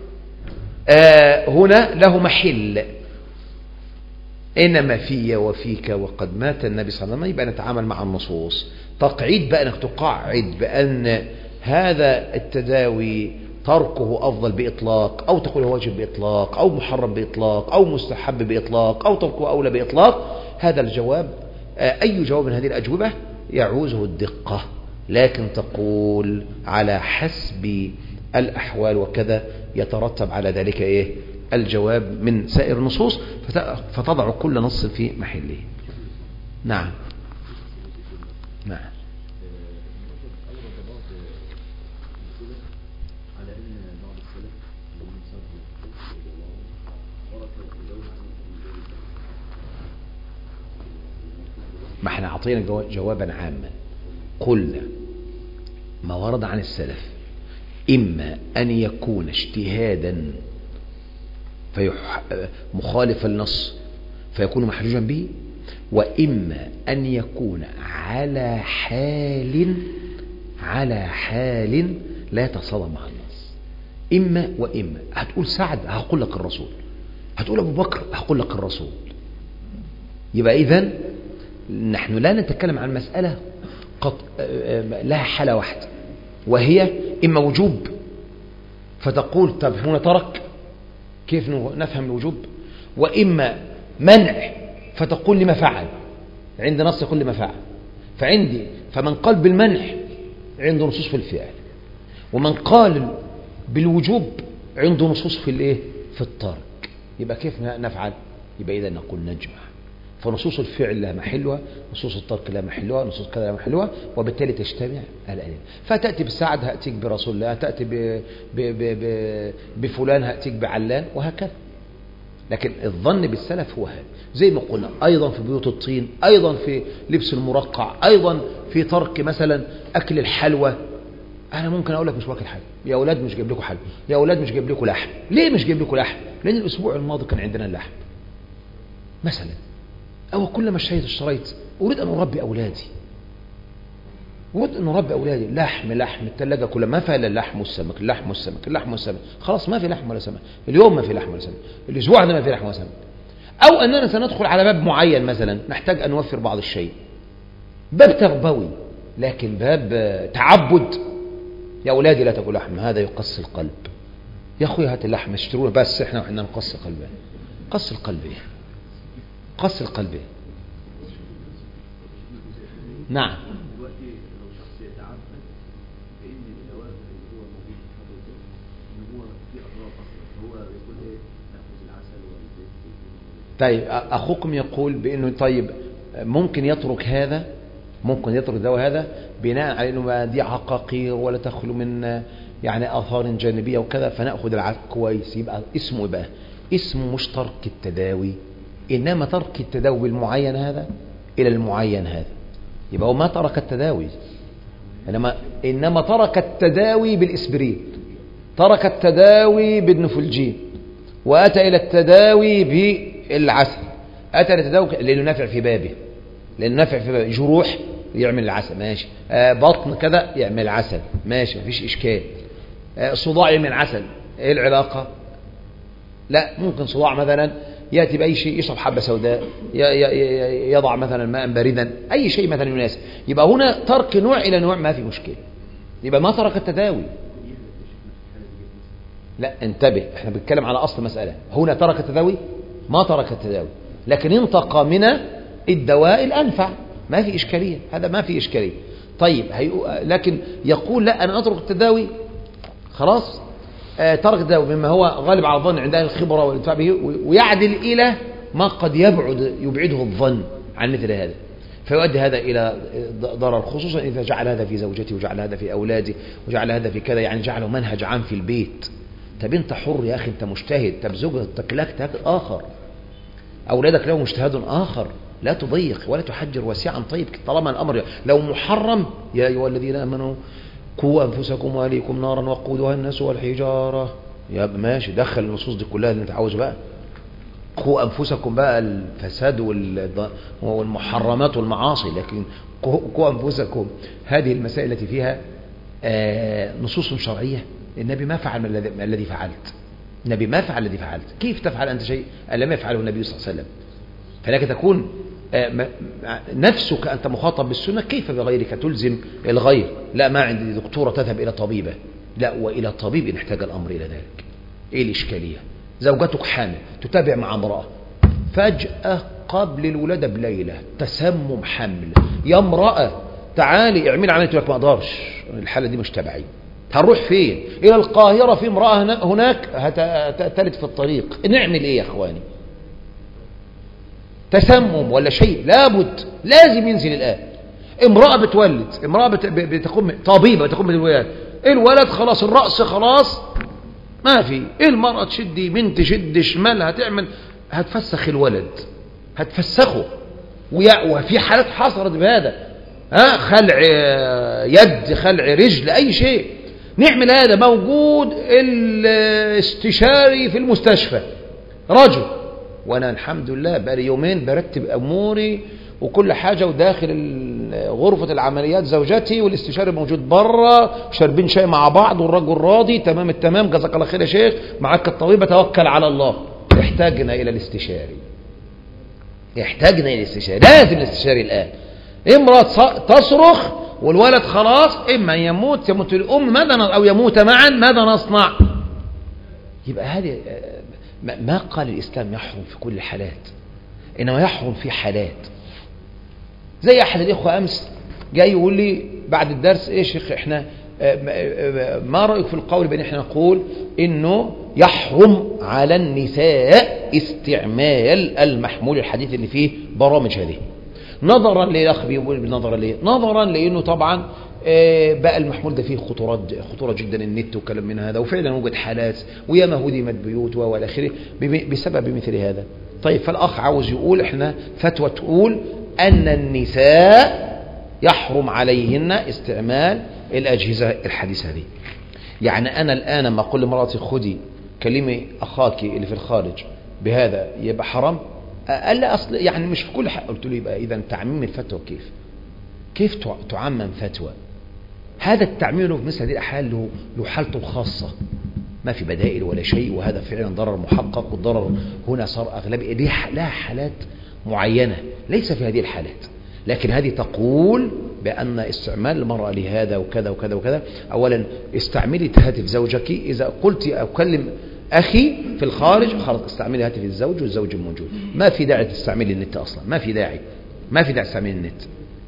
آه هنا له محل، إنما في وفيك وقد مات النبي صلى الله عليه وسلم. يبقى نتعامل مع النصوص. تقعيد بقى أنك تقعد بأن هذا التداوي تركه أفضل بإطلاق، أو تقول واجب بإطلاق، أو محرم بإطلاق، أو مستحب بإطلاق، أو تركه أولى بإطلاق، هذا الجواب أي جواب من هذه الأجوبة يعوزه الدقة، لكن تقول على حسب الأحوال وكذا يترتب على ذلك إيه الجواب من سائر النصوص، فتضع كل نص في محله. نعم نعم. ما احنا عطينا جوابا عاما، قلنا ما ورد عن السلف إما أن يكون اجتهادا مخالف النص فيكون محجوجا به، وإما أن يكون على حال على حال لا يتصادم مع النص. إما وإما. هتقول سعد هقول لك الرسول، هتقول أبو بكر هقول لك الرسول. يبقى إذن نحن لا نتكلم عن مسألة قط... لها حالة واحدة، وهي إما وجوب فتقول طب هنا ترك، كيف نفهم الوجوب؟ وإما منع فتقول لما فعل، عند نص يقول لما فعل. فعندي فمن قال بالمنع عنده نصوص في الفعل، ومن قال بالوجوب عنده نصوص في الايه في الترك. يبقى كيف نفعل؟ يبقى إذا نقول نجمع، فنصوص الفعل لها محلها، نصوص الترك لها محلها، نصوص كذا لها محلها، وبالتالي تجتمع الأدلة. فتأتي بالسعد هأتيك برسول الله، تأتي ب... ب... ب... ب... بفلان هأتيك بعلان، وهكذا. لكن الظن بالسلف هو هذا، زي ما قلنا أيضا في بيوت الطين، أيضا في لبس المرقع، أيضا في ترك مثلا أكل الحلوى. أنا ممكن أقول لك مش واكل حلوى، يا أولاد مش جايب لكم حلوى، يا أولاد مش جايب لكم لحم. ليه مش جايب لكم لحم؟ لأن الأسبوع الماضي كان عندنا اللحم مثلا، أو كلما اشتريت اشتريت أريد أن أربي أولادي، أريد أن أربي أولادي. لحم لحم الثلاجة كلها ما فيها إلا اللحم والسمك، اللحم والسمك، اللحم والسمك، خلاص ما في لحم ولا سمك، اليوم ما في لحم ولا سمك، الأسبوع ده ما في لحم ولا سمك. أو أننا سندخل على باب معين مثلا نحتاج أن نوفر بعض الشيء، باب تربوي، لكن باب تعبد. يا أولادي لا تأكلوا لحم، هذا يقسي القلب. يا أخوي هات اللحم اشتروه بس إحنا وإحنا نقسي قلبنا. قسي القلب إيه؟ قسي القلب إيه؟ نعم.
دلوقتي لو شخص يتعبد بان الدواء اللي هو موجود في حضرته ان هو فيه اضرار اصلا، هو يقول ايه ناخذ العسل والزيت.
طيب اخوكم يقول بانه طيب ممكن يترك هذا، ممكن يترك الدواء هذا بناء على انه ما دي عقاقير ولا تخلو من يعني اثار جانبيه وكذا، فناخذ العسل كويس. يبقى اسمه بقى اسمه مش ترك التداوي، انما ترك التداوي المعين هذا الى المعين هذا. يبقى هو ما ترك التداوي، انما انما ترك التداوي بالاسبرين، ترك التداوي بالنفلجين، واتى الى التداوي بالعسل. اتى الى التداوي لانه نافع في بابه، لانه نافع في بابه. جروح يعمل العسل ماشي، آه بطن كذا يعمل عسل ماشي، مفيش اشكال. آه صداع يعمل عسل، ايه العلاقه؟ لا، ممكن صداع مثلا ياتي باي شيء، يشرب حبه سوداء، يضع مثلا ماء باردا، اي شيء مثلا يناسب. يبقى هنا ترك نوع الى نوع ما في مشكله، يبقى ما ترك التداوي. لا انتبه، احنا بنتكلم على اصل مساله. هنا ترك التداوي، ما ترك التداوي، لكن انتقى من الدواء الانفع، ما في اشكاليه، هذا ما في اشكاليه. طيب هي... لكن يقول لا انا اترك التداوي خلاص، آه ترك التداوي مما هو غالب على الظن عند اهل الخبره والانتفاع به، ويعدل الى ما قد يبعد يبعده الظن عن مثل هذا، فيؤدي هذا الى ضرر، خصوصا اذا جعل هذا في زوجته وجعل هذا في اولاده وجعل هذا في كذا، يعني جعله منهج عام في البيت. طب انت حر يا اخي، انت مجتهد. طب زوجتك لك اجتهاد اخر، اولادك لهم اجتهاد اخر، لا تضيق ولا تحجر واسعا. طيب طالما الامر لو محرم، يا ايها الذين امنوا قوا انفسكم واهليكم نارا وقودها الناس والحجاره، يا ماشي، دخل النصوص دي كلها اللي انت عاوز بقى. قوا انفسكم بقى الفساد والمحرمات والمعاصي، لكن قوا انفسكم هذه المسائل التي فيها آه نصوص شرعيه. النبي ما فعل الذي فعلت، النبي ما فعل الذي فعلت، كيف تفعل انت شيء لم يفعله النبي صلى الله عليه وسلم؟ فلك تكون نفسك أنت مخاطب بالسنة، كيف بغيرك تلزم الغير؟ لا، ما عندي دكتورة تذهب إلى طبيبة، لا، وإلى طبيب إن احتاج الأمر إلى ذلك. إيه الإشكالية؟ زوجتك حامل تتابع مع امرأة، فجأة قبل الولادة بليلة تسمم حمل، يا امرأة تعالي اعملي عملية، لك ما أقدرش، الحالة دي مش تبعي. هنروح فين؟ إلى القاهرة، في امرأة هناك هتلد في الطريق، نعمل إيه يا أخواني؟ تسمم ولا شيء، لابد لازم ينزل الآن. امرأة بتولد، امرأة بتقوم طبيبة بتقوم بالولاد، الولد خلاص الرأس خلاص ما في، المرأة تشد يمين تشد شمال، هتعمل هتفسخ الولد، هتفسخه. وفي حالات حصلت بهذا، ها، خلع يد، خلع رجل، أي شيء. نعمل هذا، موجود الاستشاري في المستشفى رجل، وانا الحمد لله بقالي يومين برتب اموري وكل حاجه، وداخل غرفه العمليات زوجتي والاستشاري موجود بره، شاربين شاي مع بعض، والرجل راضي تمام التمام، جزاك الله خير يا شيخ، معاك الطبيب، توكل على الله. احتاجنا الى الاستشاري، احتاجنا الى الاستشاري، لازم الاستشاري الان. امراه تصرخ والولد خلاص، اما يموت يموت الام ماذا او يموت معا، ماذا نصنع؟ يبقى هذه ما قال الإسلام يحرم في كل الحالات، إنما يحرم في حالات. زي أحد الإخوة أمس جاي يقول لي بعد الدرس، إيه شيخ إحنا ما رأيك في القول بأن إحنا نقول إنه يحرم على النساء استعمال المحمول الحديث اللي فيه برامج هذه، نظرا للأخ بيقول نظرا ليه؟ نظرا لأنه طبعا بقى المحمول ده فيه خطورات خطوره جدا، النت وكلام من هذا، وفعلا وجد حالات وياما هدمت بيوت والى اخره بسبب مثل هذا. طيب فالاخ عاوز يقول احنا فتوى تقول ان النساء يحرم عليهن استعمال الاجهزه الحديثه دي. يعني انا الان لما اقول لمراتي خدي كلمي اخاك اللي في الخارج بهذا يبقى حرام؟ قال لا، اصل يعني مش في كل حق. قلت له يبقى اذا تعميم الفتوى كيف؟ كيف تعمم فتوى؟ هذا التعميم في مثل هذه الأحوال له له حالته الخاصة، ما في بدائل ولا شيء، وهذا فعلا ضرر محقق، والضرر هنا صار أغلبية لها حالات معينة، ليس في هذه الحالات. لكن هذه تقول بأن استعمال المرأة لهذا وكذا وكذا وكذا، أولا استعملي هاتف زوجك، إذا قلت أكلم أخي في الخارج خلاص استعملي هاتف الزوج والزوج الموجود، ما في داعي تستعملي النت أصلا، ما في داعي ما في داعي تستعملي النت.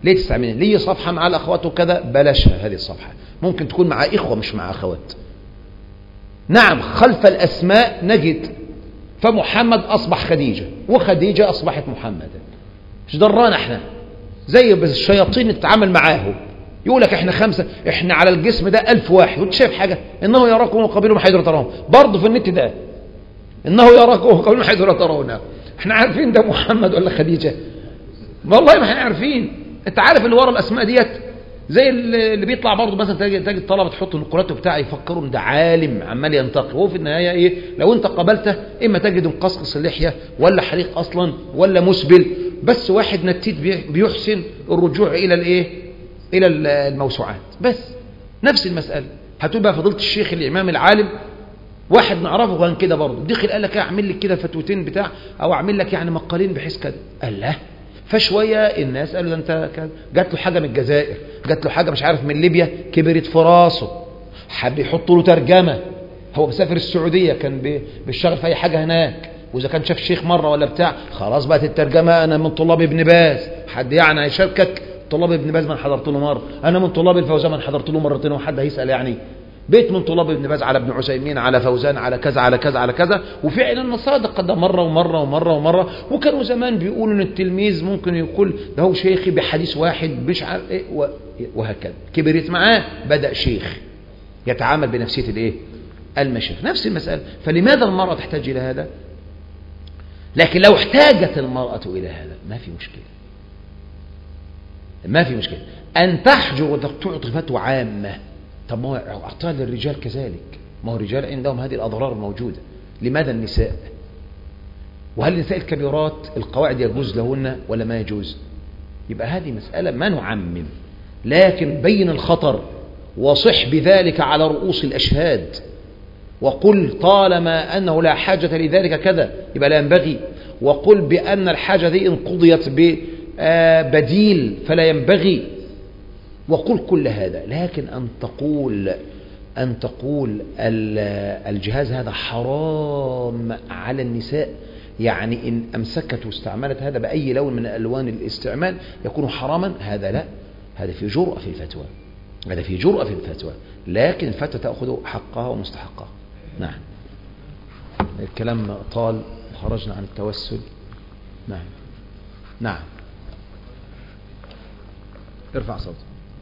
ليه تستعملين؟ ليه صفحة مع الأخوات وكذا؟ بلاشها هذه الصفحة، ممكن تكون مع إخوة مش مع أخوات. نعم خلف الأسماء نجد، فمحمد أصبح خديجة وخديجة أصبحت محمد، مش ضرانا احنا، زي بس الشياطين تتعامل معاه، يقول لك احنا خمسة، احنا على الجسم ده ألف واحد، وانت شايف حاجة؟ إنه يراكم وقبيلهم حيث لا ترون، برضه في النت ده إنه يراكم وقبيلهم حيث لا ترون، احنا عارفين ده محمد ولا خديجة؟ والله ما احنا عارفين. انت عارف اللي ورا الأسماء ديت زي اللي بيطلع برضه مثلا تجد الطلبه تحط النقولات بتاعه يفكروا ان ده عالم عمال ينتقي، وهو في النهايه ايه؟ لو انت قابلته اما تجد مقصقص اللحيه ولا حريق اصلا ولا مسبل، بس واحد نتيت بيحسن الرجوع الى الايه؟ الى الموسوعات. بس نفس المساله هتقول بقى فضيله الشيخ الامام العالم واحد نعرفه كان كده برضه دخل قال لك اعمل لك كده فتوتين بتاع او اعمل لك يعني مقالين بحيث كده، قال لا. فشويه الناس قالوا ده انت جات له حاجه من الجزائر، جات له حاجه مش عارف من ليبيا، كبرت في راسه، حب يحطوا له ترجمه، هو مسافر السعوديه كان بيشتغل في اي حاجه هناك، واذا كان شاف شيخ مره ولا بتاع خلاص بقت الترجمه انا من طلاب ابن باز، حد يعني هيشاركك؟ طلاب ابن باز من حضرت له مره، انا من طلاب الفوزان من حضرت له مرتين، وحد هيسال يعني؟ بيت من طلاب ابن باز على ابن عثيمين على فوزان على كذا على كذا على كذا، وفعلا صادق ده مرة ومرة ومرة ومرة. وكانوا زمان بيقولوا ان التلميذ ممكن يقول ده هو شيخي بحديث واحد مش عارف ايه، وهكذا كبرت معاه بدأ شيخ يتعامل بنفسية الايه؟ المشيخ. نفس المسألة. فلماذا المرأة تحتاج الى هذا؟ لكن لو احتاجت المرأة الى هذا ما في مشكلة، ما في مشكلة ان تحجر وتعطي فتوى عامة. طب ما هو أعطاها للرجال كذلك، ما هو الرجال عندهم هذه الأضرار موجودة، لماذا النساء؟ وهل النساء الكبيرات القواعد يجوز لهن ولا ما يجوز؟ يبقى هذه مسألة ما نعمم، لكن بين الخطر وصح بذلك على رؤوس الأشهاد، وقل طالما أنه لا حاجة لذلك كذا يبقى لا ينبغي، وقل بأن الحاجة دي إن قضيت ببديل فلا ينبغي، وقل كل هذا. لكن أن تقول أن تقول الجهاز هذا حرام على النساء، يعني إن أمسكت واستعملت هذا بأي لون من ألوان الاستعمال يكون حراما، هذا لا، هذا في جرأة في الفتوى، هذا في جرأة في الفتوى، لكن الفتوى تأخذ حقها ومستحقها. نعم. الكلام طال، خرجنا عن التوسل. نعم نعم ارفع صوتك.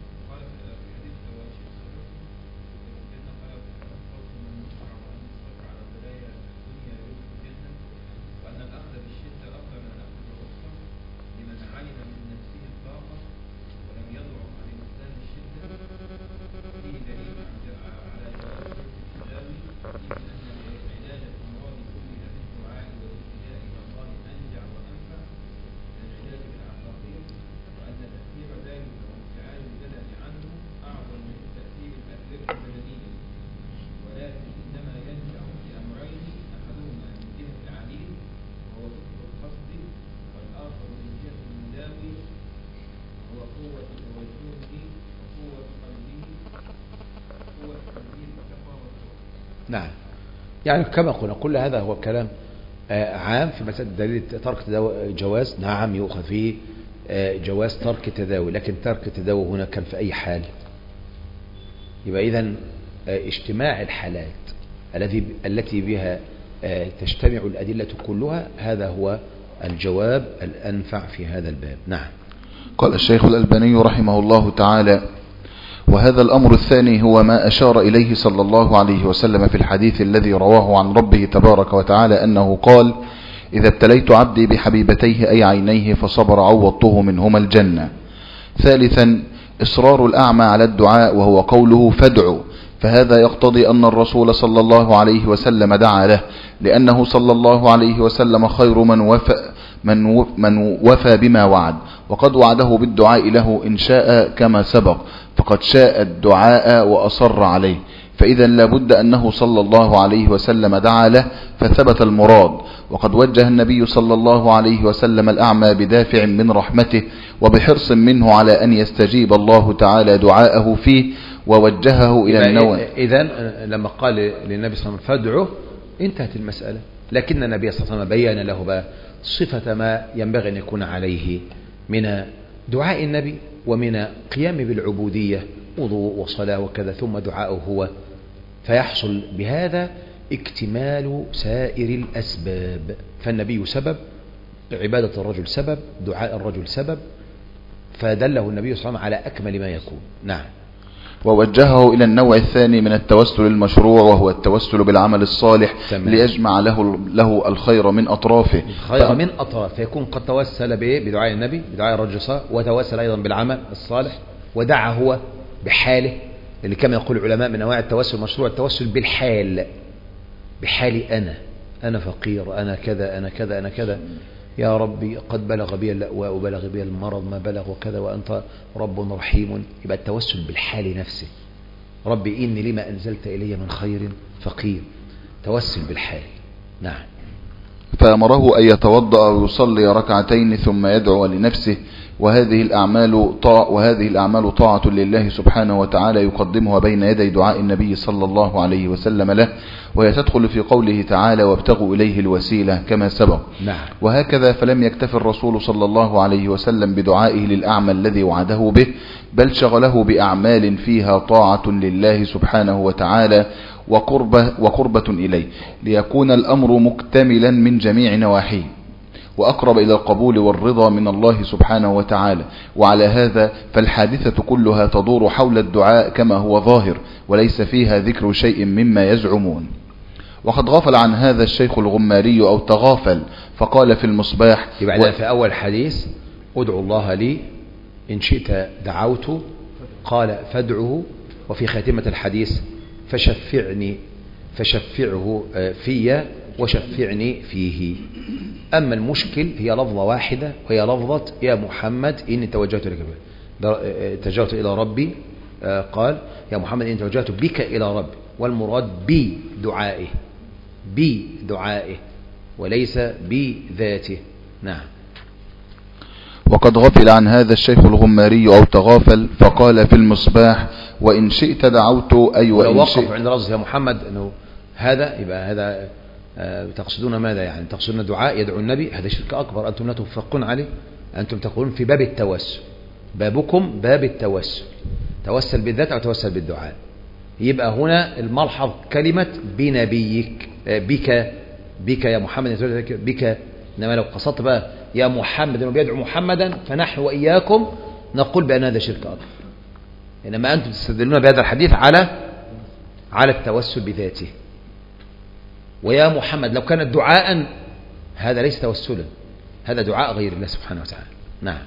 نعم، يعني كما قلنا كل هذا هو كلام عام في مسألة دليل ترك جواز. نعم يؤخذ فيه جواز ترك التداوي، لكن ترك التداوي هنا كان في أي حال. يبقى إذن اجتماع الحالات الذي التي بها تجتمع الأدلة كلها، هذا هو الجواب الأنفع في هذا الباب. نعم.
قال الشيخ الألباني رحمه الله تعالى: وهذا الأمر الثاني هو ما أشار إليه صلى الله عليه وسلم في الحديث الذي رواه عن ربه تبارك وتعالى أنه قال: إذا ابتليت عبدي بحبيبتيه أي عينيه فصبر عوضته منهما الجنة. ثالثا إصرار الأعمى على الدعاء، وهو قوله فادعوا، فهذا يقتضي أن الرسول صلى الله عليه وسلم دعا له، لأنه صلى الله عليه وسلم خير من وفى, من من وفى بما وعد، وقد وعده بالدعاء له إن شاء كما سبق، فقد شاء الدعاء وأصر عليه، فإذا لابد أنه صلى الله عليه وسلم دعا له فثبت المراد. وقد وجه النبي صلى الله عليه وسلم الأعمى بدافع من رحمته وبحرص منه على أن يستجيب الله تعالى دعاءه فيه، ووجهه إلى النوى.
إذن لما قال للنبي صلى الله عليه وسلم فادعه انتهت المسألة، لكن النبي صلى الله عليه وسلم بيّن له بقى صفة ما ينبغي أن يكون عليه من دعاء النبي ومن قيام بالعبودية وضوء وصلاة وكذا ثم دعاءه هو، فيحصل بهذا اكتمال سائر الأسباب. فالنبي سبب، عبادة الرجل سبب، دعاء الرجل سبب، فدله النبي صلى الله عليه وسلم على أكمل ما يكون. نعم.
ووجهه إلى النوع الثاني من التوسل المشروع، وهو التوسل بالعمل الصالح. تمام. ليجمع له له الخير من أطرافه،
الخير ف... من أطراف، فيكون قد توسل بدعاء النبي، بدعاء الرجل الصالح، وتوسل أيضا بالعمل الصالح، ودعا هو بحاله، اللي كما يقول العلماء من أنواع التوسل المشروع التوسل بالحال، بحالي أنا أنا فقير، أنا كذا أنا كذا أنا كذا، يا ربي قد بلغ بي اللأواء وبلغ بي المرض ما بلغ وكذا وأنت رب رحيم. يبقى التوسل بالحال نفسه، ربي إني لما أنزلت إلي من خير فقير، توسل بالحال. نعم.
فأمره أن يتوضأ ويصلي ركعتين ثم يدعو لنفسه، وهذه الأعمال طاع وهذه الأعمال طاعة لله سبحانه وتعالى يقدمها بين يدي دعاء النبي صلى الله عليه وسلم له، وهي تدخل في قوله تعالى وابتغوا إليه الوسيلة كما سبق.
نعم.
وهكذا فلم يكتف الرسول صلى الله عليه وسلم بدعائه للأعمى الذي وعده به، بل شغله بأعمال فيها طاعة لله سبحانه وتعالى وقربة, وقربة إليه، ليكون الأمر مكتملا من جميع نواحيه وأقرب إلى القبول والرضا من الله سبحانه وتعالى. وعلى هذا فالحادثة كلها تدور حول الدعاء كما هو ظاهر، وليس فيها ذكر شيء مما يزعمون. وقد غفل عن هذا الشيخ الغماري أو تغافل، فقال في المصباح
يبقى و... في أول حديث ادعوا الله لي إن شئت دعوت، قال فادعه، وفي خاتمة الحديث فشفعني فشفعه في وشفعني فيه. أما المشكل هي لفظة واحدة، وهي لفظة يا محمد إني توجهت لك، توجهت إلى ربي، قال يا محمد إني توجهت بك إلى ربي، والمراد بدعائه بدعائه وليس بذاته. نعم.
وقد غفل عن هذا الشيخ الغماري أو تغافل، فقال في المصباح وإن شئت دعوت أي وإن
ولو
شئت.
وقف عند لفظ يا محمد أنه هذا يبقى هذا آه تقصدون ماذا؟ يعني تقصدون دعاء يدعو النبي، هذا شرك أكبر، أنتم لا توفقون عليه، أنتم تقولون في باب التوسل، بابكم باب التوسل، توسل بالذات أو توسل بالدعاء. يبقى هنا الملحظ كلمة بنبيك، آه بك بك يا محمد بك، إنما لو قصدت بقى يا محمد انه بيدعو محمدا، فنحن وإياكم نقول بأن هذا شرك أكبر. إنما أنتم تستدلون بهذا الحديث على على التوسل بذاته. ويا محمد لو كانت دعاء هذا ليس توسلا، هذا دعاء غير الله سبحانه وتعالى. نعم.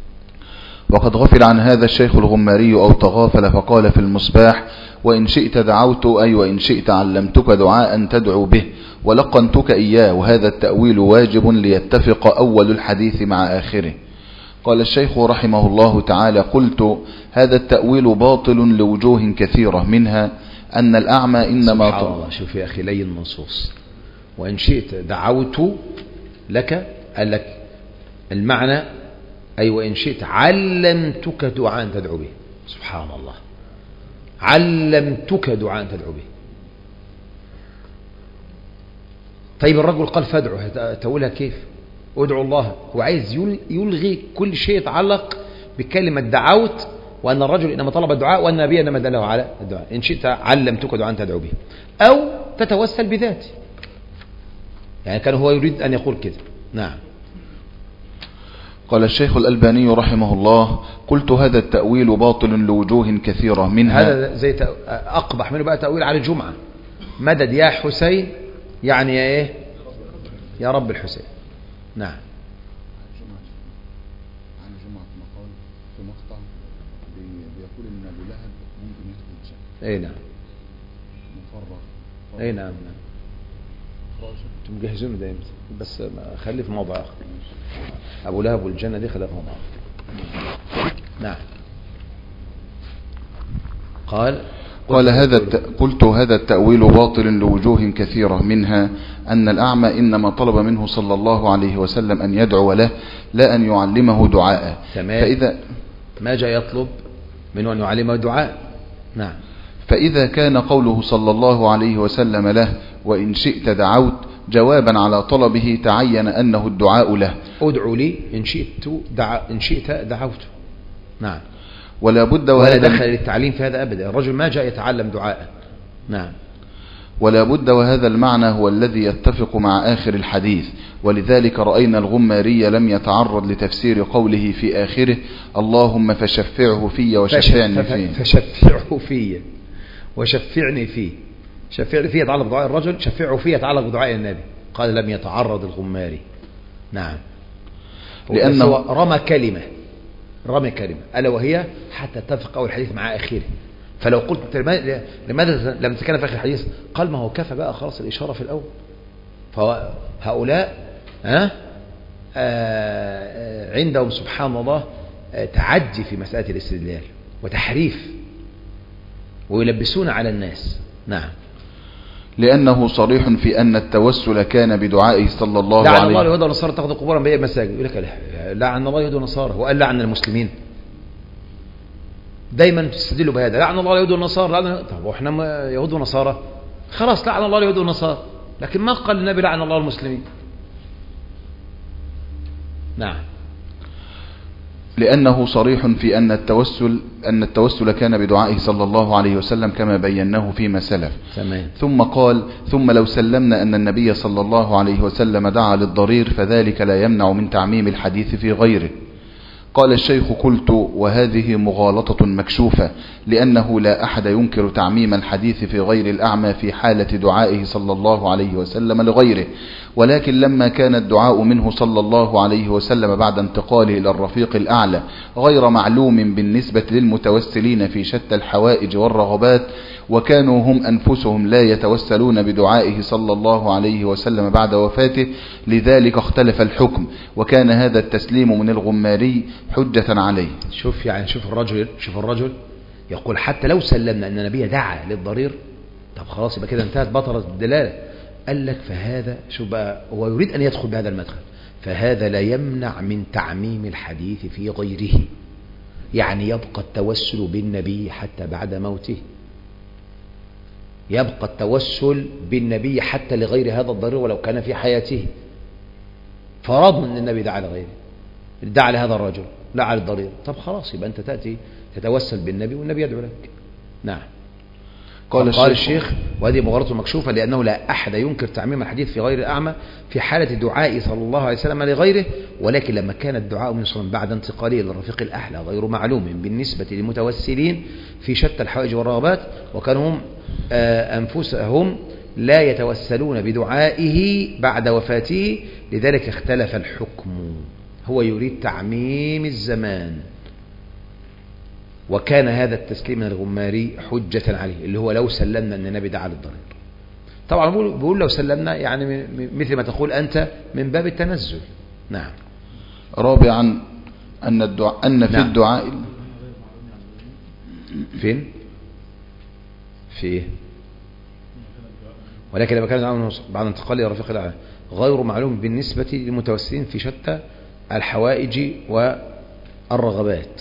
وقد غفل عن هذا الشيخ الغماري أو تغافل، فقال في المصباح وإن شئت دعوت أي وإن شئت علمتك دعاء تدعو به ولقنتك إياه، وهذا التأويل واجب ليتفق أول الحديث مع آخره. قال الشيخ رحمه الله تعالى قلت هذا التأويل باطل لوجوه كثيرة، منها أن الأعمى إنما
سبحان الله. شوف يا أخي لين منصوص، وإن شئت دعوت لك، قال لك المعنى أي وإن شئت علمتك دعاء تدعو به. سبحان الله، علمتك دعاء تدعو به. طيب الرجل قال فادعو، تقولها كيف؟ ادعو الله، هو عايز يلغي كل شيء يتعلق بكلمة دعوت، وأن الرجل إنما طلب الدعاء وأن النبي إنما دله على الدعاء. إن شئت علمتك دعاء تدعو به، أو تتوسل بذاته، يعني كان هو يريد أن يقول كده. نعم.
قال الشيخ الألباني رحمه الله قلت هذا التأويل باطل لوجوه كثيرة، منها
هذا زي أقبح منه بقى تأويل على الجمعة، مدد يا حسين، يعني يا إيه؟ يا رب الحسين. نعم.
عن جمعة مقال في مقطع بيقول إن أبو لهب ممكن يدخل الجنة.
أي نعم.
مفرغ.
أي نعم. نعم. أنتم مجهزون ده إمتى؟ بس خليه في موضع آخر. أبو لهب والجنة دي خليها في موضع آخر. نعم. قال
قال هذا الت... قلت هذا التأويل باطل لوجوه كثيرة، منها أن الأعمى إنما طلب منه صلى الله عليه وسلم أن يدعو له لا أن يعلمه دعاء.
فإذا ما جاء يطلب منه أن يعلمه دعاء. نعم.
فإذا كان قوله صلى الله عليه وسلم له وإن شئت دعوت جوابا على طلبه، تعين أنه الدعاء له.
ادعو لي إن شئت دع... إن شئت دعوت. نعم.
ولا بد
ولا
وهذا
دخل للتعليم في هذا أبدا، الرجل ما جاء يتعلم دعاء. نعم.
ولا بد وهذا المعنى هو الذي يتفق مع آخر الحديث، ولذلك رأينا الغماري لم يتعرض لتفسير قوله في آخره اللهم فشفعه في وشفعني فيه.
فشفعه في وشفعني فيه، شفعني فيه يتعلق بدعاء الرجل، شفعه فيه يتعلق بدعاء النبي. قال لم يتعرض الغماري. نعم. لأنه رمى كلمة رمى كلمة ألا وهي حتى اتفق أول الحديث مع آخره. فلو قلت لماذا لم تتكلم في آخر الحديث، قال ما هو كفى بقى خلاص الإشارة في الأول. فهؤلاء ها آه عندهم سبحان الله آه تعدي في مسألة الاستدلال وتحريف ويلبسون على الناس. نعم.
لأنه صريح في أن التوسل كان بدعائه صلى الله عليه وسلم.
لعن الله اليهود والنصارى تاخذ قبورا بأي مساجد. يقول لك لعن الله اليهود والنصارى، وقال لعن المسلمين. دايما تستدلوا بهذا، لعن الله اليهود والنصارى. لعن... طب واحنا يهود ونصارى خلاص لعن الله اليهود والنصارى، لكن ما قال النبي لعن الله المسلمين. نعم.
لأنه صريح في أن التوسل أن التوسل كان بدعائه صلى الله عليه وسلم كما بيناه فيما سلف.
تمام.
ثم قال ثم لو سلمنا أن النبي صلى الله عليه وسلم دعا للضرير فذلك لا يمنع من تعميم الحديث في غيره. قال الشيخ قلت وهذه مغالطة مكشوفة، لأنه لا أحد ينكر تعميم الحديث في غير الأعمى في حالة دعائه صلى الله عليه وسلم لغيره، ولكن لما كان الدعاء منه صلى الله عليه وسلم بعد انتقاله إلى الرفيق الأعلى غير معلوم بالنسبة للمتوسلين في شتى الحوائج والرغبات، وكانوا هم أنفسهم لا يتوسلون بدعائه صلى الله عليه وسلم بعد وفاته، لذلك اختلف الحكم، وكان هذا التسليم من الغماري حجة عليه.
شوف يعني شوف الرجل شوف الرجل يقول حتى لو سلمنا أن النبي دعا للضرير، طب خلاص يبقى كده انتهت بطلت الدلالة. قال لك فهذا شوف بقى هو يريد أن يدخل بهذا المدخل، فهذا لا يمنع من تعميم الحديث في غيره، يعني يبقى التوسل بالنبي حتى بعد موته، يبقى التوسل بالنبي حتى لغير هذا الضرير ولو كان في حياته. فرضنا أن النبي دعا لغيره، دعا لهذا الرجل لا على الضرير، طب خلاص يبقى أنت تأتي تتوسل بالنبي والنبي يدعو لك. نعم. قال, قال الشيخ وهذه مغالطة مكشوفة، لأنه لا أحد ينكر تعميم الحديث في غير الأعمى في حالة دعاء صلى الله عليه وسلم لغيره، ولكن لما كان الدعاء من صلى بعد انتقاله للرفيق الأحلى غير معلوم بالنسبة للمتوسلين في شتى الحوائج والرغبات، وكانوا هم أنفسهم لا يتوسلون بدعائه بعد وفاته، لذلك اختلف الحكم. هو يريد تعميم الزمان، وكان هذا التسليم من الغماري حجة عليه، اللي هو لو سلمنا أن النبي دعا للضرير. طبعا بقول لو سلمنا يعني مثل ما تقول أنت من باب التنزل. نعم.
رابعا أن الدعاء أن في نعم. الدعاء
فين في إيه؟ ولكن لما كان بعد انتقال إلى رفيق الأعلى غير معلوم بالنسبة للمتوسلين في شتى الحوائج والرغبات.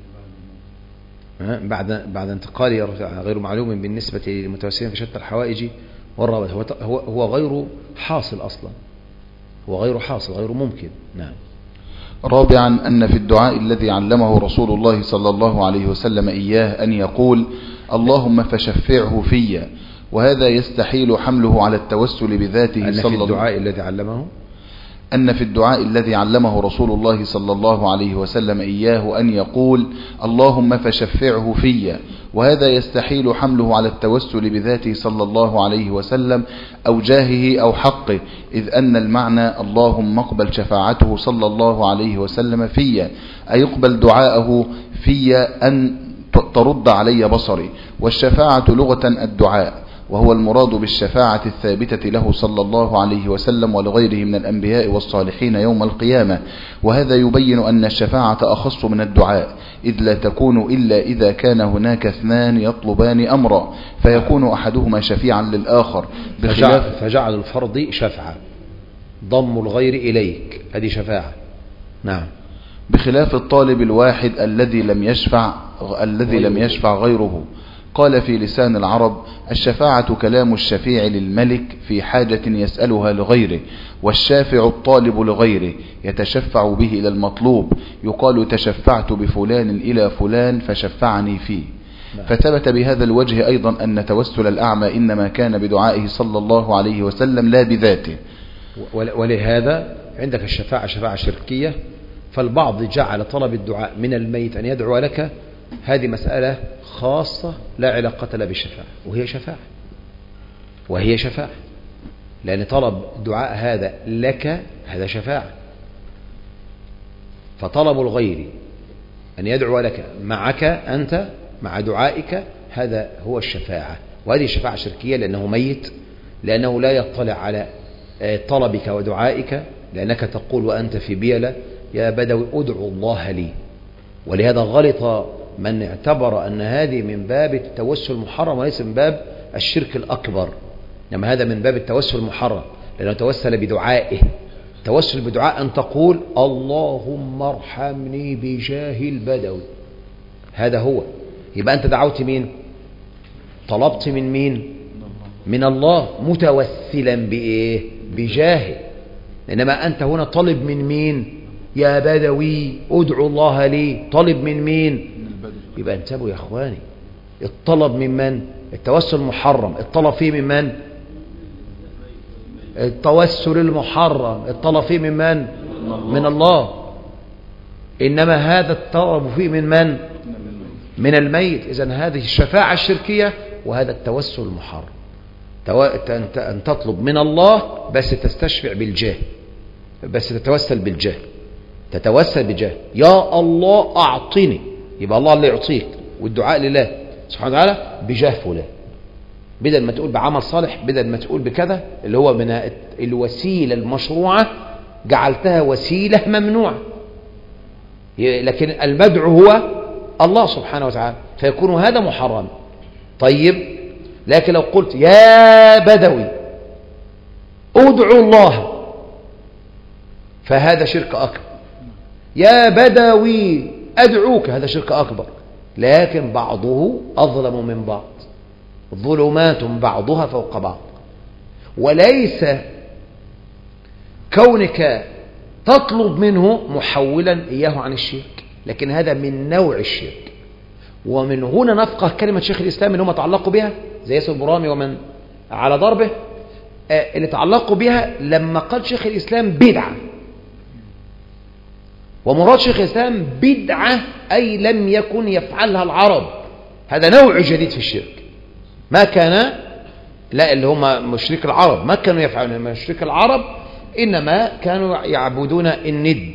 بعد بعد انتقال غير معلوم بالنسبة للمتوسلين في شتى الحوائج والرغبات، هو هو غير حاصل أصلا، هو غير حاصل غير ممكن. نعم.
رابعا أن في الدعاء الذي علمه رسول الله صلى الله عليه وسلم إياه أن يقول اللهم فشفعه في، وهذا يستحيل حمله على التوسل بذاته صلى الله
عليه وسلم. الدعاء الذي علمه
أن في الدعاء الذي علمه رسول الله صلى الله عليه وسلم إياه أن يقول اللهم فشفعه في، وهذا يستحيل حمله على التوسل بذاته صلى الله عليه وسلم أو جاهه أو حقه، إذ أن المعنى اللهم اقبل شفاعته صلى الله عليه وسلم في، أي يقبل دعاءه في أن ترد علي بصري. والشفاعة لغة الدعاء، وهو المراد بالشفاعة الثابتة له صلى الله عليه وسلم ولغيره من الأنبياء والصالحين يوم القيامة، وهذا يبين أن الشفاعة أخص من الدعاء، إذ لا تكون إلا إذا كان هناك اثنان يطلبان أمرا فيكون أحدهما شفيعا للآخر،
بخلاف فجعل الفرض شفعة ضم الغير إليك، هذه شفاعة. نعم.
بخلاف الطالب الواحد الذي لم يشفع الذي لم يشفع غيره، قال في لسان العرب: الشفاعة كلام الشفيع للملك في حاجة يسألها لغيره، والشافع الطالب لغيره يتشفع به إلى المطلوب، يقال تشفعت بفلان إلى فلان فشفعني فيه. فثبت بهذا الوجه أيضا أن توسل الأعمى إنما كان بدعائه صلى الله عليه وسلم لا بذاته.
ولهذا عندك الشفاعة شفاعة شركية، فالبعض جعل طلب الدعاء من الميت أن يدعو لك هذه مسألة خاصة لا علاقة لها بالشفاعة، وهي شفاعة وهي شفاعة لأن طلب الدعاء هذا لك هذا شفاعة. فطلب الغير أن يدعو لك معك أنت مع دعائك هذا هو الشفاعة، وهذه الشفاعة شركية لأنه ميت، لأنه لا يطلع على طلبك ودعائك، لأنك تقول وأنت في بيلة: يا بدوي ادعو الله لي. ولهذا غلط من اعتبر أن هذه من باب التوسل المحرم وليس من باب الشرك الأكبر، إنما هذا من باب التوسل المحرم، لأنه توسل بدعائه. توسل بدعاء أن تقول: اللهم ارحمني بجاه البدوي، هذا هو. يبقى أنت دعوت مين؟ طلبت من مين؟ من الله، متوسلا بإيه؟ بجاهه. إنما أنت هنا طلب من مين؟ يا بدوي ادعو الله لي، طلب من مين؟ يبقى انتبهوا يا اخواني، الطلب من من؟ التوسل المحرم الطلب فيه من من؟ التوسل المحرم الطلب فيه من من؟ من الله. إنما هذا الطلب فيه من من؟ من الميت. إذن هذه الشفاعة الشركية وهذا التوسل المحرم. أن تطلب من الله بس تستشفع بالجاه، بس تتوسل بالجاه، تتوسل بجاه. يا الله أعطني، يبقى الله اللي يعطيك، والدعاء لله سبحانه وتعالى بجاه فلان، بدل ما تقول بعمل صالح، بدل ما تقول بكذا اللي هو من الوسيلة المشروعة جعلتها وسيلة ممنوعة. لكن المدعو هو الله سبحانه وتعالى، فيكون هذا محرم. طيب، لكن لو قلت يا بدوي ادعو الله فهذا شرك أكبر. يا بدوي أدعوك هذا شرك أكبر، لكن بعضه أظلم من بعض، ظلمات بعضها فوق بعض. وليس كونك تطلب منه محولا إياه عن الشرك، لكن هذا من نوع الشرك. ومن هنا نفقه كلمة شيخ الإسلام اللي هم تعلقوا بها زي ياسر البرامي ومن على ضربه، اللي تعلقوا بها لما قال شيخ الإسلام بدعة. ومراد شيخ الإسلام بدعة أي لم يكن يفعلها العرب، هذا نوع جديد في الشرك. ما كان، لا اللي هم مشرك العرب ما كانوا يفعلون، مشرك العرب إنما كانوا يعبدون الند،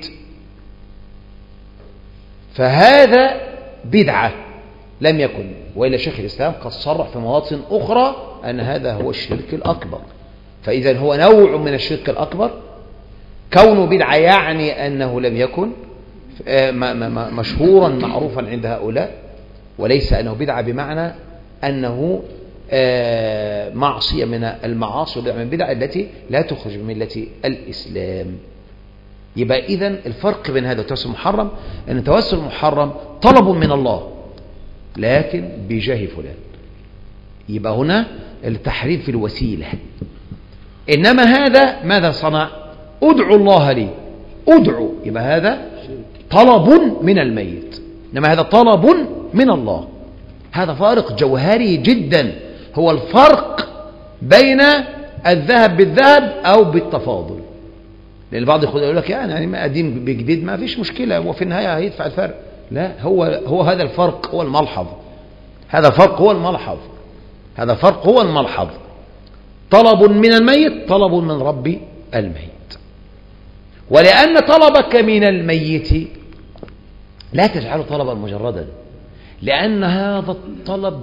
فهذا بدعة لم يكن. وإلا شيخ الإسلام قد صرح في مواطن أخرى أن هذا هو الشرك الأكبر. فإذا هو نوع من الشرك الأكبر. كونه بدعة يعني أنه لم يكن مشهورا معروفا عند هؤلاء، وليس أنه بدعة بمعنى أنه معصية من المعاصي من البدع التي لا تخرج من ملة الإسلام. يبقى إذن الفرق بين هذا والتوسل المحرم أن التوسل المحرم طلب من الله لكن بجاه فلان، يبقى هنا التحريم في الوسيلة. إنما هذا ماذا صنع؟ ادعو الله لي، ادعو، يبقى هذا طلب من الميت، إنما هذا طلب من الله. هذا فارق جوهري جدا، هو الفرق بين الذهب بالذهب أو بالتفاضل. لأن البعض يقول لك يعني ما قديم بجديد ما فيش مشكلة، وفي النهاية هيدفع الفرق. لا، هو هو هذا الفرق هو الملحظ، هذا الفرق هو الملحظ، هذا الفرق هو الملحظ. طلب من الميت طلب من رب الميت. ولأن طلبك من الميت لا تجعله طلبا مجردا، لأن هذا الطلب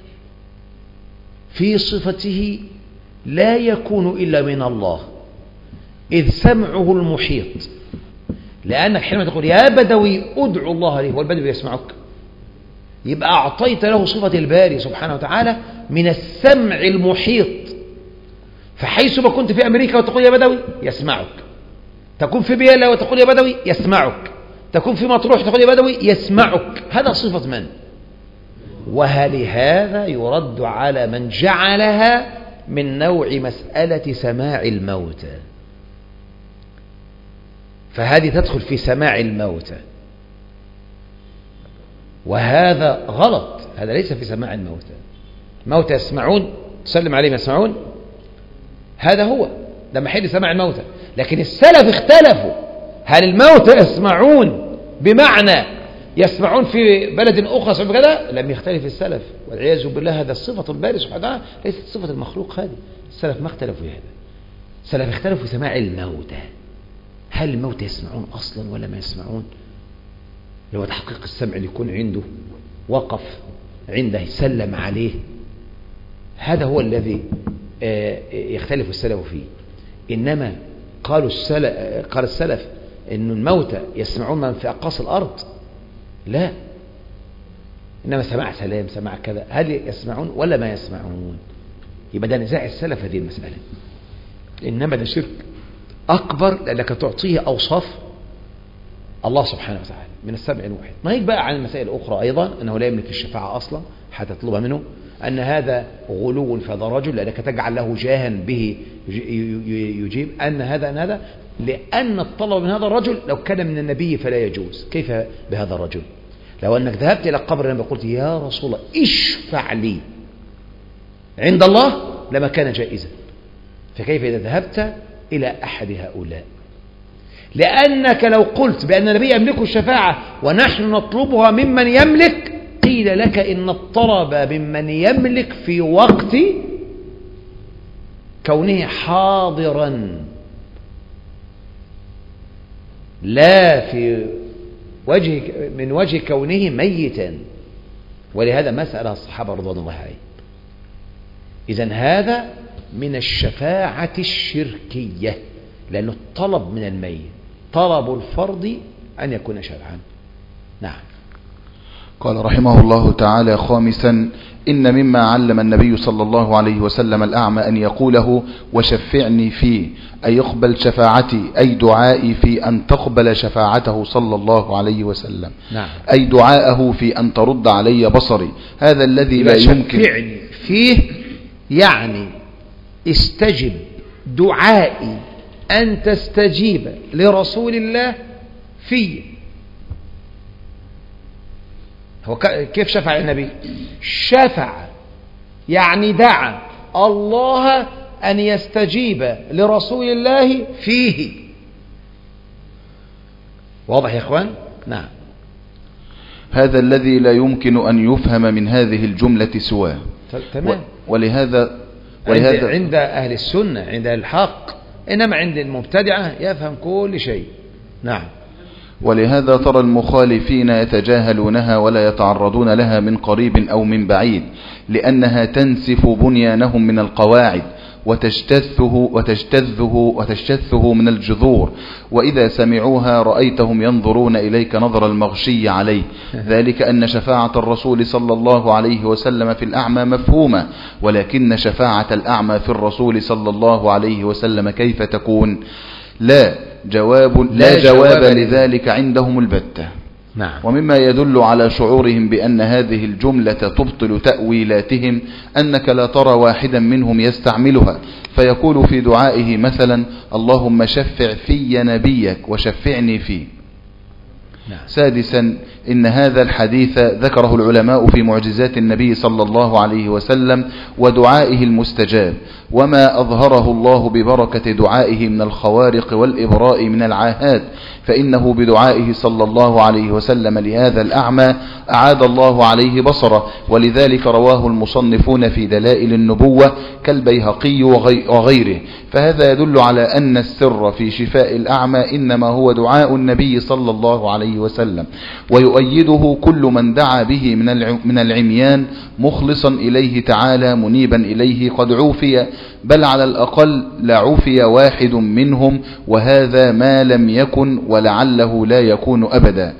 في صفته لا يكون إلا من الله، إذ سمعه المحيط. لأنك حينما تقول يا بدوي أدعو الله لي، والبدوي يسمعك، يبقى أعطيت له صفة الباري سبحانه وتعالى من السمع المحيط. فحيث ما كنت في أمريكا وتقول يا بدوي يسمعك، تكون في بيلا وتقول يا بدوي يسمعك، تكون في مطروح تقول يا بدوي يسمعك. هذا صفة من؟ وهل هذا يرد على من جعلها من نوع مسألة سماع الموتى؟ فهذه تدخل في سماع الموتى، وهذا غلط، هذا ليس في سماع الموتى. موتى يسمعون، تسلم عليهم يسمعون، هذا هو ده محل سماع الموتى. لكن السلف اختلفوا، هل الموتى يسمعون بمعنى يسمعون في بلد أخرى سمعوا كذا؟ لم يختلف السلف، والعياذ بالله هذا الصفة الباري سبحانه وتعالى ليست صفة المخلوق. هذه السلف ما اختلفوا في هذا، السلف اختلفوا في سماع الموتى. هل الموتى يسمعون أصلا ولا ما يسمعون؟ لو تحقيق السمع اللي يكون عنده وقف عنده يسلم عليه، هذا هو الذي يختلف السلف فيه. إنما قالوا السلف قال السلف إن الموتى يسمعون من في أقاصي الأرض، لا، إنما سماع سلام سماع كذا، هل يسمعون ولا ما يسمعون؟ يبقى ده نزاع السلف هذه المسألة. إنما ده شرك أكبر، لأنك تعطيه أوصاف الله سبحانه وتعالى من السبع الواحد. ناهيك بقى عن المسائل الأخرى أيضا أنه لا يملك الشفاعة أصلا حتى تطلبها منه، أن هذا غلو في هذا الرجل لأنك تجعل له جاها به يجيب، أن هذا أن هذا لأن الطلب من هذا الرجل لو كان من النبي فلا يجوز، كيف بهذا الرجل؟ لو أنك ذهبت إلى قبر النبي وقلت يا رسول الله اشفع لي عند الله لما كان جائزا، فكيف إذا ذهبت إلى أحد هؤلاء؟ لأنك لو قلت بأن النبي يملك الشفاعة ونحن نطلبها ممن يملك، قيل لك إن الطلب ممن يملك في وقت كونه حاضرا، لا في وجه من وجه كونه ميتا. ولهذا مسألة الصحابة رضوان الله عليهم. إذن هذا من الشفاعة الشركية، لأنه الطلب من الميت، طلب الفرض أن يكون شرعا. نعم.
قال رحمه الله تعالى: خامسا، إن مما علم النبي صلى الله عليه وسلم الأعمى أن يقوله وشفعني فيه، أي يقبل شفاعتي، أي دعائي في أن تقبل شفاعته صلى الله عليه وسلم.
نعم.
أي دعاءه في أن ترد علي بصري، هذا الذي لا يمكن.
شفعني فيه يعني استجب دعائي أن تستجيب لرسول الله فيه. هو كيف شفع النبي؟ شفع يعني دعا الله أن يستجيب لرسول الله فيه. واضح يا إخوان؟ نعم.
هذا الذي لا يمكن أن يفهم من هذه الجملة سواه.
تمام.
ولهذا
ولهذا عند, عند أهل السنة، عند الحق، إنما عند المبتدعة يفهم كل شيء. نعم.
ولهذا ترى المخالفين يتجاهلونها ولا يتعرضون لها من قريب أو من بعيد، لأنها تنسف بنيانهم من القواعد وتجتثه وتجتثه وتجتثه من الجذور، وإذا سمعوها رأيتهم ينظرون إليك نظر المغشي عليه. ذلك أن شفاعة الرسول صلى الله عليه وسلم في الأعمى مفهومة، ولكن شفاعة الأعمى في الرسول صلى الله عليه وسلم كيف تكون؟ لا جواب لا, لا جواب, جواب لذلك عندهم البتة.
نعم.
ومما يدل على شعورهم بأن هذه الجملة تبطل تأويلاتهم أنك لا ترى واحدا منهم يستعملها، فيقول في دعائه مثلا: اللهم شفع في نبيك وشفعني فيه.
نعم.
سادسا، إن هذا الحديث ذكره العلماء في معجزات النبي صلى الله عليه وسلم ودعائه المستجاب، وما أظهره الله ببركة دعائه من الخوارق والإبراء من العاهات، فإنه بدعائه صلى الله عليه وسلم لهذا الأعمى أعاد الله عليه بصره، ولذلك رواه المصنفون في دلائل النبوة كالبيهقي وغيره. فهذا يدل على أن السر في شفاء الأعمى إنما هو دعاء النبي صلى الله عليه وسلم، ويؤيده كل من دعا به من العميان مخلصا إليه تعالى منيبا إليه قد عوفي، بل على الأقل لعوفي واحد منهم، وهذا ما لم يكن ولعله لا يكون أبدا.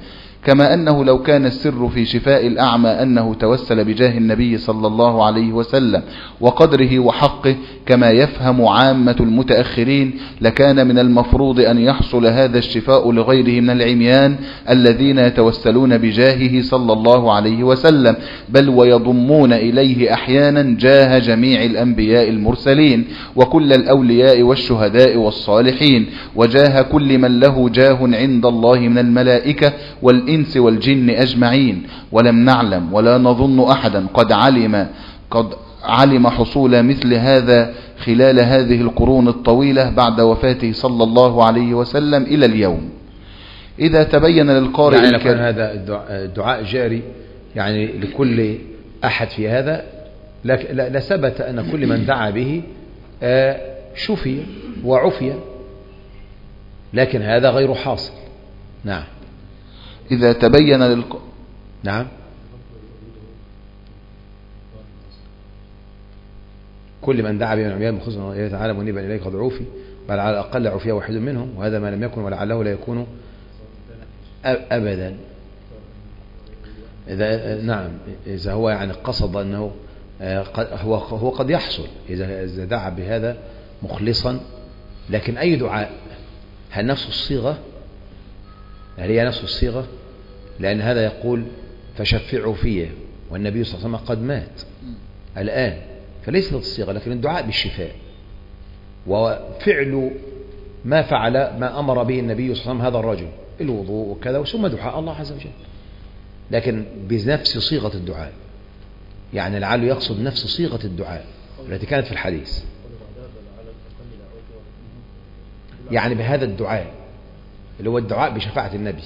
كما أنه لو كان السر في شفاء الأعمى أنه توسل بجاه النبي صلى الله عليه وسلم وقدره وحقه كما يفهم عامة المتأخرين، لكان من المفروض أن يحصل هذا الشفاء لغيره من العميان الذين يتوسلون بجاهه صلى الله عليه وسلم، بل ويضمون إليه أحيانا جاه جميع الأنبياء المرسلين وكل الأولياء والشهداء والصالحين، وجاه كل من له جاه عند الله من الملائكة والإنس والجن أجمعين. ولم نعلم ولا نظن أحدا قد علم قد علم حصول مثل هذا خلال هذه القرون الطويلة بعد وفاته صلى الله عليه وسلم إلى اليوم. إذا تبين للقارئ
يعني لو
الكريم
كان هذا الدعاء جاري يعني لكل أحد في هذا لثبت أن كل من دعا به شفي وعفي، لكن هذا غير حاصل. نعم.
إذا تبين للق...
نعم. كل من دعا بمن عميان بخصوص الله تعالى منيبا إليك قد عوفي، بل على الأقل عفية واحد منهم، وهذا ما لم يكن ولعله لا يكون أبدا. إذا نعم إذا هو يعني قصد أنه هو هو قد يحصل إذا إذا دعا بهذا مخلصا، لكن أي دعاء هل نفس الصيغة؟ هل هي نفس الصيغة؟ لأن هذا يقول فشفعوا فيه والنبي صلى الله عليه وسلم قد مات الآن، فليست الصيغة، لكن الدعاء بالشفاء وفعل ما فعل ما أمر به النبي صلى الله عليه وسلم هذا الرجل، الوضوء وكذا، ثم دعاء الله عز وجل، لكن بنفس صيغة الدعاء. يعني لعله يقصد نفس صيغة الدعاء التي كانت في الحديث، يعني بهذا الدعاء اللي هو الدعاء بشفاعة النبي.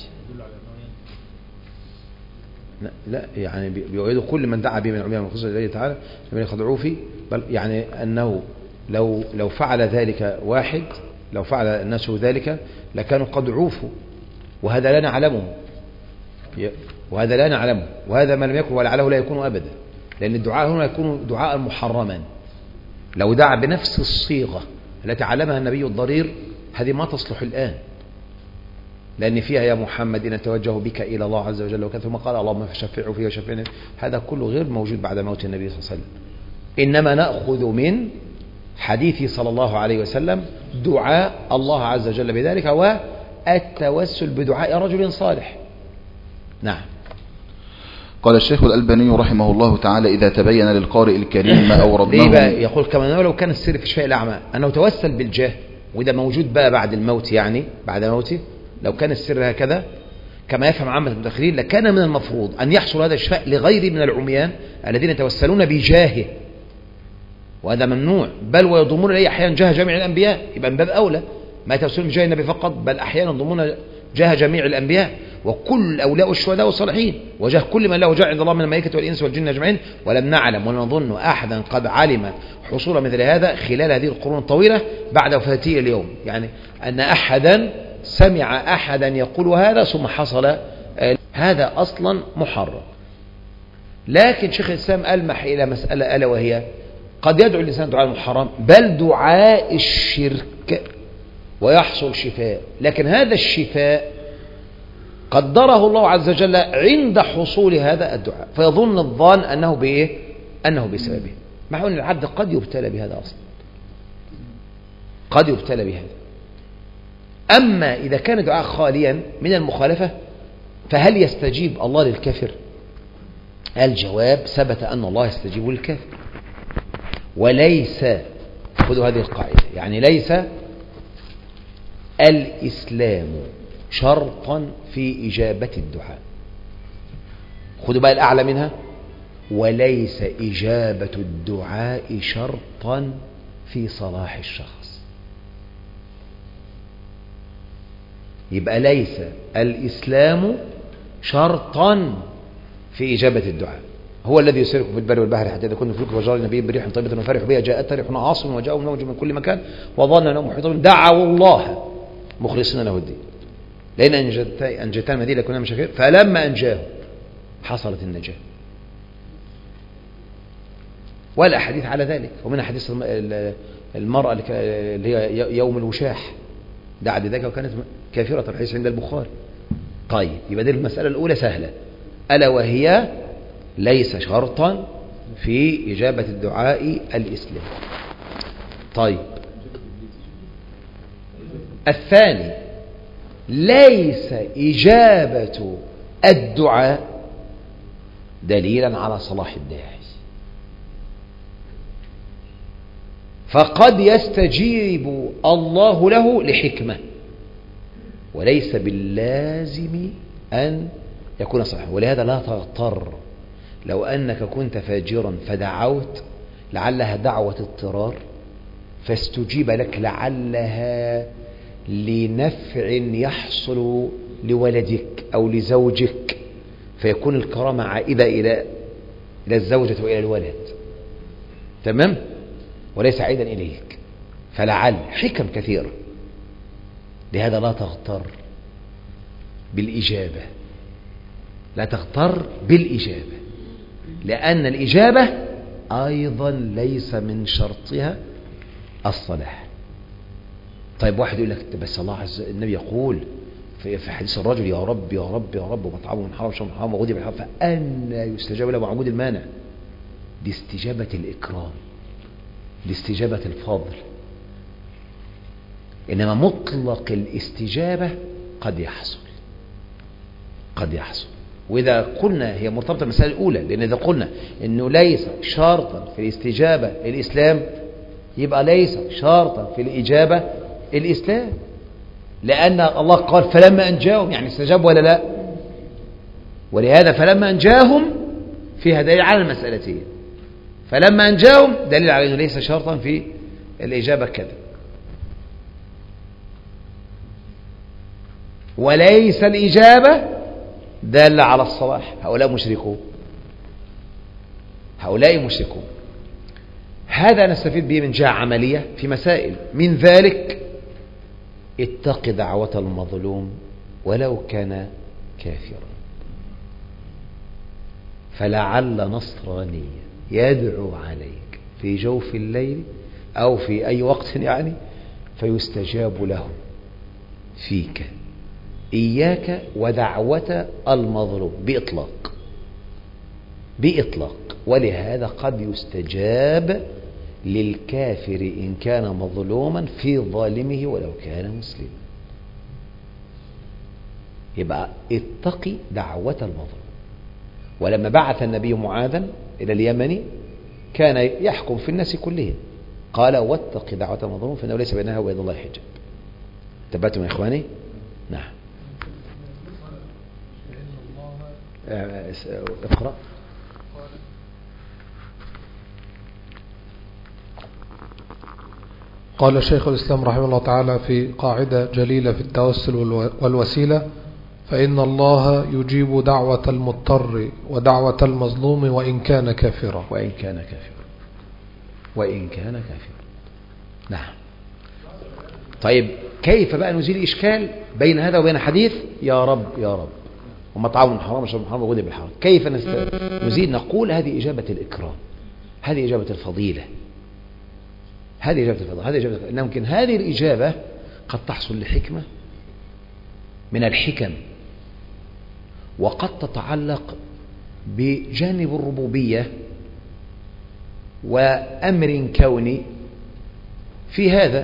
لا يعني بيؤيد كل من دعا به من عميان من خصوص الله تعالى من يخضعوا فيه، بل يعني أنه لو لو فعل ذلك واحد، لو فعل الناس ذلك لكانوا قد عوفوا، وهذا لا نعلمه وهذا لا نعلمه وهذا ما لم يكن ولعله لا يكون أبدا، لأن الدعاء هنا يكون دعاء محرما. لو دعا بنفس الصيغة التي علمها النبي الضرير هذه ما تصلح الآن، لأن فيها يا محمد إن توجه بك إلى الله عز وجل وكذا، ثم قال اللهم فشفعه فيه وشفعني، هذا كله غير موجود بعد موت النبي صلى الله عليه وسلم. إنما نأخذ من حديثه صلى الله عليه وسلم دعاء الله عز وجل بذلك والتوسل بدعاء رجل صالح. نعم.
قال الشيخ الألباني رحمه الله تعالى إذا تبين للقارئ الكريم ما أوردناه.
ليه بقى يقول كما لو كان السر في شفاء الأعمى أنه توسل بالجاه، وده موجود بقى بعد الموت، يعني بعد موته لو كان السر هكذا كما يفهم عامة المتأخرين لكان من المفروض أن يحصل هذا الشفاء لغير من العميان الذين يتوسلون بجاهه، وهذا ممنوع، بل ويضمون إليه أحيانا جاه جميع الأنبياء، يبقى من باب أولى ما يتوسلون بجاه النبي فقط، بل أحيانا يضمون جاه جميع الأنبياء وكل الأولياء والشهداء والصالحين، وجاه كل من له جاه عند الله من الملائكة والإنس والجن أجمعين. ولم نعلم ولا نظن أحدا قد علم حصول مثل هذا خلال هذه القرون الطويلة بعد وفاته اليوم، يعني أن أحدا سمع أحدا يقول هذا ثم حصل هذا أصلا محرم. لكن شيخ الإسلام ألمح إلى مسألة ألا وهي قد يدعو الإنسان دعاء محرم بل دعاء الشرك ويحصل شفاء، لكن هذا الشفاء قدره الله عز وجل عند حصول هذا الدعاء، فيظن الظان أنه بإيه؟ أنه بسببه، مع أن العبد قد يبتلى بهذا أصلا، قد يبتلى بهذا. أما إذا كان دعاء خاليا من المخالفة فهل يستجيب الله للكافر؟ الجواب ثبت أن الله يستجيب للكافر، وليس، خذوا هذه القاعدة، يعني ليس الإسلام شرطا في إجابة الدعاء. خذوا بقى الأعلى منها، وليس إجابة الدعاء شرطا في صلاح الشخص. يبقى ليس الإسلام شرطا في إجابة الدعاء. هو الذي يسيركم في البر والبحر حتى إذا كنتم فيكم وجار النبي بريح طيبة وفرحوا بها جاءت ريح عاصم وجاءهم موج من كل مكان وظن أنهم محيطون دعوا الله مخلصين له الدين لأن أنجتنا المدينة كنا مشاكل فلما أنجاه حصلت النجاة. والأحاديث على ذلك، ومن حديث المرأة اللي هي يوم الوشاح دعت ذلك وكانت كافرة، الحديث عند البخاري طيب يبقى دي المسألة الأولى سهلة، ألا وهي ليس شرطا في إجابة الدعاء الإسلام. طيب الثاني ليس إجابة الدعاء دليلا على صلاح الداعي، فقد يستجيب الله له لحكمة وليس باللازم أن يكون صحيحا. ولهذا لا تغتر لو أنك كنت فاجرا فدعوت لعلها دعوة اضطرار فاستجيب لك لعلها لنفع يحصل لولدك أو لزوجك فيكون الكرامة عائدة إلى إلى الزوجة وإلى الولد، تمام، وليس عائدا إليك، فلعل حكم كثيرة. لهذا لا تغتر بالإجابة، لا تغتر بالإجابة، لأن الإجابة أيضا ليس من شرطها الصلاح. طيب واحد يقول لك بس الله عز النبي يقول في حديث الرجل يا رب يا رب يا رب ومطعمه من حرام وشربه من حرام وغذي بالحرام فأنى يستجاب له مع وجود المانع. دي استجابة الإكرام، دي استجابة الفضل. إنما مطلق الاستجابة قد يحصل قد يحصل وإذا قلنا هي مرتبطة بالمسألة الأولى، لأن إذا قلنا إنه ليس شرطا في الاستجابة الإسلام يبقى ليس شرطا في الإجابة الإسلام، لأن الله قال فلما أنجاهم، يعني استجاب ولا لا؟ ولهذا فلما أنجاهم فيها دليل على المسألتين، فلما أنجاهم دليل على أنه ليس شرطا في الإجابة كذا، وليس الإجابة دالة على الصلاح. هؤلاء مشركون، هؤلاء مشركون. هذا نستفيد به من جهة عملية في مسائل، من ذلك اتق دعوة المظلوم ولو كان كافرا، فلعل نصرانيا يدعو عليك في جوف الليل أو في أي وقت يعني فيستجاب له فيك. إياك ودعوة المظلوم بإطلاق بإطلاق. ولهذا قد يستجاب للكافر إن كان مظلوما في ظالمه ولو كان مسلما. يبقى اتقي دعوة المظلوم. ولما بعث النبي معاذا إلى اليمن كان يحكم في الناس كلهم، قال واتق دعوة المظلوم فإنه ليس بينها وبين الله حجاب. تبعتم يا إخواني؟ نعم. اقرأ.
قال شيخ الإسلام رحمه الله تعالى في قاعدة جليلة في التوسل والوسيلة: فإن الله يجيب دعوة المضطر ودعوة المظلوم وإن كان كافرا.
وإن كان كافرا وإن كان كافرا. نعم. طيب كيف بقى نزيل إشكال بين هذا وبين حديث يا رب يا رب ومطعم حرام وشرب حرام وغذي بالحرام؟ كيف نزيل؟ نقول هذه إجابة الإكرام، هذه إجابة الفضيلة، هذه إجابة الفضيلة، هذه إجابة الفضيلة. يمكن هذه الإجابة قد تحصل لحكمة من الحكم، وقد تتعلق بجانب الربوبية وأمر كوني في هذا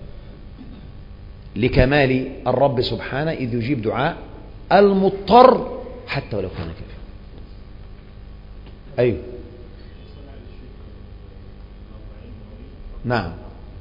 لكمال الرب سبحانه إذ يجيب دعاء المضطر حتى ولو كان كافرا. أيوه نعم.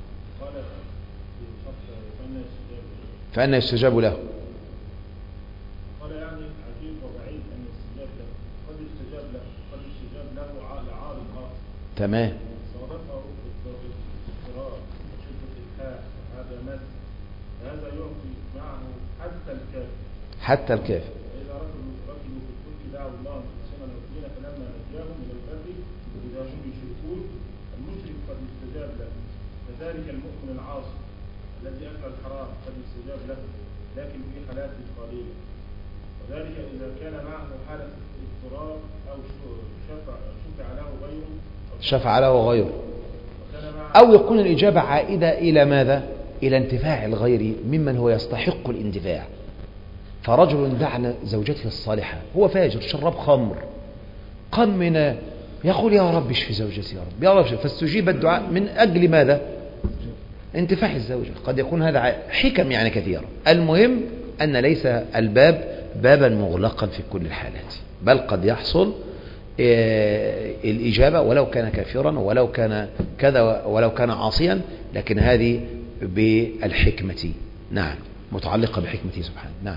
فأنا يستجاب له.
قال يعني عجيب وبعيد أن يستجاب له، قد يستجاب له قد يستجاب له لعارض آخر.
تمام.
صادفه اضطرار وشدة الحاء هذا مس، هذا يعطي معه حتى الكافر.
حتى الكافر.
إذا ركبوا ركبوا في الفلك دعوا الله مخلصين له الدين فلما نجاهم من البر إذا هم يشركون. المشرك قد يستجاب له، كذلك المؤمن العاصي الذي أكل الحرام قد يستجاب له لكن في حالات قليلة، وذلك إذا كان معه حالة اضطرار أو شفع شفع له غيره
شفع له غيره أو يكون الإجابة عائدة إلى ماذا؟ إلى انتفاع الغير ممن هو يستحق الاندفاع. فرجل دعا زوجته الصالحة، هو فاجر شرب خمر، قام من يقول يا رب اشفي زوجتي يا رب يا رب، فاستجيب الدعاء من أجل ماذا؟ انتفاع الزوجة. قد يكون هذا حكم يعني كثيرة. المهم أن ليس الباب بابا مغلقا في كل الحالات، بل قد يحصل الإجابة ولو كان كافرا ولو كان كذا ولو كان عاصيا، لكن هذه بالحكمة، نعم، متعلقة بحكمته سبحانه. نعم.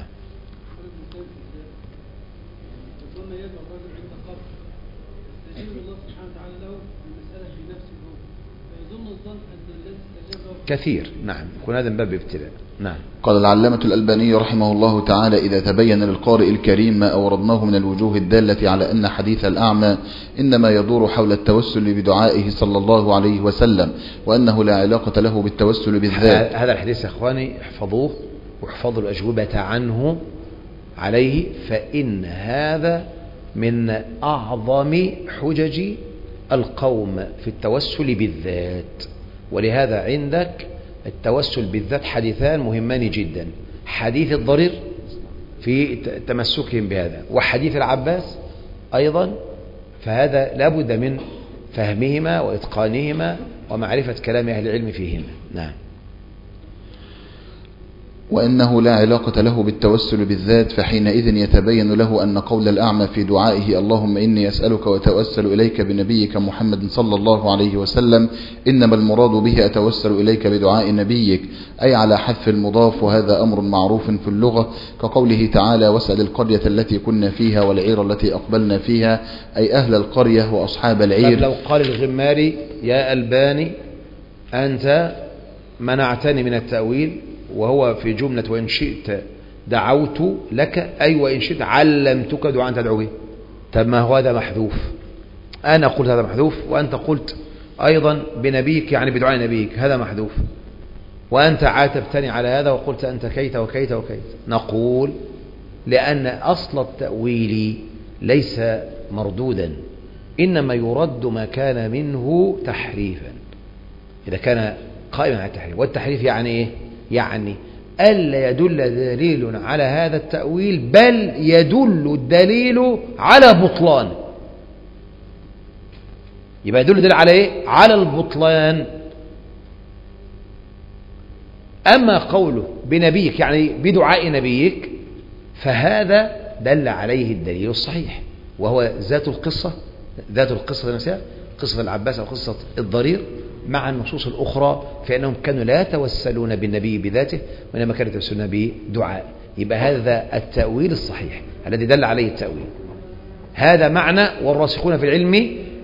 كثير، نعم، يكون هذا من باب ابتلاء. نعم.
قال العلامة الألباني رحمه الله تعالى: إذا تبين للقارئ الكريم ما أوردناه من الوجوه الدالة على أن حديث الأعمى إنما يدور حول التوسل بدعائه صلى الله عليه وسلم، وأنه لا علاقة له بالتوسل بالذات.
هذا الحديث يا إخواني احفظوه واحفظوا الأجوبة عنه عليه، فإن هذا من أعظم حجج القوم في التوسل بالذات. ولهذا عندك التوسل بالذات حديثان مهمان جدا: حديث الضرير في تمسكهم بهذا، وحديث العباس أيضا. فهذا لابد من فهمهما وإتقانهما ومعرفة كلام أهل العلم فيهما. نعم.
وأنه لا علاقة له بالتوسل بالذات، فحينئذ يتبين له أن قول الأعمى في دعائه اللهم إني أسألك وأتوسل إليك بنبيك محمد صلى الله عليه وسلم إنما المراد به أتوسل إليك بدعاء نبيك، أي على حذف المضاف، وهذا أمر معروف في اللغة، كقوله تعالى واسأل القرية التي كنا فيها والعير التي أقبلنا فيها، أي أهل القرية وأصحاب العير.
لو قال الغماري يا ألباني أنت منعتني من التأويل، وهو في جملة وإن شئت دعوت لك، أي وإن شئت علمتك دعاء تدعو به. طب ما هو هذا محذوف، أنا قلت هذا محذوف، وأنت قلت أيضا بنبيك يعني بدعاء نبيك، هذا محذوف، وأنت عاتبتني على هذا وقلت أنت كيت وكيت وكيت. نقول لأن أصل التأويل ليس مردودا، إنما يرد ما كان منه تحريفا إذا كان قائما على التحريف. والتحريف يعني إيه؟ يعني ألا يدل دليل على هذا التأويل، بل يدل الدليل على بطلان. يبقى يدل دليل على إيه؟ على البطلان. أما قوله بنبيك يعني بدعاء نبيك، فهذا دل عليه الدليل الصحيح، وهو ذات القصة ذات القصة نفسها، قصة العباس أو قصة الضرير، مع النصوص الأخرى فإنهم كانوا لا يتوسلون بالنبي بذاته، وإنما كانوا يتوسلون بدعاء. يبقى هذا التأويل الصحيح الذي دل عليه التأويل. هذا معنى والراسخون في العلم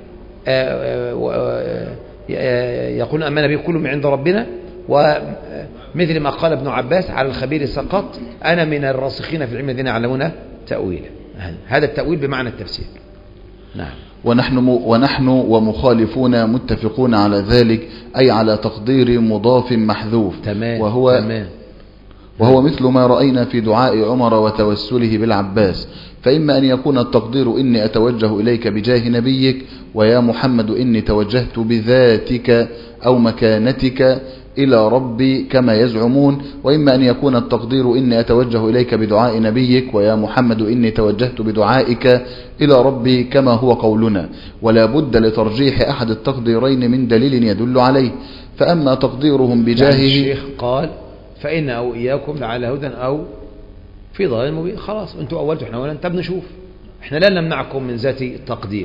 يقولون أما النبي كل من عند ربنا، ومثل ما قال ابن عباس على الخبير سقط، أنا من الراسخين في العلم الذين يعلمون تأويله. هذا التأويل بمعنى التفسير. نعم.
ونحن ونحن ومخالفون متفقون على ذلك، أي على تقدير مضاف محذوف.
تمام.
وهو
تمام.
وهو مثل ما رأينا في دعاء عمر وتوسله بالعباس، فإما أن يكون التقدير إني أتوجه إليك بجاه نبيك، ويا محمد إني توجهت بذاتك أو مكانتك إلى ربي كما يزعمون، وإما أن يكون التقدير إني أتوجه إليك بدعاء نبيك، ويا محمد إني توجهت بدعائك إلى ربي كما هو قولنا. ولا بد لترجيح أحد التقديرين من دليل يدل عليه. فأما تقديرهم بجاهه،
يعني الشيخ قال فإن أو إياكم لعلى هدى أو في ضلال مبين. خلاص أنتوا أولتوا إحنا أولا. طب نشوف، إحنا لا نمنعكم من ذات التقدير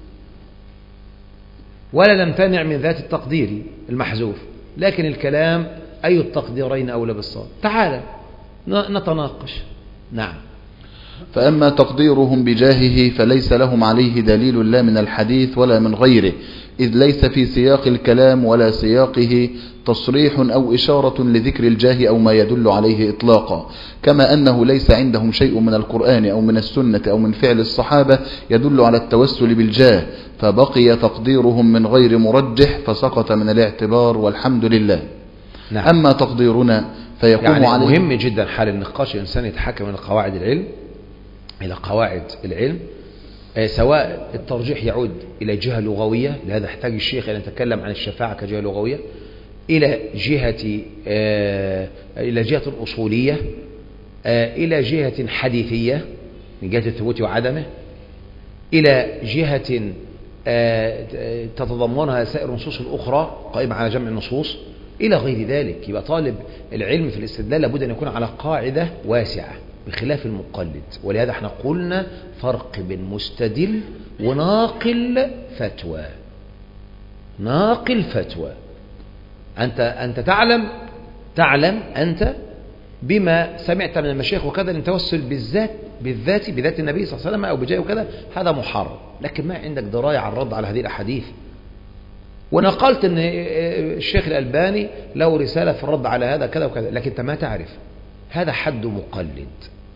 ولا نمتنع من ذات التقدير المحذوف، لكن الكلام أي التقديرين أولى بالصواب. تعال نتناقش. نعم.
فأما تقديرهم بجاهه فليس لهم عليه دليل لا من الحديث ولا من غيره، إذ ليس في سياق الكلام ولا سياقه تصريح أو إشارة لذكر الجاه أو ما يدل عليه إطلاقا، كما أنه ليس عندهم شيء من القرآن أو من السنة أو من فعل الصحابة يدل على التوسل بالجاه، فبقي تقديرهم من غير مرجح فسقط من الاعتبار، والحمد لله.
نعم.
أما تقديرنا فيقوم
يعني
عليه.
مهم جدا حال النقاش الإنسان يتحكم إلى قواعد العلم إلى قواعد العلم سواء الترجيح يعود إلى جهة لغوية، لهذا احتاج الشيخ أن يتكلم عن الشفاعة كجهة لغوية، إلى جهة إلى جهة الأصولية آه إلى جهة حديثية من جهة الثبوت وعدمه، إلى جهة آه تتضمنها سائر النصوص الأخرى قائمة على جمع النصوص، إلى غير ذلك. يبقى طالب العلم في الاستدلال لابد أن يكون على قاعدة واسعة بخلاف المقلد. ولهذا احنا قلنا فرق بين مستدل وناقل فتوى. ناقل فتوى، أنت أنت تعلم تعلم أنت بما سمعت من المشايخ وكذا أن التوسل بالذات بالذات بذات النبي صلى الله عليه وسلم أو بجاه وكذا هذا محرم، لكن ما عندك دراية على الرد على هذه الأحاديث. ونقلت أن الشيخ الألباني له رسالة في الرد على هذا كذا وكذا، لكن أنت ما تعرف هذا حد مقلد،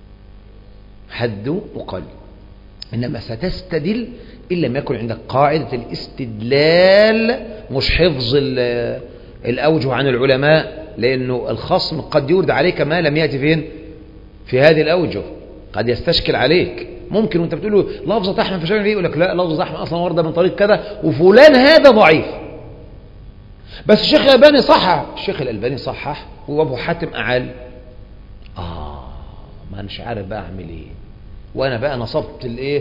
حد مقلد. إنما ستستدل إن لم يكن عندك قاعدة الاستدلال، مش حفظ الأوجه عن العلماء، لأنه الخصم قد يورد عليك ما لم يأتي فين في هذه الأوجه، قد يستشكل عليك. ممكن وانت بتقول له لفظة أحمد فشان يقول لك لا، لفظة أحمد أصلا واردة من طريق كذا وفلان هذا ضعيف، بس الشيخ الألباني صحح. الشيخ الألباني صحح وأبو حاتم أعل. آه ما أنش عارف بقى أعمل إيه، وأنا بقى نصبت الإيه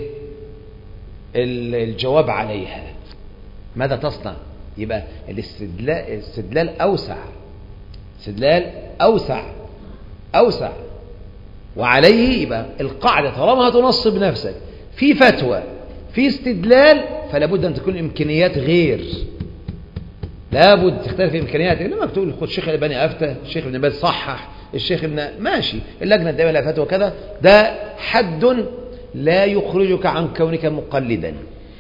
الجواب عليها. ماذا تصنع؟ يبقى الاستدلال استدلال أوسع، استدلال أوسع أوسع وعليه يبقى القاعدة طالما هتنصب نفسك في فتوى في استدلال فلا بد أن تكون إمكانيات غير، لابد تختلف إمكانيات. لما بتقول خد الشيخ الألباني أفتى، الشيخ ابن باز صحح، الشيخ ابن ماشي، اللجنة الدائمة لها فتوى كذا، ده حد لا يخرجك عن كونك مقلدا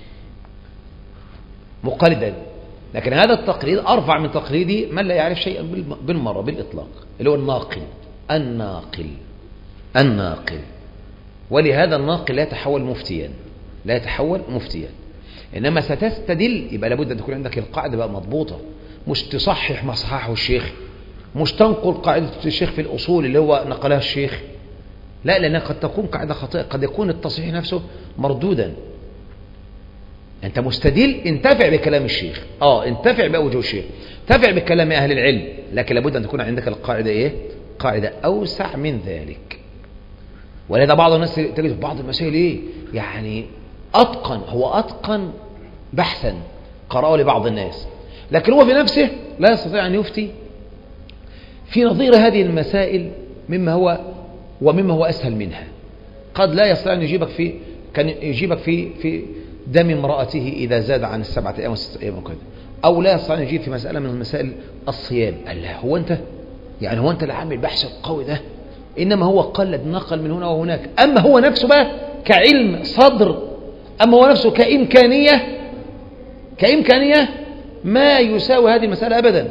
مقلدا. لكن هذا التقليد أرفع من تقليدي من لا يعرف شيئا بالمرة بالإطلاق، اللي هو الناقل الناقل الناقل. ولهذا الناقل لا يتحول مفتيا، لا يتحول مفتيا. إنما ستستدل يبقى لابد أن تكون عندك القاعدة بقى مضبوطة، مش تصحح ما صححه الشيخ، مش تنقل قاعدة الشيخ في الأصول اللي هو نقلها الشيخ، لا، لأنها قد تكون قاعدة خاطئة، قد يكون التصحيح نفسه مردودا. أنت مستدل انتفع بكلام الشيخ، آه انتفع بأوجه الشيخ، انتفع بكلام أهل العلم، لكن لابد أن تكون عندك القاعدة إيه؟ قاعدة أوسع من ذلك. ولهذا بعض الناس تجد بعض المسائل إيه؟ يعني أتقن، هو أتقن بحثا قرأه لبعض الناس، لكن هو في نفسه لا يستطيع أن يفتي في نظير هذه المسائل مما هو ومما هو أسهل منها. قد لا يستطيع أن يجيبك في كان يجيبك في في دم امرأته إذا زاد عن السبعة أيام والستة أيام وكذا، أو لا يستطيع أن يجيب في مسألة من مسائل الصيام. قال له هو أنت يعني هو أنت اللي عامل البحث القوي ده؟ إنما هو قلد نقل من هنا وهناك. أما هو نفسه بقى كعلم صدر، أما هو نفسه كإمكانية كإمكانية ما يساوي هذه المسألة أبدا.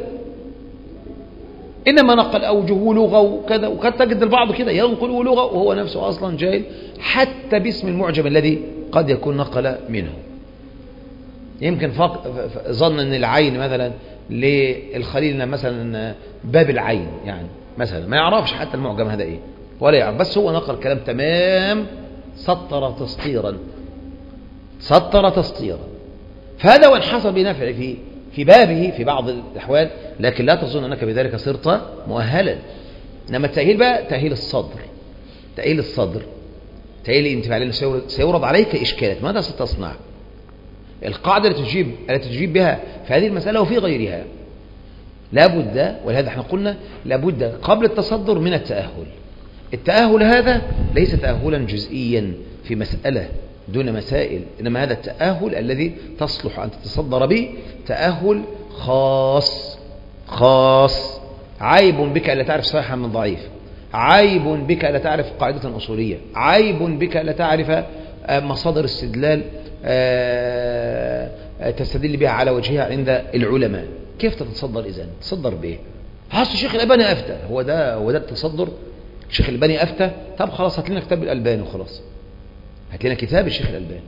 إنما نقل أوجه ولغة وكذا، وقد تجد البعض كده ينقل لغة وهو نفسه أصلا جاهل حتى باسم المعجم الذي قد يكون نقل منه. يمكن ظن أن العين مثلا للخليل مثلا باب العين، يعني مثلا ما يعرفش حتى المعجم هذا إيه ولا يعرف، بس هو نقل كلام تمام سطر تسطيرا سطر تسطيرا. فهذا وإن حصل بنفع في في بابه في بعض الأحوال، لكن لا تظن أنك بذلك صرت مؤهلا. إنما التأهيل بقى تأهيل الصدر، تأهيل الصدر تأهيل الانتفاع، لأنه سيورد عليك إشكالات. ماذا ستصنع؟ القاعدة التي تجيب التي تجيب بها في هذه المسألة وفي غيرها لابد، ولهذا احنا قلنا لابد قبل التصدر من التأهل. التأهل هذا ليس تأهلا جزئيا في مسألة دون مسائل، إنما هذا التأهل الذي تصلح أن تتصدر به تأهل خاص خاص. عيب بك ألا تعرف صحيحا من ضعيف، عيب بك ألا تعرف قاعدة أصولية، عيب بك ألا تعرف مصادر استدلال تستدل بها على وجهها عند العلماء. كيف تتصدر إذن؟ تصدر بإيه؟ حاسس الشيخ الألباني أفتى، هو ده هو ده التصدر؟ الشيخ الألباني أفتى، طب خلاص هات لنا كتاب الألباني وخلاص، هات لنا كتاب الشيخ الألباني.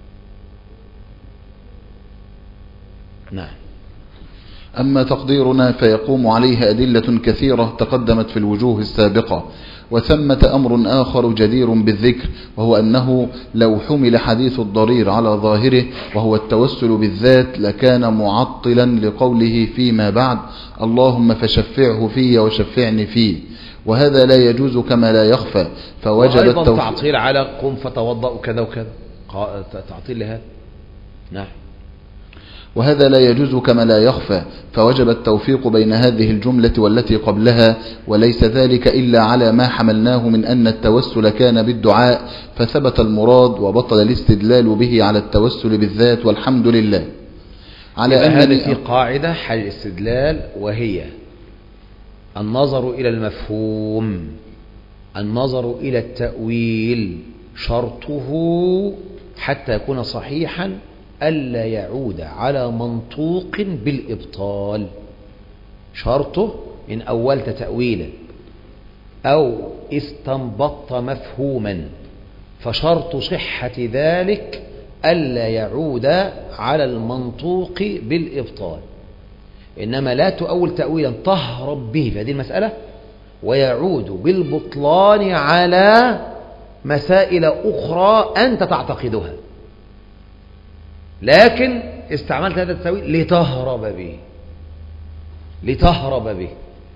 نعم.
أما تقديرنا فيقوم عليه أدلة كثيرة تقدمت في الوجوه السابقة. وثمة أمر آخر جدير بالذكر، وهو أنه لو حمل حديث الضرير على ظاهره وهو التوسل بالذات لكان معطلا لقوله فيما بعد اللهم فشفعه في وشفعني فيه، وهذا لا يجوز كما لا يخفى فوجب
وأيضا
التوفيق.
تعطيل على قم فتوضأ وكذا وكذا، تعطيل لهذا. نعم.
وهذا لا يجوز كما لا يخفى فوجب التوفيق بين هذه الجملة والتي قبلها، وليس ذلك إلا على ما حملناه من أن التوسل كان بالدعاء فثبت المراد وبطل الاستدلال به على التوسل بالذات والحمد لله. على
هذه في قاعدة حل الاستدلال، وهي النظر إلى المفهوم، النظر إلى التأويل شرطه حتى يكون صحيحا ألا يعود على منطوق بالإبطال. شرطه إن أولت تأويلا أو استنبطت مفهوما فشرط صحة ذلك ألا يعود على المنطوق بالإبطال، إنما لا تؤول تأويلا تهرب به في هذه المسألة ويعود بالبطلان على مسائل أخرى أنت تعتقدها، لكن استعملت هذا التأويل لتهرب به لتهرب به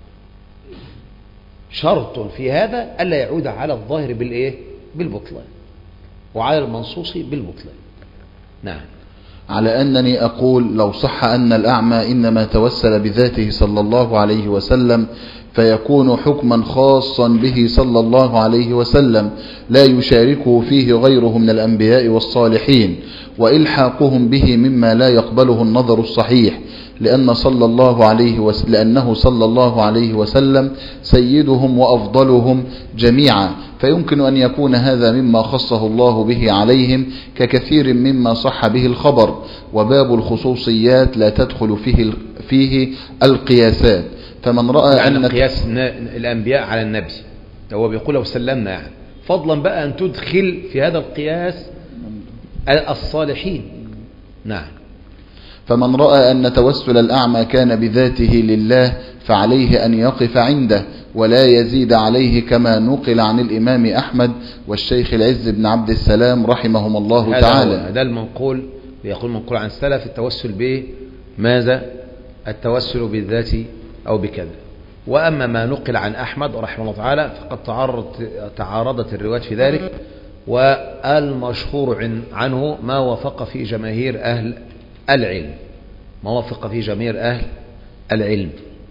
شرط في هذا ألا يعود على الظاهر بالإيه؟ بالبطلان، وعلى المنصوص بالبطلان. نعم.
على أنني أقول لو صح أن الأعمى إنما توسل بذاته صلى الله عليه وسلم فيكون حكما خاصا به صلى الله عليه وسلم لا يشاركه فيه غيره من الأنبياء والصالحين، وإلحاقهم به مما لا يقبله النظر الصحيح، لأن صلى الله عليه وس... لأنه صلى الله عليه وسلم سيدهم وأفضلهم جميعا، فيمكن أن يكون هذا مما خصه الله به عليهم ككثير مما صح به الخبر. وباب الخصوصيات لا تدخل فيه فيه القياسات، فمن رأى
يعني
أن
قياس الأنبياء على النبي هو بيقول لو سلمنا، يعني فضلا بقى أن تدخل في هذا القياس الصالحين. نعم.
فمن رأى أن توسل الأعمى كان بذاته لله فعليه أن يقف عنده ولا يزيد عليه، كما نقل عن الإمام أحمد والشيخ العز بن عبد السلام رحمهم الله تعالى.
هذا المنقول يقول منقول عن السلف التوسل به ماذا؟ التوسل بالذات أو بكذا. وأما ما نقل عن أحمد رحمه الله تعالى فقد تعارضت تعارضت الروايات في ذلك، والمشهور عنه ما وافق في جماهير أهل العلم ما وافق في جماهير أهل العلم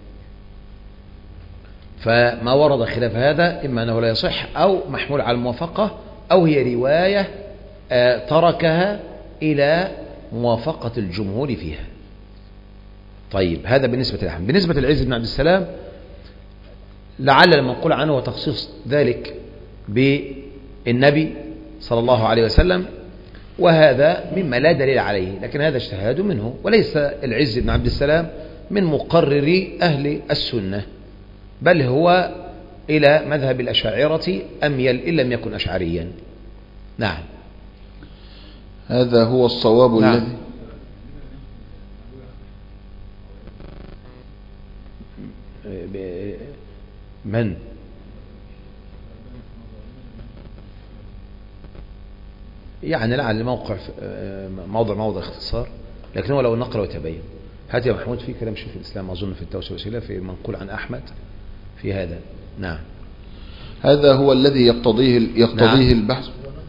فما ورد خلاف هذا إما أنه لا يصح أو محمول على الموافقة أو هي رواية تركها إلى موافقة الجمهور فيها. طيب هذا بالنسبة للأحمد. بالنسبة للعز بن عبد السلام لعل المنقول عنه وتخصيص ذلك بالنبي صلى الله عليه وسلم، وهذا مما لا دليل عليه، لكن هذا اجتهاد منه، وليس العز بن عبد السلام من مقرر أهل السنة، بل هو إلى مذهب الأشاعرة أميل إن لم يكن أشعريا. نعم.
هذا هو الصواب.
نعم.
الذي
من يعني لعل الموقع موضع موضع اختصار، لكن هو لو نقل وتبين. هات يا محمود في كلام شيخ الإسلام أظن في التوسل والوسيلة في منقول عن أحمد في هذا. نعم.
هذا هو الذي يقتضيه يقتضيه
نعم.
البحث.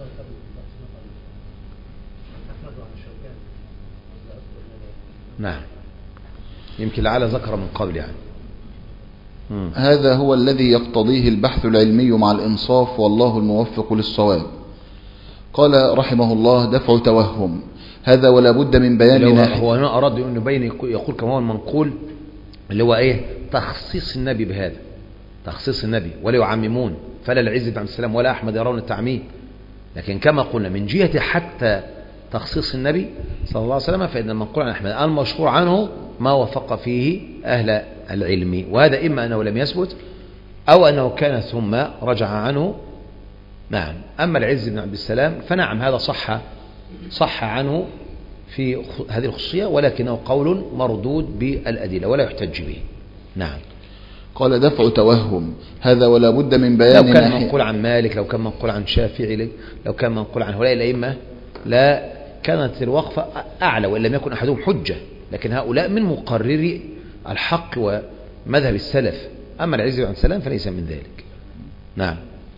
نعم. يمكن لعل ذكر من قبل يعني. مم.
هذا هو الذي يقتضيه البحث العلمي مع الإنصاف، والله الموفق للصواب. قال رحمه الله: دفع توهم. هذا ولا بد من بيان ناحية.
هو هنا أراد أن يبين يقول كما هو المنقول اللي هو إيه تخصيص النبي بهذا، تخصيص النبي، ولا يعممون، فلا العز بن عبد السلام ولا أحمد يرون التعميم، لكن كما قلنا من جهة حتى تخصيص النبي صلى الله عليه وسلم فإن المنقول عن أحمد المشهور عنه ما وفق فيه أهل العلم، وهذا إما أنه لم يثبت أو أنه كان ثم رجع عنه. نعم. أما العز بن عبد السلام فنعم هذا صح صح عنه في هذه الخصوصية، ولكنه قول مردود بالأدلة ولا يحتج به. نعم.
قال: دفع توهم. هذا ولا بد من بيان
لو كان
ناحية.
منقول عن مالك، لو كان منقول عن شافعي، لو كان منقول عن هؤلاء الأئمة لا كانت الوقفة أعلى، وإن لم يكن أحدهم حجة، لكن هؤلاء من مقرري الحق ومذهب السلف أما العز عن سلام فليس من ذلك. نعم.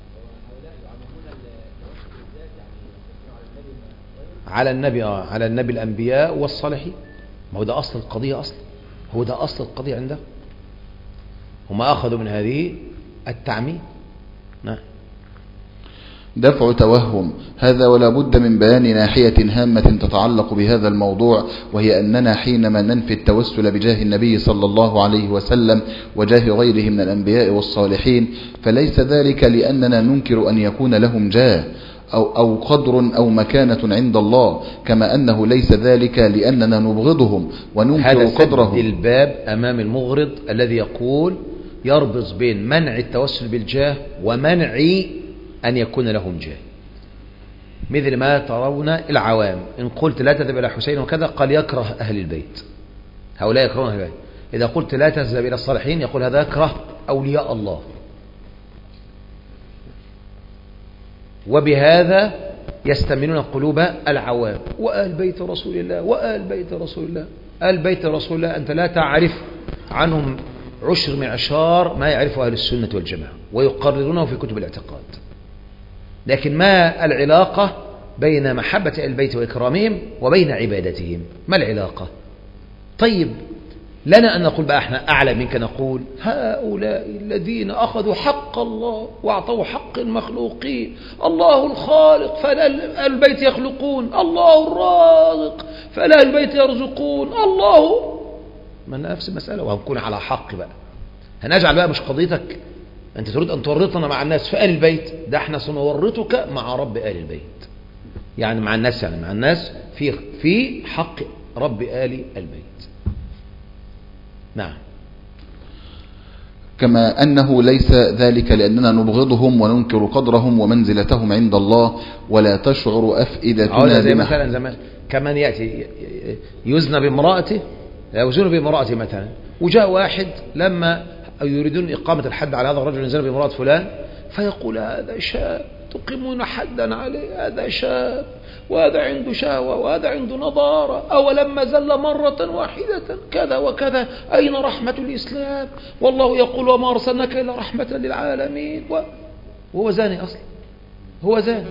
على النبي آه على النبي الأنبياء والصالحين، ما هو ده أصل القضية، أصلا هو ده أصل القضية عنده، هم أخذوا من هذه التعميم. نعم.
دفع توهم هذا، ولا بد من بيان ناحية هامة تتعلق بهذا الموضوع، وهي أننا حينما ننفي التوسل بجاه النبي صلى الله عليه وسلم وجاه غيره من الأنبياء والصالحين، فليس ذلك لأننا ننكر أن يكون لهم جاه أو, أو قدر أو مكانة عند الله، كما أنه ليس ذلك لأننا نبغضهم وننكر قدرهم.
هذا سد الباب أمام المغرض الذي يقول يربط بين منع التوسل بالجاه ومنع أن يكون لهم جاه، مثل ما ترون العوام إن قلت لا تذهب إلى حسين وكذا قال يكره أهل البيت، هؤلاء يكرهون أهل البيت. إذا قلت لا تذهب إلى الصالحين يقول هذا يكره أولياء الله. وبهذا يستمنون قلوب العوام، وآل بيت رسول الله وآل بيت رسول الله. آل بيت رسول الله أنت لا تعرف عنهم عشر معشار ما يعرفه أهل السنة والجماعة ويقررونه في كتب الاعتقاد. لكن ما العلاقة بين محبة آل البيت وإكرامهم وبين عبادتهم؟ ما العلاقة؟ طيب لنا أن نقول بقى احنا أعلى منك، نقول هؤلاء الذين أخذوا حق الله وأعطوا حق المخلوقين، الله الخالق فلا أهل البيت يخلقون، الله الرازق فلا أهل البيت يرزقون، الله ما نفس المسألة. وهنكون على حق بقى، هنجعل بقى مش قضيتك أنت تريد أن تورطنا مع الناس في آل البيت، ده احنا سنورطك مع رب آل البيت، يعني مع الناس، يعني مع الناس في في حق رب آل البيت. نعم.
كما أنه ليس ذلك لأننا نبغضهم وننكر قدرهم ومنزلتهم عند الله، ولا تشعر أفئدتنا
زي مثلا زمان كمان يأتي يزنى بامرأته، يوزن بامرأته مثلا، وجاء واحد لما يريدون إقامة الحد على هذا الرجل يزنى بامرأة فلان، فيقول هذا شاب تقيمون حدا عليه، هذا شاب وهذا عنده شهوة وهذا عنده نضارة، أولما زل مرة واحدة كذا وكذا، أين رحمة الإسلام؟ والله يقول وما أرسلناك إلا رحمة للعالمين، وهو زاني أصلا، هو زاني.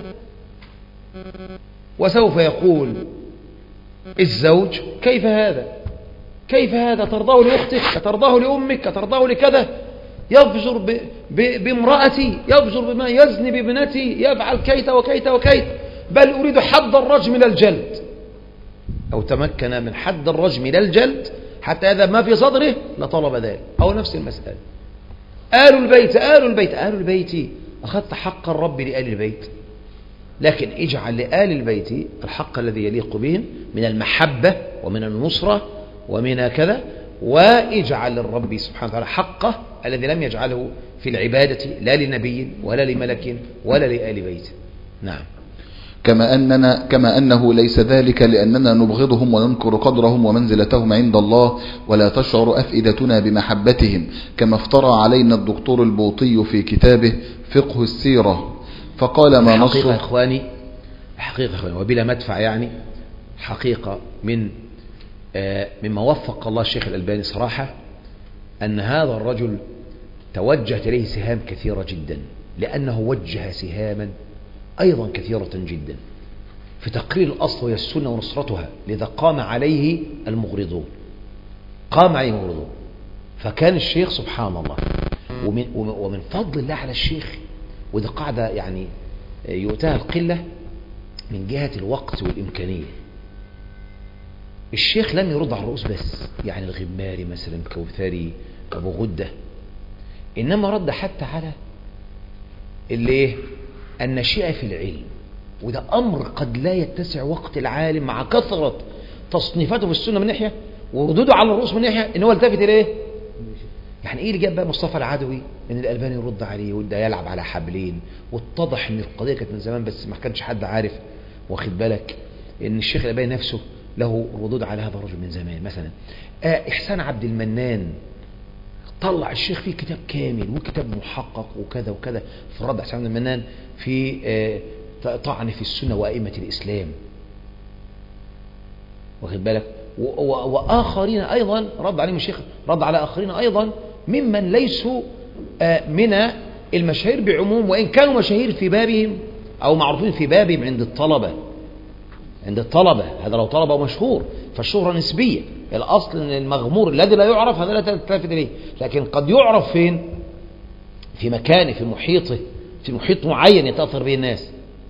وسوف يقول الزوج كيف هذا؟ كيف هذا؟ ترضاه لأختك، ترضاه لأمك، ترضاه لكذا، يفجر ب... ب... بامرأتي، يفجر بما يزني بابنتي، يفعل كيت وكيت وكيت، بل أريد حد الرجم إلى الجلد، أو تمكن من حد الرجم إلى الجلد حتى هذا ما في صدره لطلب ذلك. أو نفس المسألة آل البيت، آل البيت، آل البيت أخذت حق الرب لآل البيت، لكن اجعل لآل البيت الحق الذي يليق بهم من المحبة ومن النصرة ومن كذا، واجعل للرب سبحانه وتعالى حقه الذي لم يجعله في العبادة لا لنبي ولا لملك ولا لآل بيت. نعم.
كما أننا كما أنه ليس ذلك لأننا نبغضهم وننكر قدرهم ومنزلتهم عند الله، ولا تشعر أفئدتنا بمحبتهم، كما افترى علينا الدكتور البوطي في كتابه فقه السيرة فقال ما نصه.
حقيقة إخواني، حقيقة إخواني وبلا مدفع، يعني حقيقة من آه مما وفق الله الشيخ الألباني صراحة أن هذا الرجل توجهت إليه سهام كثيرة جدا، لأنه وجه سهاما أيضا كثيرة جدا في تقرير الأصل وهي السنة ونصرتها، لذا قام عليه المغرضون، قام عليه المغرضون. فكان الشيخ سبحان الله، ومن, ومن فضل الله على الشيخ، وده قاعدة يعني يؤتاها القلة من جهة الوقت والإمكانية، الشيخ لم يرد على الرؤوس بس، يعني الغماري مثلا، كوثري، أبو غدة، إنما رد حتى على اللي النشئة في العلم، وده أمر قد لا يتسع وقت العالم مع كثرة تصنيفاته في السنة من ناحية وردوده على الرؤوس من ناحية إن هو التفت إليه. يعني إيه اللي جاب بقى مصطفى العدوي إن الألباني يرد عليه وده يلعب على حبلين، واتضح إن القضية كانت من زمان بس ما كانش حد عارف، واخد بالك إن الشيخ الألباني نفسه له ردود على هذا الرجل من زمان. مثلا آه إحسان عبد المنان طلع الشيخ فيه كتاب كامل وكتاب محقق وكذا وكذا في رد إحسان عبد المنان في آه طعن في السنة وأئمة الإسلام، واخد بالك، وآخرين أيضا رد عليهم الشيخ، رد على آخرين أيضا ممن ليسوا من المشاهير بعموم، وإن كانوا مشاهير في بابهم أو معروفين في بابهم عند الطلبة عند الطلبة هذا لو طلبة مشهور فالشهرة نسبية. الأصل أن المغمور الذي لا يعرف هذا لا تلتفت إليه، لكن قد يعرف فين؟ في مكانه، في محيطه، في محيط معين يتأثر به الناس.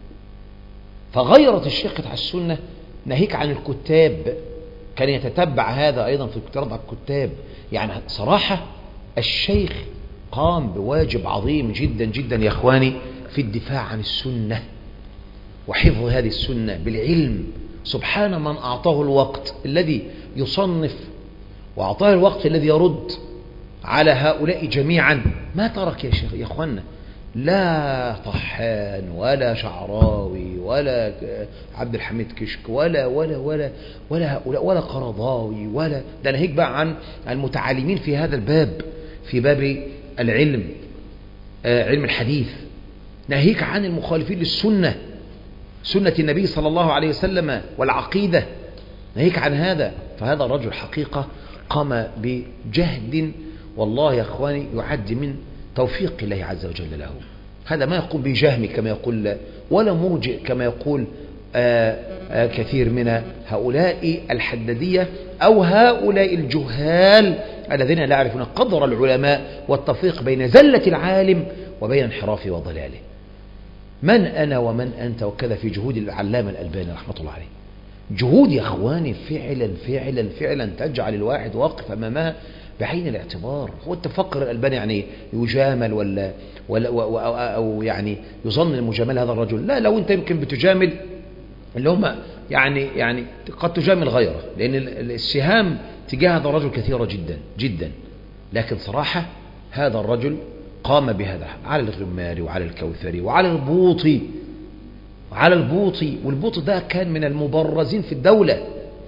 فغيرت الشيخ على السنة ناهيك عن الكتاب، كان يتتبع هذا أيضا في كتاب الكتاب. يعني صراحة الشيخ قام بواجب عظيم جدا جدا يا أخواني في الدفاع عن السنة وحفظ هذه السنة بالعلم. سبحان من أعطاه الوقت الذي يصنف، وأعطاه الوقت الذي يرد على هؤلاء جميعا. ما ترك يا شيخ يا أخوانا لا طحان ولا شعراوي ولا عبد الحميد كشك ولا ولا ولا ولا هؤلاء ولا قرضاوي ولا ده. ناهيك بقى عن المتعالمين في هذا الباب، في باب العلم، آه علم الحديث. ناهيك عن المخالفين للسنة، سنة النبي صلى الله عليه وسلم والعقيدة. ناهيك عن هذا. فهذا الرجل حقيقة قام بجهد والله يا أخواني يعد من توفيق الله عز وجل له. هذا ما يقول بجهم كما يقول، ولا مرجئ كما يقول آآ آآ كثير من هؤلاء الحدادية أو هؤلاء الجهال الذين لا يعرفون قدر العلماء والتفريق بين زلة العالم وبين انحرافه وضلاله. من أنا ومن أنت وكذا في جهود العلامة الألباني رحمة الله عليه. جهود يا أخواني فعلا فعلا فعلا تجعل الواحد واقف أمامها بعين الاعتبار. هو التفكر الألباني يعني يجامل ولا, ولا أو يعني يظن المجاملة هذا الرجل؟ لا، لو أنت يمكن بتجامل اللي هم يعني يعني قد تجامل غيره، لأن السهام تجاه هذا الرجل كثيرة جدا جدا. لكن صراحة هذا الرجل قام بهذا على الغماري وعلى الكوثري وعلى البوطي وعلى البوطي والبوطي ده كان من المبرزين في الدولة،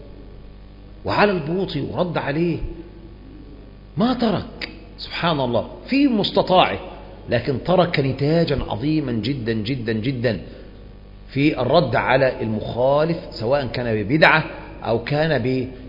وعلى البوطي ورد عليه. ما ترك سبحان الله في مستطاعه، لكن ترك نتاجا عظيما جدا جدا جدا في الرد على المخالف، سواء كان ببدعة أو كان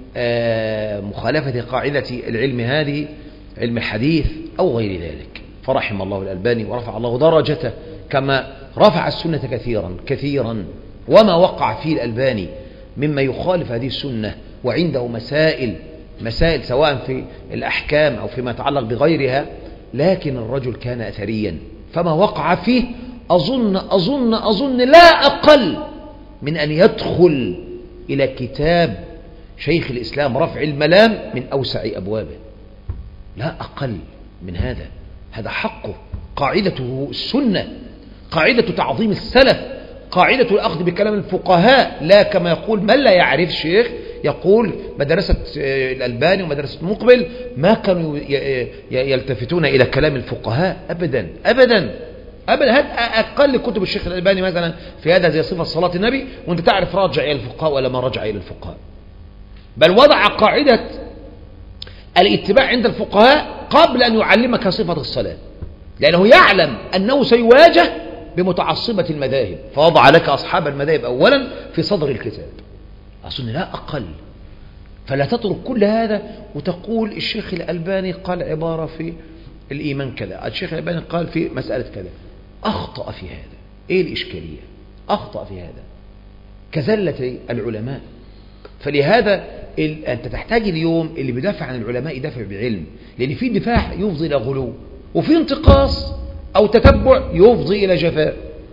بمخالفة قاعدة العلم هذه علم الحديث أو غير ذلك. فرحم الله الألباني ورفع الله درجته كما رفع السنة كثيرا كثيرا. وما وقع فيه الألباني مما يخالف هذه السنة وعنده مسائل مسائل سواء في الأحكام أو فيما يتعلق بغيرها، لكن الرجل كان أثريا. فما وقع فيه أظن أظن أظن لا أقل من أن يدخل إلى كتاب شيخ الإسلام رفع الملام من أوسع أبوابه، لا أقل من هذا. هذا حقه، قاعدته السنة، قاعدة تعظيم السلف، قاعدة الأخذ بكلام الفقهاء، لا كما يقول من لا يعرف شيخ يقول مدرسة الألباني ومدرسة مقبل ما كانوا يلتفتون إلى كلام الفقهاء أبدا أبدا أبدا. هذا أقل كتب الشيخ الألباني مثلا في هذا زي صفة صلاة النبي، وأنت تعرف راجع إلى الفقهاء ولا ما رجع إلى الفقهاء. بل وضع قاعدة الاتباع عند الفقهاء قبل أن يعلمك صفة الصلاة، لأنه يعلم أنه سيواجه بمتعصبة المذاهب، فوضع لك أصحاب المذاهب أولا في صدر الكتاب. أظن لا أقل. فلا تترك كل هذا وتقول الشيخ الألباني قال عبارة في الإيمان كذا، الشيخ الألباني قال في مسألة كذا. أخطأ في هذا. إيه الإشكالية؟ أخطأ في هذا كزلة العلماء. فلهذا أنت تحتاج اليوم اللي بيدافع عن العلماء يدافع بعلم، لأن في دفاع يفضي إلى غلو، وفي انتقاص أو تتبع يفضي إلى جفاء.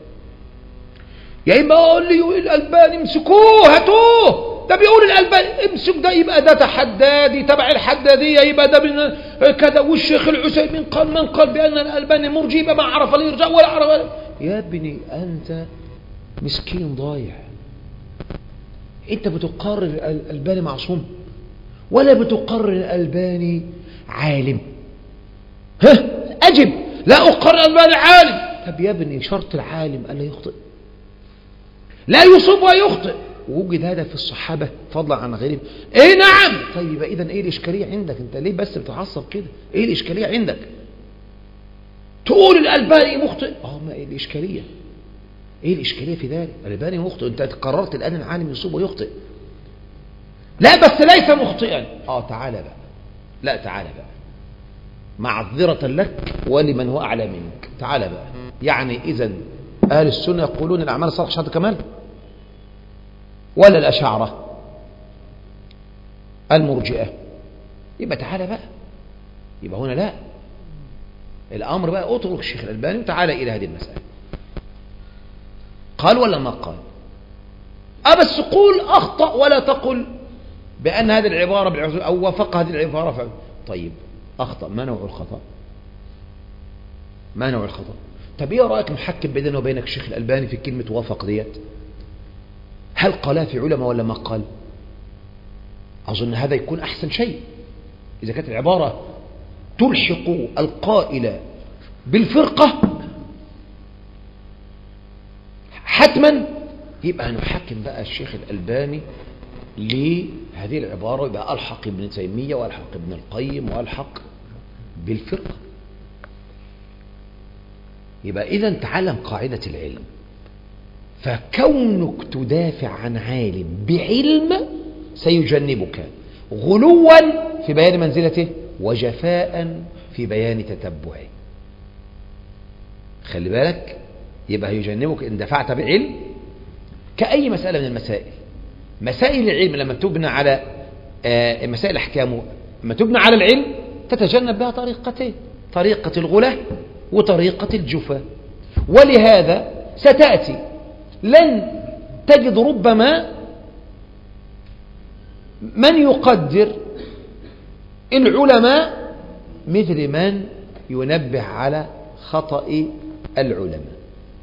يا إما أقول لي الألباني امسكوه هاتوه، ده بيقول الألباني امسك، ده يبقى ده تحدادي تبع الحدادية، يبقى ده كذا. والشيخ العثيمين قال من قال بأن الألباني مرجي يبقى ما عرف لي يرجع ولا عرف. يا ابني أنت مسكين ضايع. أنت بتقرر الألباني معصوم ولا بتقرر الألباني عالم؟ ها أجب. لا أقرر الألباني عالم. طب يا ابني شرط العالم ألا يخطئ، لا يصيب ويخطئ، ووجد هذا في الصحابة فضلا عن غيرهم. ايه نعم. طيب اذا ايه الاشكالية عندك؟ انت ليه بس بتعصب كده؟ ايه الاشكالية عندك؟ تقول الألباني مخطئ. اه ما ايه الاشكالية؟ ايه الاشكالية في ذلك؟ الألباني مخطئ، انت قررت الآن العالم يصيب ويخطئ. لا بس ليس مخطئا. اه تعالى بقى، لا تعالى بقى، معذرة لك ولمن هو أعلى منك. تعال بقى، يعني إذن أهل السنة يقولون الأعمال الصالحة شهادة كمال، ولا الأشاعرة المرجئة؟ يبقى تعال بقى، يبقى هنا لا، الأمر بقى اترك الشيخ الألباني وتعالى إلى هذه المسألة. قال ولا ما قال؟ أبس قول أخطأ ولا تقل بأن هذه العبارة أو وافق هذه العبارة ف... طيب أخطأ، ما نوع الخطأ؟ ما نوع الخطأ؟ طب إيه رأيك نحكم بيننا وبينك الشيخ الألباني في كلمة وافق ديت؟ هل قالها في علماء ولا ما قال؟ أظن هذا يكون أحسن شيء. إذا كانت العبارة تلحق القائل بالفرقة حتما، يبقى نحكم بقى الشيخ الألباني لهذه العبارة، ويبقى ألحق ابن تيمية وألحق ابن القيم وألحق بالفرقة. يبقى إذا تعلم قاعدة العلم، فكونك تدافع عن عالم بعلم سيجنبك غلوا في بيان منزلته وجفاء في بيان تتبعه. خلي بالك، يبقى هيجنبك إن دفعت بعلم كأي مسألة من المسائل. مسائل العلم لما تبنى على آه مسائل أحكامه لما تبنى على العلم تتجنب بها طريقتين، طريقة الغلاة وطريقة الجفاء. ولهذا ستأتي لن تجد ربما من يقدر العلماء مثل من ينبه على خطأ العلماء.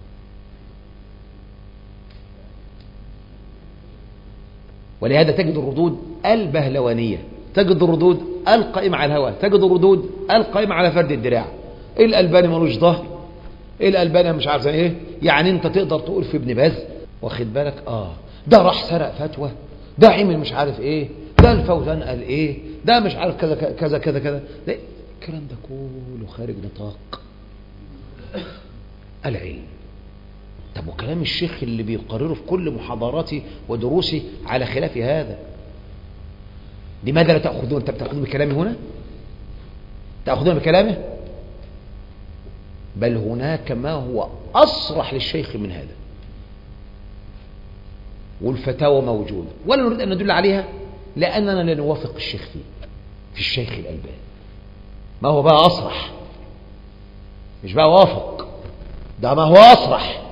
ولهذا تجد الردود البهلوانية، تجد الردود القائمة على الهوى، تجد الردود القائمة على فرد الدراع. الألباني ملوش ظهر، الألباني مش عارف ايه. يعني انت تقدر تقول في ابن باز واخد بالك اه ده راح سرق فتوى، ده عمل مش عارف ايه، ده الفوزان قال ايه، ده مش عارف كذا كذا كذا كذا. الكلام ده كله خارج نطاق العلم. طب وكلام الشيخ اللي بيقرره في كل محاضراتي ودروسي على خلاف هذا، لماذا لا تأخذون؟ انت بتأخذون بكلامه هنا؟ تأخذون بكلامه؟ بل هناك ما هو أصرح للشيخ من هذا، والفتاوى موجودة ولا نريد أن ندل عليها لأننا لا نوافق الشيخ فيه، في الشيخ الألباني. ما هو بقى أصرح، مش بقى وافق، ده ما هو أصرح.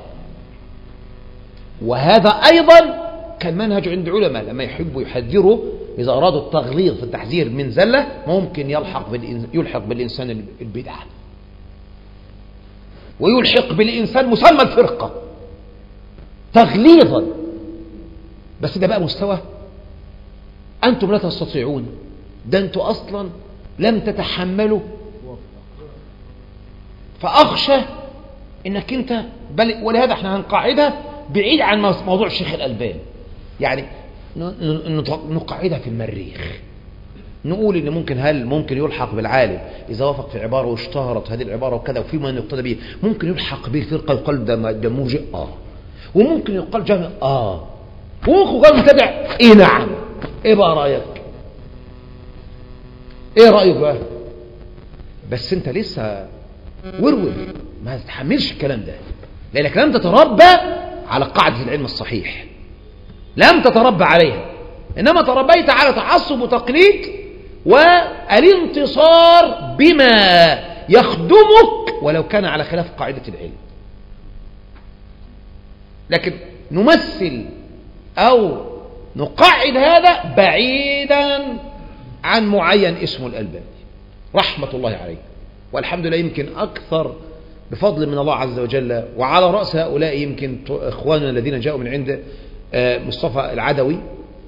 وهذا أيضا كان منهج عند علماء لما يحبوا يحذروا، إذا أرادوا التغليظ في التحذير من زلة ممكن يلحق يلحق بالإنسان البدعة، ويلحق بالإنسان مسمى الفرقة تغليظا. بس ده بقى مستوى أنتم لا تستطيعون، ده أنتم أصلا لم تتحملوا. فأخشى إنك أنت بل، ولهذا احنا هنقاعدها بعيد عن موضوع الشيخ الألباني. يعني نقاعدها في المريخ، نقول إن ممكن هل ممكن يلحق بالعالم إذا وافق في عبارة واشتهرت هذه العبارة وكذا وفي من يقتدى به، ممكن يلحق به الفرقة يقال ده ده مرجئ آه، وممكن يقال جامع آه، وممكن يقال متابع إيه نعم. إيه بقى رأيك؟ إيه رأيك بقى؟ بس أنت لسه ورور، ما تتحملش الكلام ده لأنك لم تتربى على قاعدة العلم الصحيح، لم تتربى عليها، إنما تربيت على تعصب وتقليد والانتصار بما يخدمك ولو كان على خلاف قاعدة العلم. لكن نمثل أو نقعد هذا بعيدا عن معين اسمه الألباني رحمة الله عليه، والحمد لله يمكن أكثر بفضل من الله عز وجل. وعلى رأس هؤلاء يمكن إخواننا الذين جاءوا من عند مصطفى العدوي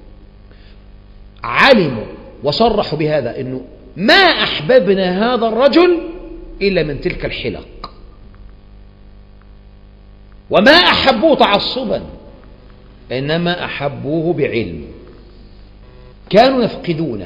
علموا وصرحوا بهذا، إنه ما أحببنا هذا الرجل إلا من تلك الحلق، وما أحبوه تعصبا إنما أحبوه بعلم، كانوا يفقدونه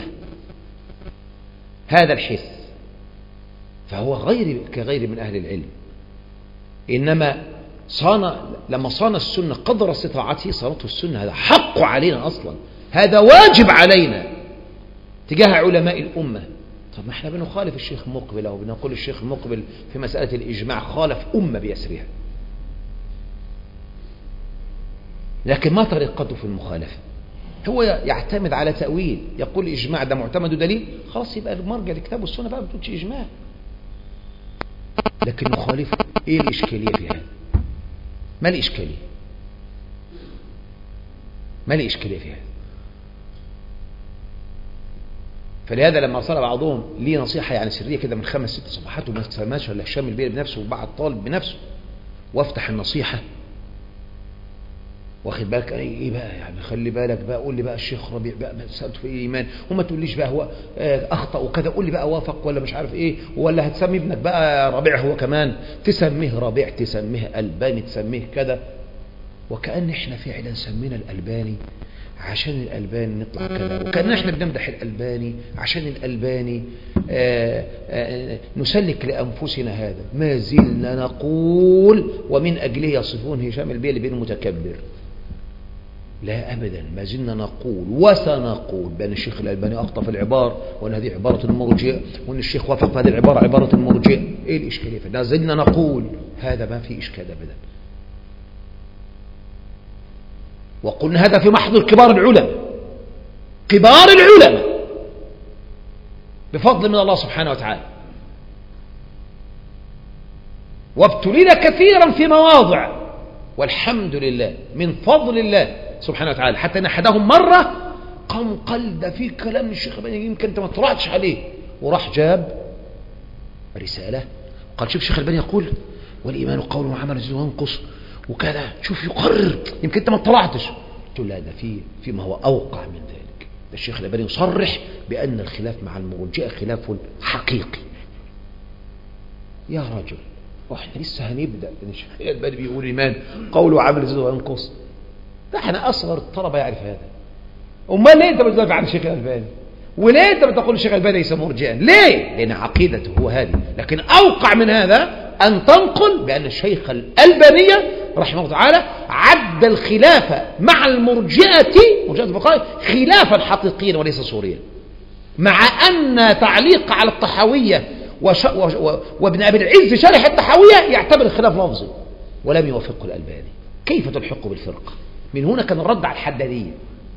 هذا الحس، فهو غير كغير من أهل العلم. إنما صان لما صان السنة قدر استطاعته صانته السنة، هذا حق علينا أصلا، هذا واجب علينا تجاه علماء الأمة، طب ما احنا بنخالف الشيخ مقبل أو بنقول الشيخ مقبل في مسألة الإجماع خالف أمة بيسرها، لكن ما طريقته في المخالفة؟ هو يعتمد على تأويل، يقول إجماع ده معتمد دليل، خلاص يبقى المرجع الكتاب والسنة بقى ما بتقولش إجماع، لكن مخالفه. إيه الإشكالية في هذا؟ ما الإشكالية؟ ما الإشكالية في هذا؟ فلهذا لما صار بعضهم لي نصيحة يعني سرية كده من خمس ست صفحات وما تسماش ولا هشام البير بنفسه وبعد طالب بنفسه، وافتح النصيحة واخد بالك ايه بقى يعني، خلي بالك بقى، قول لي بقى الشيخ ربيع بقى سألته في ايمان، وما تقوليش بقى هو اخطأ وكذا، قول لي بقى وافق ولا مش عارف ايه، ولا هتسمي ابنك بقى ربيع هو كمان، تسميه ربيع تسميه الباني تسميه كذا، وكأن احنا فعلا سمينا الالباني عشان الالباني نطلع كذا، وكأن احنا بنمدح الالباني عشان الالباني آآ آآ نسلك لانفسنا هذا. ما زلنا نقول ومن اجله يصفون هشام البيلي بين متكبر. لا أبدا، ما زلنا نقول وسنقول بأن الشيخ الألباني أخطأ في العبارة، وأن هذه عبارة المرجئة، وأن الشيخ وافق في هذه العبارة عبارة المرجئة. إيه الإشكالية؟ فلا زلنا نقول هذا ما في إشكال أبدا، وقلنا هذا في محضر كبار العلماء، كبار العلماء بفضل من الله سبحانه وتعالى، وابتلينا كثيرا في مواضع، والحمد لله من فضل الله سبحانه وتعالى، حتى ان احدهم مره قام قال ده في كلام الشيخ الألباني يمكن انت ما اطلعتش عليه، وراح جاب رساله قال شوف الشيخ الألباني يقول والايمان قول وعمل يزيد وينقص وكذا، شوف يقرر يمكن انت ما اطلعتش. قلت له لا، ده في فيما هو اوقع من ذلك، ده الشيخ الألباني يصرح بان الخلاف مع المرجئه خلاف حقيقي. يا رجل واحنا لسه هنبدا، الشيخ الألباني بيقول ايمان قول وعمل يزيد وينقص، ده احنا اصغر الطلبه يعرف هذا. امال ليه انت بتدافع عن الشيخ الألباني؟ وليه انت بتقول الشيخ الألباني ليس مرجئا؟ ليه؟ لان عقيدته هو هذه. لكن اوقع من هذا ان تنقل بان الشيخ الألباني رحمه الله تعالى عد الخلافه مع المرجئه مرجئه الفقهاء خلافا حقيقيا وليس صوريا، مع ان تعليق على الطحاويه وش... و... وابن ابي العز شارح الطحاويه يعتبر الخلاف لفظي ولم يوافقه الألباني. كيف تلحق بالفرقه؟ من هنا كان الرد على الحدادية.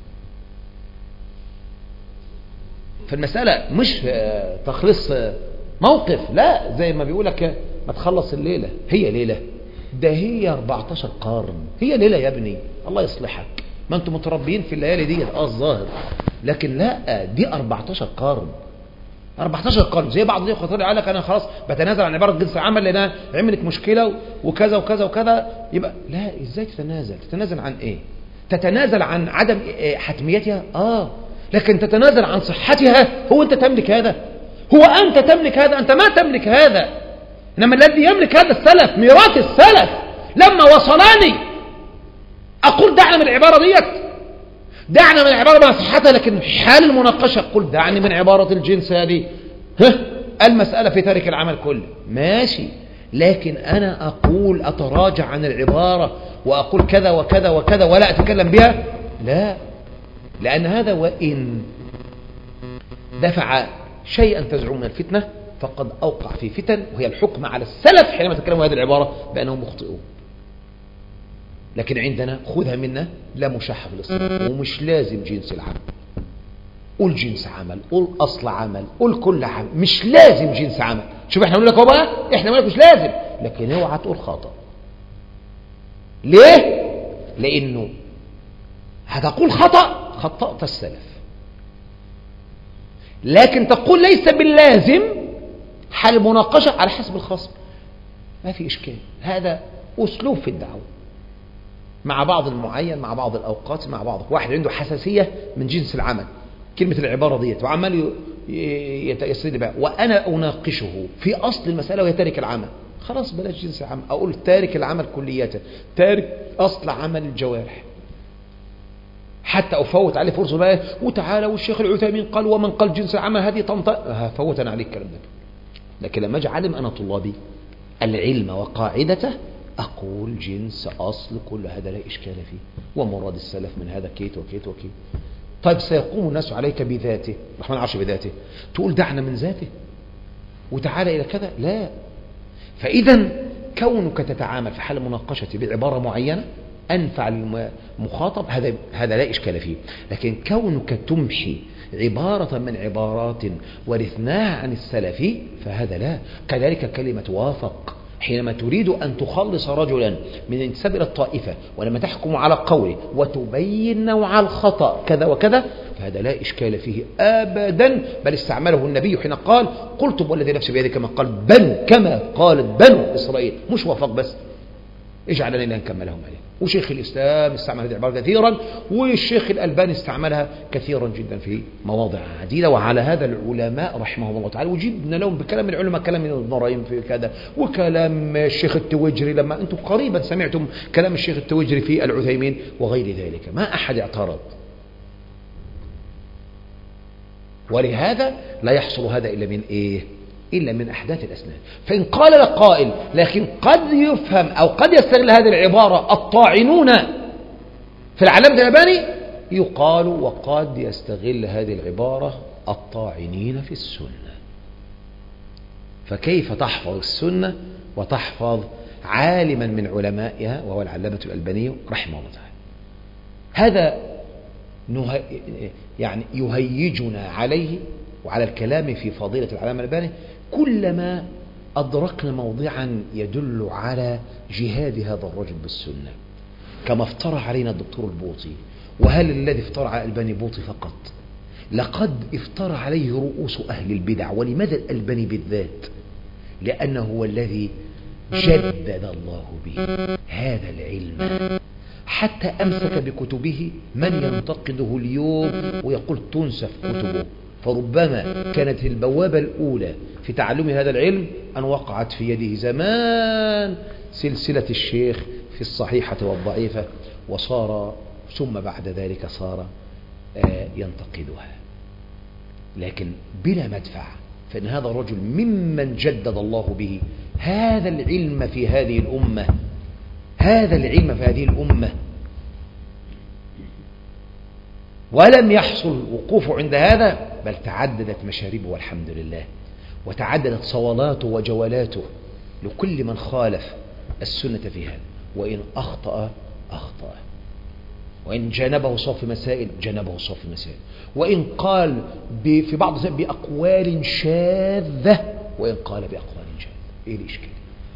فالمسألة مش تخلص موقف، لا زي ما بيقولك ما تخلص الليلة، هي ليلة، ده هي أربعتاشر قرن، هي ليلة يا ابني الله يصلحك، ما انتم متربيين في الليالي دي اه الظاهر، لكن لا دي أربعتاشر قرن، أربعتاشر قرن. زي بعض الاخوه طلع قال لك انا خلاص بتنازل عن عباره جنس عمل لانها عملت مشكله وكذا وكذا وكذا، يبقى لا، ازاي تتنازل؟ تتنازل عن ايه؟ تتنازل عن عدم حتميتها اه، لكن تتنازل عن صحتها؟ هو انت تملك هذا؟ هو انت تملك هذا؟ انت ما تملك هذا، انما الذي يملك هذا السلف، ميراث السلف. لما وصلاني اقول دعنا من العباره ديت، دعنا من العبارة مع صحتها، لكن حال المناقشة قل دعني من عبارة الجنس هذه، ها المسألة في تارك العمل كله ماشي، لكن أنا أقول أتراجع عن العبارة وأقول كذا وكذا وكذا ولا أتكلم بها؟ لا، لأن هذا وإن دفع شيئا تزعم من الفتنة فقد أوقع في فتن، وهي الحكم على السلف حينما تكلموا هذه العبارة بأنهم مخطئون. لكن عندنا خذها منا لا مشاحة بالاصطلاح، ومش لازم جنس العمل، قول جنس عمل، قول أصل عمل، قول كل عمل، مش لازم جنس عمل. شوف احنا نقول لك هو بقى، احنا نقول لك مش لازم، لكن اوعى تقول خطأ. ليه؟ لأنه هتقول خطأ خطأت السلف، لكن تقول ليس باللازم حال المناقشة على حسب الخصم، ما في إشكال. هذا أسلوب في الدعوة مع بعض المعين، مع بعض الأوقات، مع بعض واحد عنده حساسية من جنس العمل، كلمة العبارة ديت وعمال يستند بها، وأنا أناقشه في أصل المسألة وهي تارك العمل، خلاص بلاش جنس العمل، أقول تارك العمل كلية، تارك أصل عمل الجوارح، حتى أفوت عليه فرصة بقى وتعالى والشيخ العثيمين قال ومن قال جنس العمل هذه طنطا، هفوت أنا عليك الكلام ده. لكن لما أجي أعلم أنا طلابي العلم وقاعدته أقول جنس أصل كل هذا لا إشكال فيه، ومراد السلف من هذا كيت وكيت وكيت. طيب سيقوم الناس عليك بذاته، الرحمن العرش بذاته، تقول دعنا من ذاته وتعالى إلى كذا؟ لا. فإذا كونك تتعامل في حال المناقشة بعبارة معينة أنفع للمخاطب، هذا هذا لا إشكال فيه. لكن كونك تمحي عبارة من عبارات ورثناها عن السلف فهذا لا. كذلك كلمة وافق، حينما تريد أن تخلص رجلا من انتساب إلى الطائفة ولما تحكم على قوله وتبين نوع الخطأ كذا وكذا فهذا لا إشكال فيه أبدا، بل استعمله النبي حين قال قلت والذي نفسي بيده كما قال بنو كما قالت بنو إسرائيل. مش وافق بس، اجعلني لا نكملهم عليه. وشيخ الإسلام استعمل هذه العبارة كثيرا، والشيخ الألباني استعملها كثيرا جدا في مواضع عديدة. وعلى هذا العلماء رحمهم الله تعالى وجدنا لهم بكلام العلماء، كلام من ابن رهيم في كذا، وكلام الشيخ التوجري لما أنتم قريبا سمعتم كلام الشيخ التوجري في العثيمين وغير ذلك، ما أحد اعترض. ولهذا لا يحصل هذا إلا من إيه؟ إلا من أحداث الأسنان. فإن قال لك قائل لكن قد يفهم أو قد يستغل هذه العبارة الطاعنون في العلامة الألباني، يقال وقد يستغل هذه العبارة الطاعنين في السنة. فكيف تحفظ السنة وتحفظ عالما من علمائها وهو العلامة الألباني رحمه الله تعالى؟ هذا نه... يعني يهيجنا عليه وعلى الكلام في فضيلة العلامة الألباني كلما أدركنا موضعا يدل على جهاد هذا الرجل بالسنة، كما افترى علينا الدكتور البوطي. وهل الذي افترى على الألباني بوطي فقط؟ لقد افترى عليه رؤوس أهل البدع. ولماذا الألباني بالذات؟ لأنه هو الذي جدد الله به هذا العلم، حتى أمسك بكتبه من ينتقده اليوم ويقول تنسف كتبه. فربما كانت البوابة الأولى في تعلم هذا العلم أن وقعت في يده زمان سلسلة الشيخ في الصحيحة والضعيفة، وصار ثم بعد ذلك صار ينتقدها، لكن بلا مدفع. فإن هذا الرجل ممن جدد الله به هذا العلم في هذه الأمة، هذا العلم في هذه الأمة، ولم يحصل وقوف عند هذا، بل تعددت مشاربه والحمد لله، وتعددت صولاته وجولاته لكل من خالف السنة في هذا. وإن أخطأ أخطأ، وإن جانبه صوف مسائل جانبه صوف مسائل، وإن قال في بعض بأقوال شاذة، وإن قال بأقوال شاذة. إيه الإشكال؟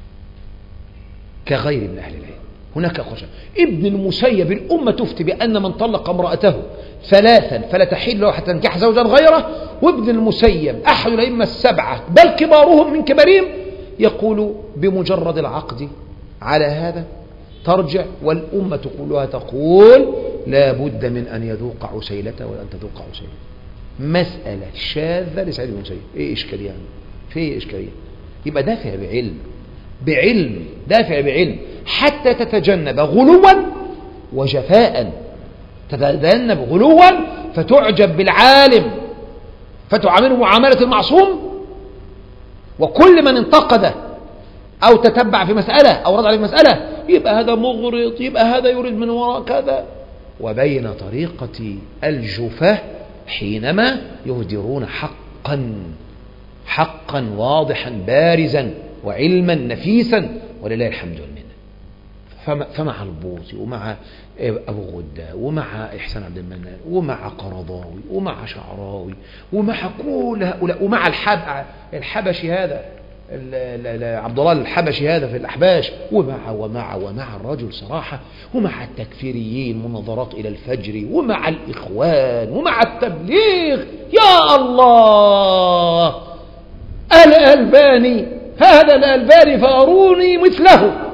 كغير من أهل العلم هناك أقوال. ابن المسيب الأمة تفتي بأن من طلق امرأته ثلاثا فلا تحل له حتى تنكح زوجا غيره، وابن المسيب أحد الأئمة السبعة بل كبارهم من كبارهم يقول بمجرد العقد على هذا ترجع، والأمة كلها تقول لا بد من أن يذوق عسيلته وأن تذوق عسيلته. مسألة شاذة لسعيد بن المسيب، إيه إشكالية يعني؟ في إيه إشكالية؟ يبقى دافع بعلم، بعلم دافع بعلم حتى تتجنب غلوا وجفاء، تتجنب غلوا فتعجب بالعالم فتعامله معاملة المعصوم، وكل من انتقده أو تتبع في مسألة أو رد عليه في مسألة يبقى هذا مغرض، يبقى هذا يريد من وراء كذا. وبين طريقة الجفاة حينما يهدرون حقا حقا واضحا بارزا وعلما نفيسا، ولله الحمد والمنة. فمع البوطي ومع أبو غدة ومع إحسان عبد المنان ومع قرضاوي ومع شعراوي ومع كل هؤلاء ومع الحب الحبشي هذا عبد الله الحبشي هذا في الأحباش، ومع ومع ومع الرجل صراحة، ومع التكفيريين مناظرات إلى الفجر، ومع الإخوان ومع التبليغ. يا الله، الألباني هذا الألباني فأروني مثله.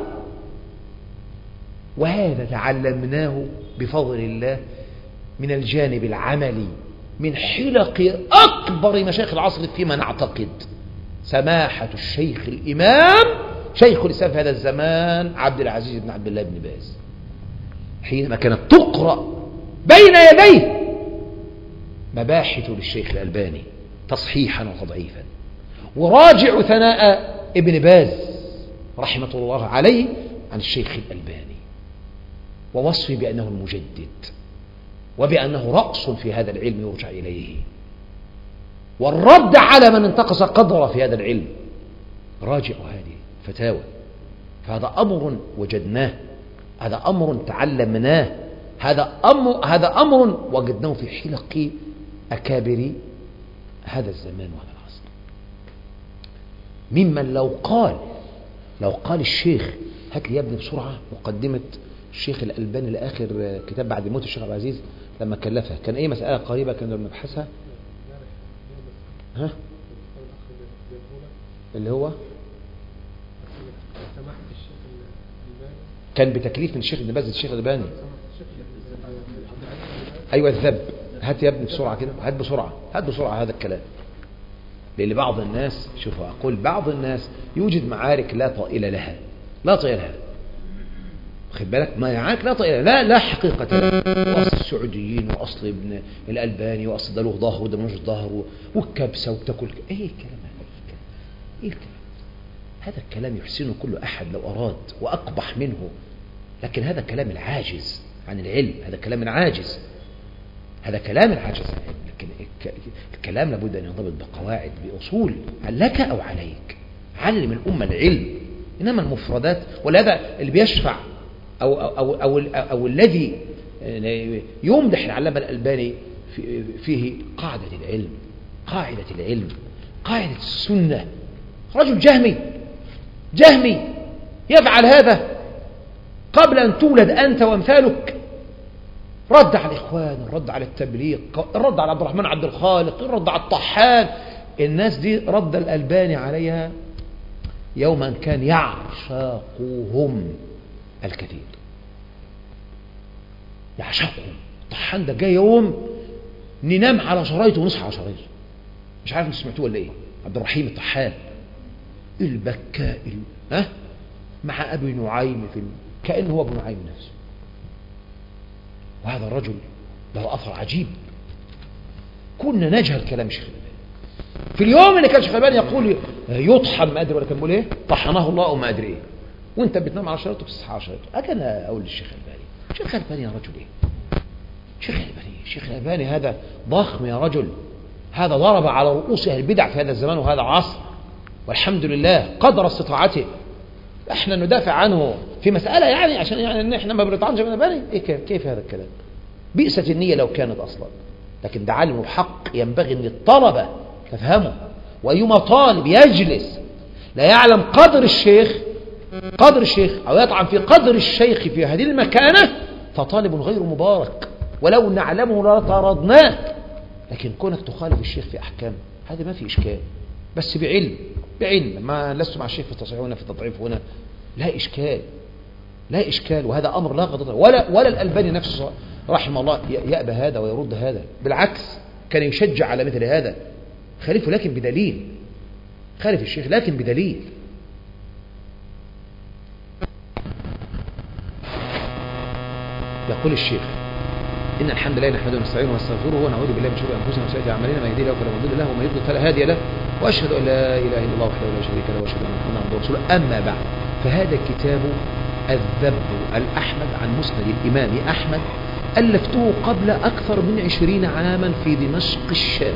وهذا تعلمناه بفضل الله من الجانب العملي من حلق أكبر مشايخ العصر فيما نعتقد، سماحة الشيخ الإمام شيخ الإسلام في هذا الزمان عبد العزيز بن عبد الله بن باز، حينما كانت تقرأ بين يديه مباحث للشيخ الألباني تصحيحا وتضعيفا. وراجع ثناء ابن باز رحمة الله عليه عن الشيخ الألباني ووصفه بأنه المجدد، وبأنه رأس في هذا العلم يرجع إليه، والرد على من انتقص قدره في هذا العلم. راجعوا هذه فتاوى، فهذا أمر وجدناه، هذا أمر تعلمناه، هذا أمر, هذا أمر وجدناه في حلق أكابر هذا الزمان وهذا العصر. ممن لو قال لو قال الشيخ هات لي يا ابني بسرعة مقدمة الشيخ الألباني لآخر كتاب بعد موت الشيخ عبد العزيز لما كلفها، كان أي مسألة قريبة كنا بنبحثها، ها اللي هو كان بتكليف من الشيخ ابن باز الشيخ الألباني. أيوة الذب، هات يا ابني بسرعة كده، هات بسرعة هات بسرعة هذا الكلام. لأن بعض الناس، شوفوا أقول بعض الناس يوجد معارك لا طائل لها، لا طائل لها، خد بالك، معارك لا طائل لا لا حقيقة لها. وأصل السعوديين وأصل ابن الألباني وأصل ده له ظهر وده مش ظهر والكبسة وبتاكل ايه الكلام هذا؟ ايه الكلام؟ هذا الكلام يحسنه كل أحد لو أراد وأقبح منه، لكن هذا كلام العاجز عن العلم، هذا كلام العاجز، هذا كلام العاجز عن العلم. لكن الكلام لابد أن ينضبط بقواعد بأصول، لك أو عليك، علم الأمة العلم. إنما المفردات، ولهذا اللي بيشفع أو, أو, أو, أو, أو, أو الذي يمدح العلامة الألباني فيه قاعدة العلم، قاعدة العلم، قاعدة السنة. رجل جهمي جهمي يفعل هذا قبل أن تولد أنت وامثالك. رد على الإخوان، رد على التبليغ، رد على عبد الرحمن عبد الخالق، رد على الطحان. الناس دي رد الألباني عليها يوما كان يعشقهم الكثير، يعشقهم. الطحان ده جاي يوم ننام على شرايطه ونصحى على شرايطه، مش عارف انتوا سمعتوه ولا ايه. عبد الرحيم الطحان البكاء ها مع ابي نعيم في كأنه هو ابو نعيم نفسه. وهذا الرجل له أثر عجيب. كنا نجهل كلام الشيخ الألباني في اليوم اللي كان الشيخ الألباني يقول يطحن ما أدري ولا كان بيقول إيه، طحنه الله وما أدري إيه، وأنت بتنام على شريطه وبتصحى على شريطه. أكن أقول للشيخ الألباني، الشيخ الألباني يا رجل إيه؟ الشيخ الألباني الشيخ الألباني هذا ضخم يا رجل، هذا ضرب على رؤوس أهل البدع في هذا الزمان وهذا العصر، والحمد لله قدر استطاعته. احنا ندافع عنه في مسألة يعني عشان يعني ان احنا ما بنطعنش من الباني. ايه كيف, كيف هذا الكلام؟ بئست النية لو كانت اصلا، لكن ده علم الحق ينبغي ان الطلبة تفهمه. وايما طالب يجلس لا يعلم قدر الشيخ قدر الشيخ او يطعن في قدر الشيخ في هذه المكانة فطالب غير مبارك، ولو نعلمه لطردناه. لكن كونك تخالف الشيخ في احكام هذا ما في اشكال، بس بعلم بعلم. ما لست مع الشيخ في التصحيح هنا في التضعيف هنا، لا إشكال لا إشكال. وهذا أمر لا غضب ولا ولا الألباني نفسه رحمه الله يأبى هذا ويرد هذا، بالعكس كان يشجع على مثل هذا. خالفه لكن بدليل، خالف الشيخ لكن بدليل. يقول الشيخ إن الحمد لله نحمده ونستعينه ونستغفره ونعوذ بالله من شرور أنفسنا وسيئات أعمالنا، من يهديه الله فلا مضل له ومن يضلل فلا هادي له، وأشهد أن لا إله إلا الله وحده لا شريك له وأشهد أن محمدا عبده ورسوله. أما بعد، فهذا كتاب الذب الأحمد عن مسند الإمام أحمد، ألفته قبل أكثر من عشرين عاما في دمشق الشام،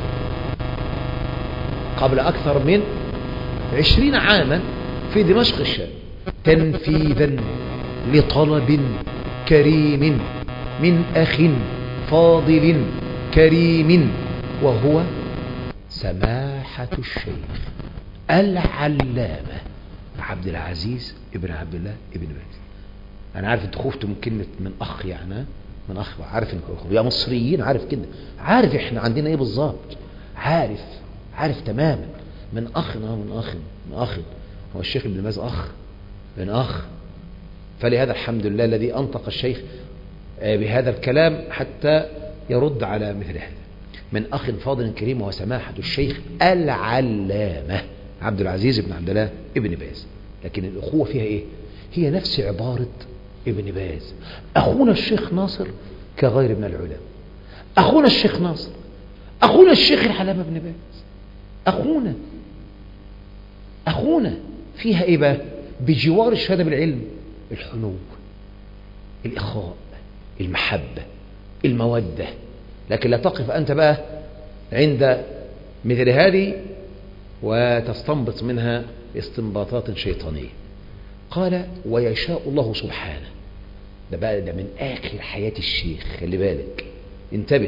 قبل أكثر من عشرين عاما في دمشق الشام، تنفيذا لطلب كريم من أخ فاضل كريم، وهو سماحة الشيخ العلامة عبد العزيز ابن عبد الله ابن باز. أنا عارف أنت خفتوا من كلمة من أخ، يعني من أخ، عارف أنكم يا مصريين، عارف كده، عارف إحنا عندنا إيه بالظبط، عارف عارف تماما. من أخ من أخ من أخ هو الشيخ ابن باز أخ من أخ. فلهذا الحمد لله الذي أنطق الشيخ بهذا الكلام حتى يرد على مثل هذا. من أخ فاضل كريم وهو سماحة الشيخ العلامة عبد العزيز بن عبد الله ابن باز. لكن الأخوة فيها إيه؟ هي نفس عبارة ابن باز. أخونا الشيخ ناصر كغير من العلماء، أخونا الشيخ ناصر، أخونا الشيخ العلامة ابن باز، أخونا أخونا فيها إيه بقى؟ بجوار الشهادة بالعلم الحنو، الإخاء، المحبة، المودة. لكن لا تقف أنت بقى عند مثل هذه وتستنبط منها استنباطات شيطانية. قال ويشاء الله سبحانه، ده بقى ده من آخر حياة الشيخ، خلي بالك انتبه.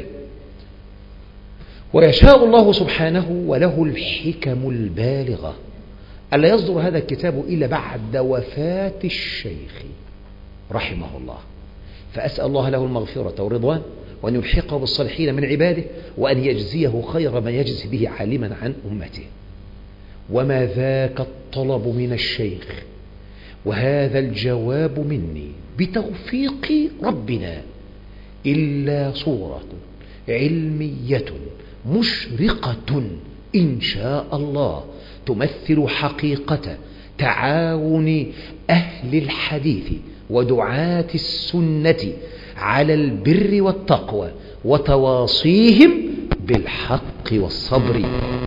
ويشاء الله سبحانه وله الحكم البالغة ألا يصدر هذا الكتاب إلا بعد وفاة الشيخ رحمه الله، فأسأل الله له المغفرة والرضوان، وأن يلحقه بالصالحين من عباده، وأن يجزيه خير ما يجزي به عالما عن أمته. وما ذاك الطلب من الشيخ وهذا الجواب مني بتوفيق ربنا إلا صورة علمية مشرقة إن شاء الله تمثل حقيقة تعاون أهل الحديث ودعاة السنة على البر والتقوى وتواصيهم بالحق والصبر.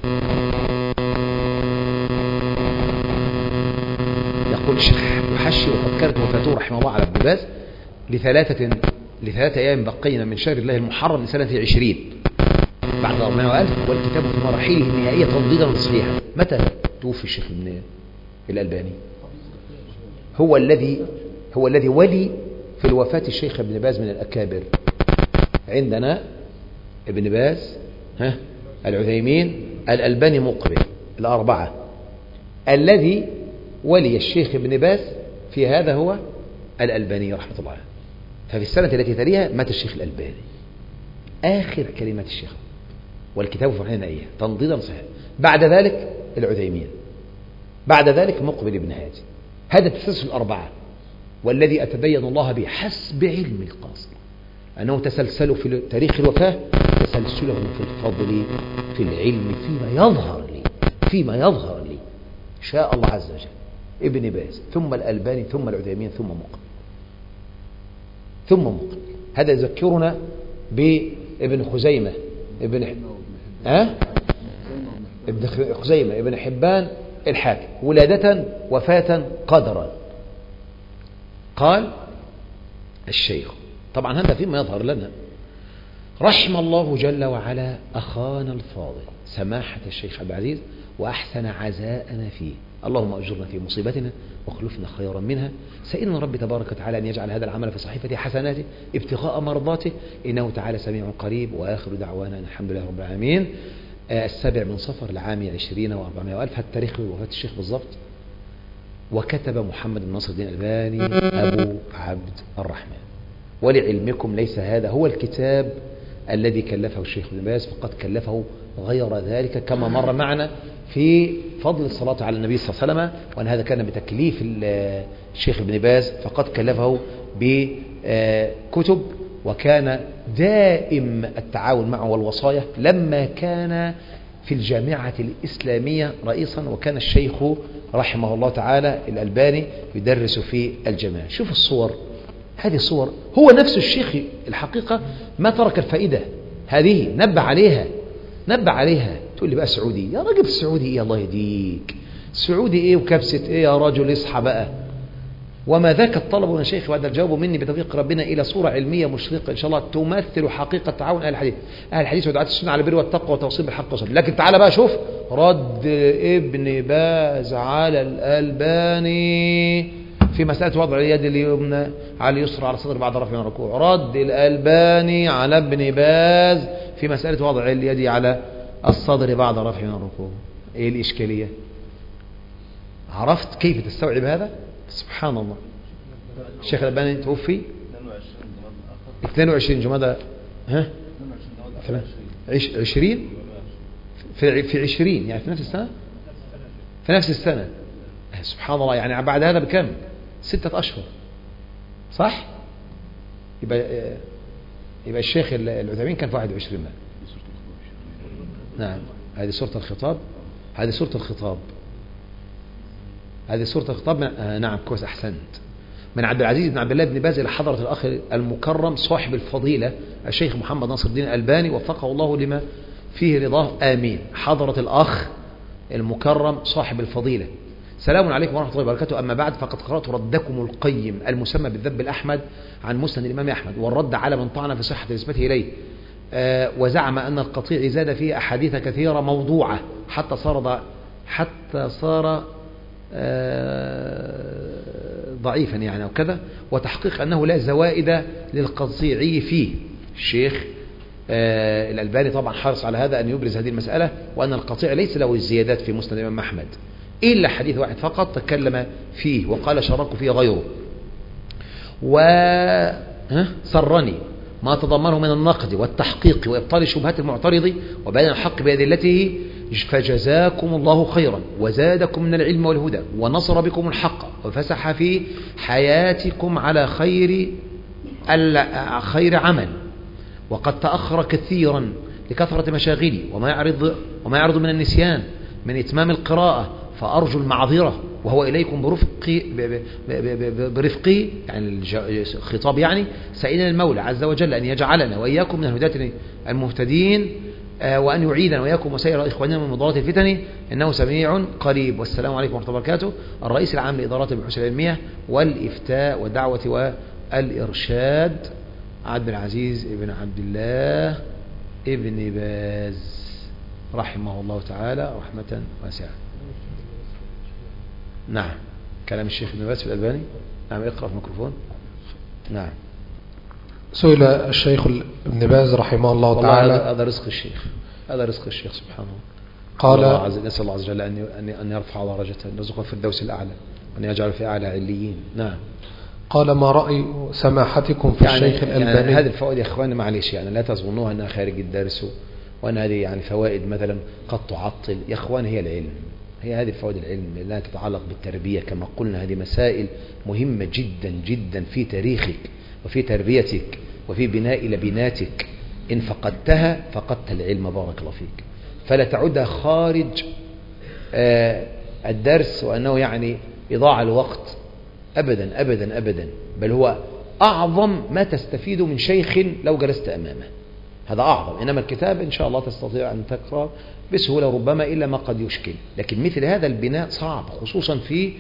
يقول الشيخ يحشي وقد كانت وفاته رحمه الله على ابن باز لثلاثة لثلاثة أيام بقينا من شهر الله المحرم لسنة عشرين بعد أربعين وألف، والكتاب في مراحله النهائية تنضيدا صحيحا. متى توفي الشيخ ابن الألباني؟ هو الذي هو الذي ولي في الوفاة الشيخ ابن باز من الأكابر. عندنا ابن باز، ها، العثيمين، الألباني، مقبل، الأربعة. الذي ولي الشيخ ابن باز في هذا هو الألباني رحمة الله عليه. ففي السنة التي تليها مات الشيخ الألباني، آخر كلمات الشيخ، والكتاب في النهائية تنضيدا صحيحا. بعد ذلك العثيمين، بعد ذلك مقبل بن هادي. هذا التسلسل الأربعة، والذي أتبين الله به حسب علم القاصر أنه تسلسلوا في تاريخ الوفاة تسلسلهم في الفضل في العلم فيما يظهر لي فيما يظهر لي شاء الله عز وجل. ابن باز ثم الألباني ثم العثيمين ثم مقبل ثم مقبل. هذا يذكرنا بابن خزيمة ابن أه؟ ابن خزيمة ابن حبان الحاكم، ولادة وفاة قدرا. قال الشيخ، طبعا هذا فيما يظهر لنا، رحم الله جل وعلا أخانا الفاضل سماحة الشيخ عبد العزيز وأحسن عزاءنا فيه، اللهم أجرنا في مصيبتنا واخلفنا خيرا منها. سئلنا رب تبارك وتعالى أن يجعل هذا العمل في صحيفة حسناته ابتغاء مرضاته، إنه تعالى سميع قريب. وآخر دعوانا الحمد لله رب العالمين. آه السابع من صفر العام عشرين وأربعمائة وألف، التاريخ وفاة الشيخ بالضبط. وكتب محمد بن ناصر الدين الألباني أبو عبد الرحمن. ولعلمكم ليس هذا هو الكتاب الذي كلفه الشيخ ابن باز، فقد كلفه غير ذلك كما مر معنا في فضل الصلاة على النبي صلى الله عليه وسلم، وأن هذا كان بتكليف الشيخ ابن باز، فقد كلفه بكتب، وكان دائم التعاون معه والوصايا لما كان في الجامعة الإسلامية رئيسا، وكان الشيخ رحمه الله تعالى الألباني يدرس في الجامعة. شوف الصور، هذه الصور هو نفس الشيخ الحقيقة ما ترك الفائدة هذه، نبه عليها نبه عليها. تقول لي بقى سعودي، يا راجل السعودي ايه الله يهديك، سعودي ايه وكبسة ايه يا رجل، اصحى بقى. وما ذاك الطلب من شيخ، وهذا الجواب مني بتوفيق ربنا إلى صورة علمية مشرقة إن شاء الله تمثل حقيقة تعاون أهل الحديث أهل الحديث ودعاة السنة على البر والتقوى وتوصيل بالحق والصبر. لكن تعالى بقى شوف رد ابن باز على الألباني في مسألة وضع اليد اليمنى على اليسرى على الصدر بعد رفع من الركوع، رد الألباني على ابن باز في مسألة وضع اليد على الصدر بعد رفع من الركوع. ايه الإشكالية؟ عرفت كيف تستوعب هذا؟ سبحان الله. الشيخ الألباني توفي اثنين وعشرين جمادى ها عشرين في في عشرين يعني في نفس السنة في نفس السنة سبحان الله. يعني بعد هذا بكم؟ ستة أشهر صح؟ يبقى يبقى الشيخ العثيمين كان في واحد وعشرين بقى. نعم هذه سورة الخطاب هذه سورة الخطاب هذه سورة الخطاب. آه نعم كويس أحسنت. من عبد العزيز بن عبد الله بن باز إلى حضرة الأخ المكرم صاحب الفضيلة الشيخ محمد ناصر الدين الألباني وفقه الله لما فيه رضاه آمين. حضرة الأخ المكرم صاحب الفضيلة سلام عليكم ورحمة الله وبركاته. أما بعد، فقد قرأت ردكم القيم المسمى بالذب الأحمد عن مسند الإمام أحمد، والرد على من طعن في صحة نسبته إليه، آه وزعم أن القطيع زاد فيه أحاديث كثيرة موضوعة حتى صار حتى صار آه ضعيفا يعني أو كذا، وتحقيق أنه لا زوائد للقطيعي فيه. الشيخ آه الألباني طبعا حرص على هذا، أن يبرز هذه المسألة، وأن القطيع ليس له الزيادات في مسند الإمام أحمد إلا حديث واحد فقط تكلم فيه وقال شاركوا فيه غيره. وسرني ما تضمنه من النقد والتحقيق وإبطال شبهات المعترض وبيان الحق بأدلته، فجزاكم الله خيرا وزادكم من العلم والهدى ونصر بكم الحق وفسح في حياتكم على خير خير عمل. وقد تأخر كثيرا لكثرة مشاغلي وما يعرض وما يعرض من النسيان من إتمام القراءة، فأرجو المعذرة، وهو إليكم برفقي برفقي يعني الخطاب يعني سائلنا المولى عز وجل أن يجعلنا وإياكم من الهداة المهتدين، وأن يعيدنا وإياكم وسائر إخواننا من مضارات الفتن، إنه سميع قريب. والسلام عليكم ورحمة الله وبركاته. الرئيس العام لإدارات البحوث العلمية والإفتاء والدعوة والإرشاد، عبد العزيز ابن عبد الله ابن باز رحمه الله تعالى رحمة واسعة. نعم، كلام الشيخ ابن باز في الألباني. نعم، اقرأ في الميكروفون. نعم.
سئل الشيخ ابن باز رحمه الله تعالى،
هذا رزق الشيخ، هذا رزق الشيخ سبحانه.
قال
الله عز نسأل الله عز وجل أن أن يرفع درجته، نرزقه في الدوس الأعلى، وأن يجعل في أعلى عليين. نعم.
قال ما رأي سماحتكم في يعني الشيخ الألباني؟
يعني هذه الفوائد يا إخواني معلش يعني لا تظنوها أنها خارج الدرس، وأن هذه يعني فوائد مثلا قد تعطل. يا إخواني هي العلم، هي هذه الفوائد العلم لا تتعلق بالتربية كما قلنا. هذه مسائل مهمة جدا جدا في تاريخك وفي تربيتك وفي بناء لبناتك. إن فقدتها فقدت العلم، بارك الله فيك. فلا تعدها خارج آه الدرس وأنه يعني إضاعة الوقت، أبدا أبدا أبدا، بل هو أعظم ما تستفيد من شيخ لو جلست أمامه، هذا أعظم. إنما الكتاب إن شاء الله تستطيع أن تقرأ بسهولة ربما، إلا ما قد يشكل. لكن مثل هذا البناء صعب، خصوصا في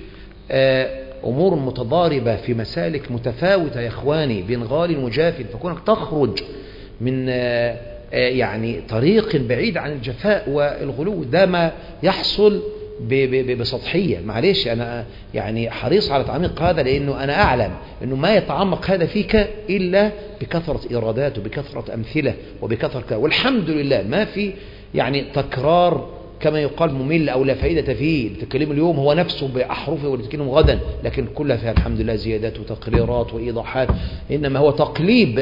أمور متضاربة في مسالك متفاوتة يا إخواني، بين غال وجاف، فكونك تخرج من يعني طريق بعيد عن الجفاء والغلو، ده ما يحصل بسطحية. معلش أنا يعني حريص على تعميق هذا، لأنه أنا أعلم أنه ما يتعمق هذا فيك إلا بكثرة إيرادات وبكثرة أمثلة وبكثرة، والحمد لله ما في يعني تكرار كما يقال ممل أو لا فائدة فيه. تكلم اليوم هو نفسه بأحرفه والتكلم غدا، لكن كلها فيها الحمد لله زيادات وتقريرات وإيضاحات، إنما هو تقليب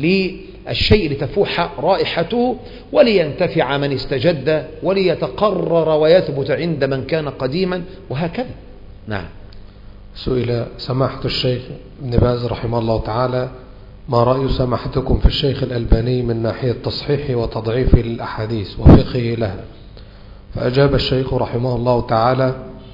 للشيء لتفوح رائحته ولينتفع من استجد وليتقرر ويثبت عند من كان قديما، وهكذا. نعم.
سئل سماحة الشيخ ابن باز رحمه الله تعالى ما رأي سماحتكم في الشيخ الألباني من ناحية تصحيح وتضعيف الأحاديث وفقه لها؟ فأجاب الشيخ رحمه الله تعالى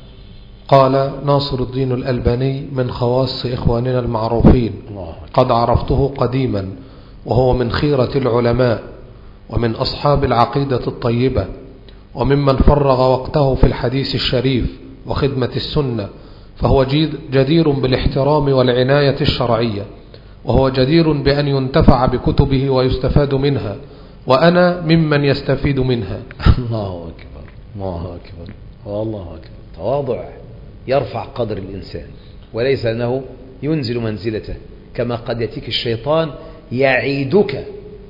قال ناصر الدين الألباني من خواص إخواننا المعروفين، قد عرفته قديما، وهو من خيرة العلماء ومن أصحاب العقيدة الطيبة، وممن فرغ وقته في الحديث الشريف وخدمة السنة، فهو جدير بالاحترام والعناية الشرعية، وهو جدير بأن ينتفع بكتبه ويستفاد منها، وأنا ممن يستفيد منها.
الله أكبر، الله أكبر، والله أكبر. تواضع يرفع قدر الإنسان، وليس أنه ينزل منزلته، كما قد يأتيك الشيطان يعيدك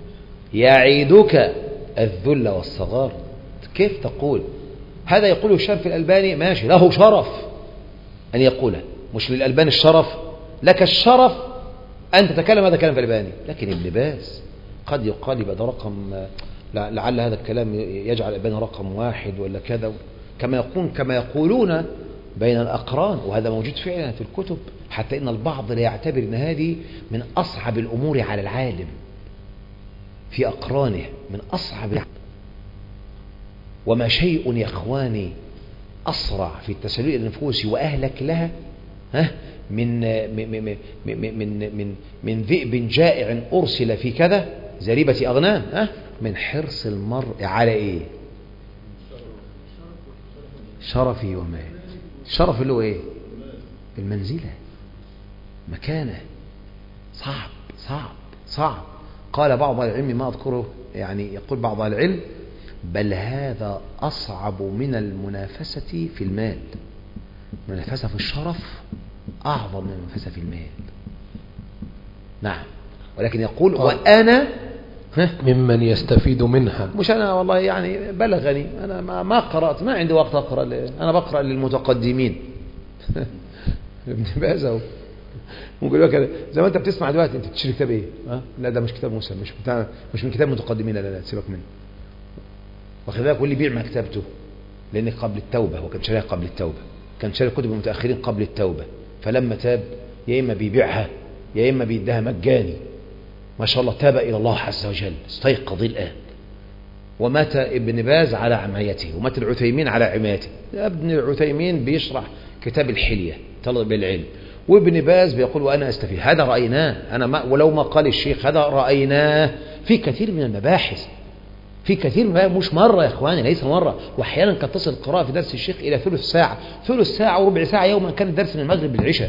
يعيدك الذل والصغار. كيف تقول هذا؟ يقوله الشرف الألباني، ماشي، له شرف أن يقوله، مش للألباني الشرف، لك الشرف أن تتكلم هذا كلام في الألباني. لكن ابن باز قد يقال يبقى ده رقم، لعل هذا الكلام يجعل الألباني رقم واحد ولا كذا، كما يقول كما يقولون بين الأقران، وهذا موجود فعلا في الكتب، حتى إن البعض لا يعتبر أن هذه من أصعب الأمور على العالم في أقرانه، من أصعب. وما شيء يا إخواني أسرع في التسلل إلى النفوس وأهلك لها ها من من من من من, من ذئب جائع أرسل في كذا زريبة أغنام، ها من حرص المرء على إيه؟ شرفه وماله. الشرف اللي هو ايه؟ المنزلة، مكانة، صعب صعب صعب. قال بعض العلم ما أذكره، يعني يقول بعض العلم بل هذا أصعب من المنافسة في المال. المنافسة في الشرف أعظم من المنافسة في المال. نعم، ولكن يقول وأنا
ممن يستفيد منها.
مش أنا والله، يعني بلغني أنا ما, ما قرأت، ما عندي وقت أقرأ، أنا بقرأ للمتقدمين. ابن باز اهو ممكن يقول كده زي ما انت بتسمع دلوقتي. انت بتشتري كتاب ايه؟ ها؟ لا ده مش كتاب موسى، مش بتاع، مش من كتاب متقدمين، لا لا لا سيبك منه. واخد بالك؟ واللي بيع مكتبته لان قبل التوبه، هو كان شاريها قبل التوبه، كان شاري كتب المتاخرين قبل التوبه، فلما تاب يا اما بيبيعها يا اما بيديها مجاني. ما شاء الله تاب الى الله عز وجل، استيقظ الان. ومات ابن باز على عمايته، ومات العثيمين على عمايته. ابن العثيمين بيشرح كتاب الحلية طلب العلم، وابن باز بيقول وأنا أستفيد. هذا رأيناه، أنا ما ولو ما قال الشيخ، هذا رأيناه في كثير من المباحث، في كثير من مش مرة يا إخواني، ليس مرة. وأحيانا كانت تصل القراءة في درس الشيخ إلى ثلث ساعة، ثلث ساعة وربع ساعة يوما. كان الدرس من المغرب للعشاء،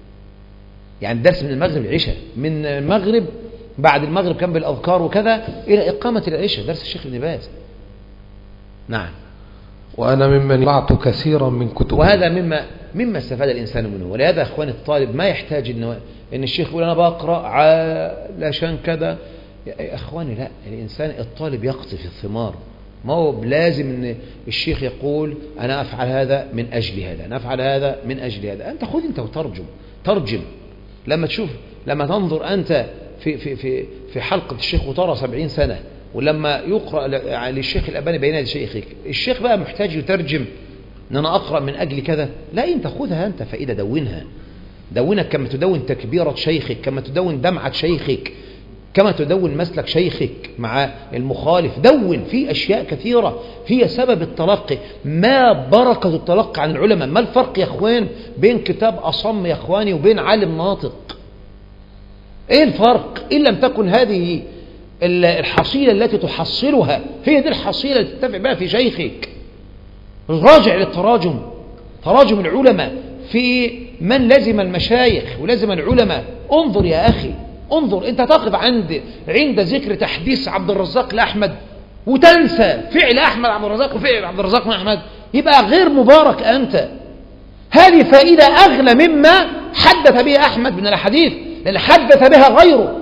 يعني الدرس من المغرب للعشاء، من المغرب بعد المغرب كان بالأذكار وكذا إلى إقامة العشاء، درس الشيخ ابن باز. نعم.
وأنا ممن طلعت كثيرا من كتب،
وهذا مما مما استفاد الإنسان منه. ولهذا أخواني الطالب ما يحتاج إن إن الشيخ يقول أنا بقرأ علشان كذا. يا أخواني لا، الإنسان الطالب يقطف الثمار، ما هو لازم إن الشيخ يقول أنا أفعل هذا من أجل هذا، أنا أفعل هذا من أجل هذا. أنت خذ أنت وترجم، ترجم. لما تشوف، لما تنظر أنت في في في في حلقة الشيخ وترى سبعين سنة، ولما يقرأ للشيخ الألباني بين يدي شيخك، الشيخ بقى محتاج يترجم ان انا اقرأ من اجل كذا. لا، انت خذها انت فائدة، دونها، دونها كما تدون تكبيرة شيخك، كما تدون دمعة شيخك، كما تدون مسلك شيخك مع المخالف. دون في اشياء كثيرة هي سبب التلقي. ما بركة التلقي عن العلماء؟ ما الفرق يا اخوان بين كتاب اصم يا اخواني وبين عالم ناطق؟ ايه الفرق؟ ان لم تكن هذه الحصيلة التي تحصلها هي دي الحصيلة التي تتفق بها في شيخك. راجع للتراجم، تراجم العلماء في من لزم المشايخ ولزم العلماء. انظر يا أخي، انظر. أنت تقف عند عند ذكر تحديث عبد الرزاق لأحمد وتنسى فعل أحمد عبد الرزاق وفعل عبد الرزاق مع أحمد، يبقى غير مبارك أنت. هذه فائدة أغلى مما حدث بها أحمد من الحديث، لأن حدث بها غيره.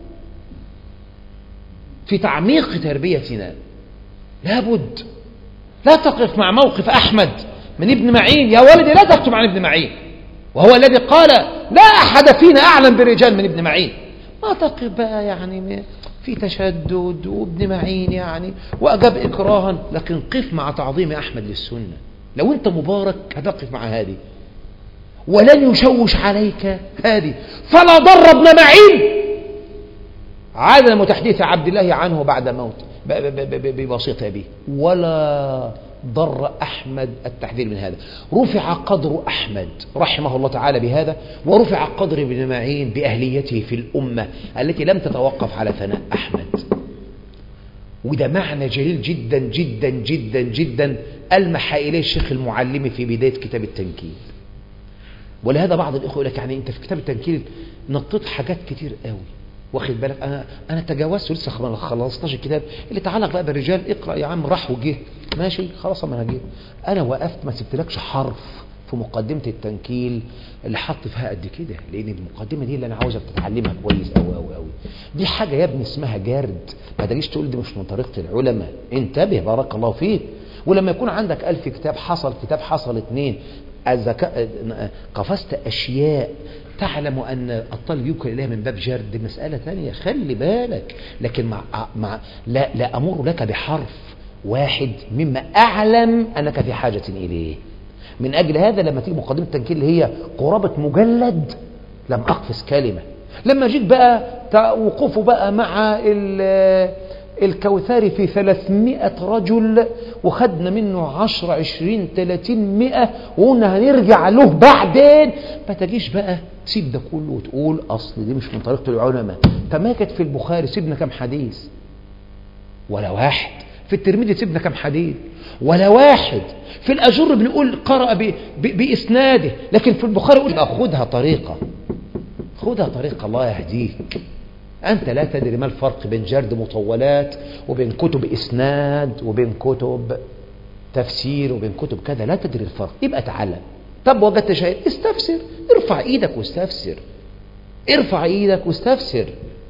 في تعميق تربيتنا لابد لا تقف مع موقف أحمد من ابن معين. يا ولدي لا تكتب عن ابن معين، وهو الذي قال لا أحد فينا أعلم بالرجال من ابن معين. ما تقف بقى يعني في تشدد وابن معين يعني وأجاب إكراها، لكن قف مع تعظيم أحمد للسنة. لو أنت مبارك هتقف مع هذه، ولن يشوش عليك هذه. فلا ضر ابن معين عدم تحديث عبد الله عنه بعد موت بواسطة أبيه، ولا ضر أحمد التحذير من هذا. رفع قدر أحمد رحمه الله تعالى بهذا، ورفع قدر ابن معين بأهليته في الأمة التي لم تتوقف على ثناء أحمد. وده معنى جليل جدا جدا جدا جدا ألمح إليه الشيخ المعلمي في بداية كتاب التنكيل. ولهذا بعض الإخوة يقول لك يعني أنت في كتاب التنكيل نطيت حاجات كتير قوي، واخد بالك؟ انا انا تجاوزت لسه ما خلصتش الكتاب اللي تعلق بقى بالرجال. اقرا يا عم، راح وجه ماشي خلاص انا هجيب. انا وقفت ما سبتلكش حرف في مقدمه التنكيل اللي حط فيها قد كده، لان المقدمه دي اللي انا عاوزك تتعلمها كويس قوي قوي قوي. دي حاجه يا ابني اسمها جرد، ما تجيش تقول دي مش من طريقه العلماء. انتبه بارك الله فيك. ولما يكون عندك ألف كتاب حصل كتاب حصل اتنين، قفزت اشياء تعلم أن الطالب يوكل إليها من باب جرد، دي مسألة ثانية، خلي بالك. لكن مع مع لا, لا أمر لك بحرف واحد مما أعلم أنك في حاجة إليه. من أجل هذا لما تيجي مقدمة التنكيل اللي هي قرابة مجلد لم أقفز كلمة. لما جيت بقى وقوفه بقى مع الكوثري في ثلاثمائة رجل وخدنا منه عشرة عشرين ثلاثين مئة وقلنا هنرجع له بعدين، ما تجيش بقى سيب ده كله وتقول أصل دي مش من طريقة العلماء. تماكت في البخاري سيبنا كم حديث ولا واحد، في الترمذي سيبنا كم حديث ولا واحد. في الأجر بنقول قرأ ب... ب... بإسناده، لكن في البخاري يقول خدها طريقة، خدها طريقة الله يهديك. أنت لا تدري ما الفرق بين جرد مطولات وبين كتب إسناد وبين كتب تفسير وبين كتب كذا، لا تدري الفرق، يبقى تعلم. طب وجدت شيء استفسر، ارفع ايدك واستفسر، ارفع ايدك واستفسر.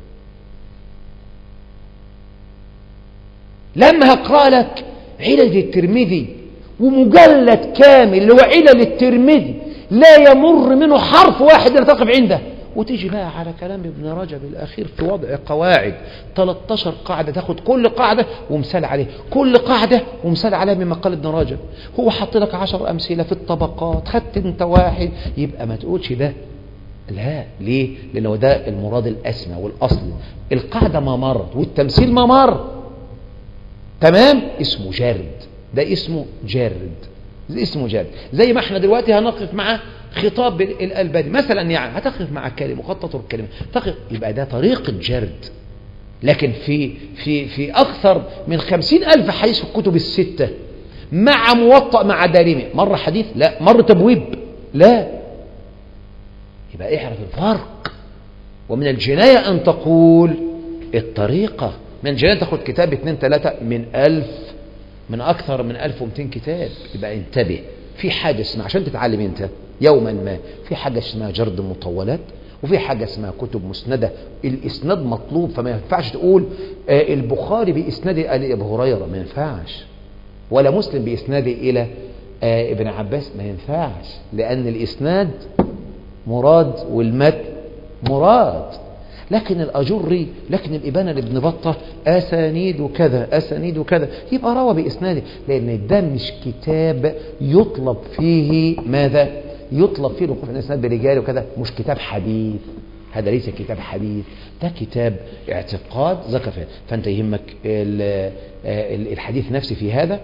لما هقرأ لك علل الترمذي ومجلد كامل اللي هو علل الترمذي لا يمر منه حرف واحد يرتقب عنده، وتيجي بقى على كلام ابن رجب الأخير في وضع قواعد ثلاثة عشر قاعدة، تاخد كل قاعدة ومثال عليه، كل قاعدة ومثال عليها مما قال ابن رجب. هو حط لك عشر أمثلة في الطبقات، خدت انت واحد، يبقى ما تقولش ده لا. ليه؟ لأنه ده المراد الأسمى والأصل. القاعدة ما مرت والتمثيل ما مر، تمام، اسمه جرد، ده اسمه جرد، ده اسمه جرد. زي ما احنا دلوقتي هنقف مع خطاب الألباني مثلا، يعني هتقف مع كلمة وخطط الكلمة تقف، يبقى ده طريقة جرد. لكن في في في أكثر من خمسين ألف حديث في الكتب الستة مع موطأ مع دارمي، مرة حديث لا، مرة تبويب لا، يبقى اعرف الفرق. ومن الجناية أن تقول الطريقة، من الجناية تاخد كتاب اثنين ثلاثة من ألف، من أكثر من ألف ومئتين كتاب. يبقى انتبه، في حاجة اسمها عشان تتعلم انت يوما ما، في حاجة اسمها جرد مطولات، وفي حاجة اسمها كتب مسندة. الإسناد مطلوب، فما ينفعش تقول آه البخاري بإسناده إلى أبي هريرة، ما ينفعش، ولا مسلم بإسناده إلى آه ابن عباس، ما ينفعش، لأن الإسناد مراد والمتن مراد. لكن الأجري، لكن الإبانة لابن بطة أسانيد وكذا أسانيد وكذا، يبقى روى بإسناده، لأن ده مش كتاب يطلب فيه ماذا؟ يطلب فيه الوقوف عند الإسناد برجال وكذا، مش كتاب حديث، هذا ليس كتاب حديث، ده كتاب اعتقاد ذكر فيه. فأنت يهمك الحديث نفسه في هذا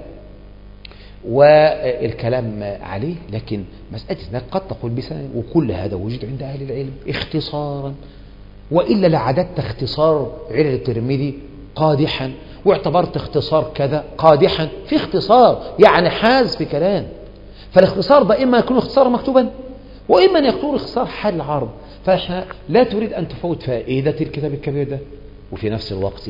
والكلام عليه، لكن مسألة إسناد قد تقول بسند، وكل هذا وجد عند أهل العلم اختصارا، وإلا لعددت اختصار علل الترمذي قادحا، واعتبرت اختصار كذا قادحا. في اختصار يعني حاز في كلام، فالاختصار ده إما يكون اختصار مكتوبا، وإما أن يكون اختصار حال العرض. فإحنا لا تريد أن تفوت فائدة الكتاب الكبير ده، وفي نفس الوقت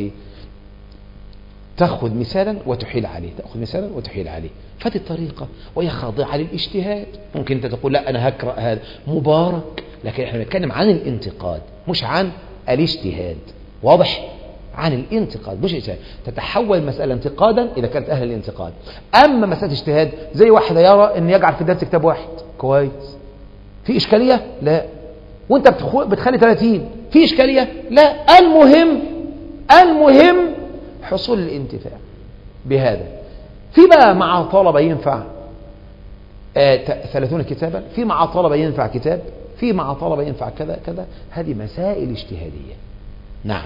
تأخذ مثالا وتحيل عليه، تأخذ مثالا وتحيل عليه. فهذه الطريقة، وهي خاضعة للاجتهاد. ممكن أنت تقول لا أنا هقرأ هذا مبارك، لكن احنا بنتكلم عن الانتقاد مش عن الاجتهاد، واضح؟ عن الانتقاد مش اجتهاد. تتحول مسألة انتقادا إذا كانت أهل الانتقاد. أما مسألة اجتهاد، زي واحد يرى أن يجعل في الدرس كتاب واحد كويس، في إشكالية؟ لا. وانت بتخلي ثلاثين، في إشكالية؟ لا. المهم المهم حصول الانتفاع بهذا. في بقى مع طلبة ينفع آه ثلاثون كتابا، في مع طلبة ينفع كتاب، في مع طلبة ينفع كذا كذا. هذه مسائل اجتهادية. نعم.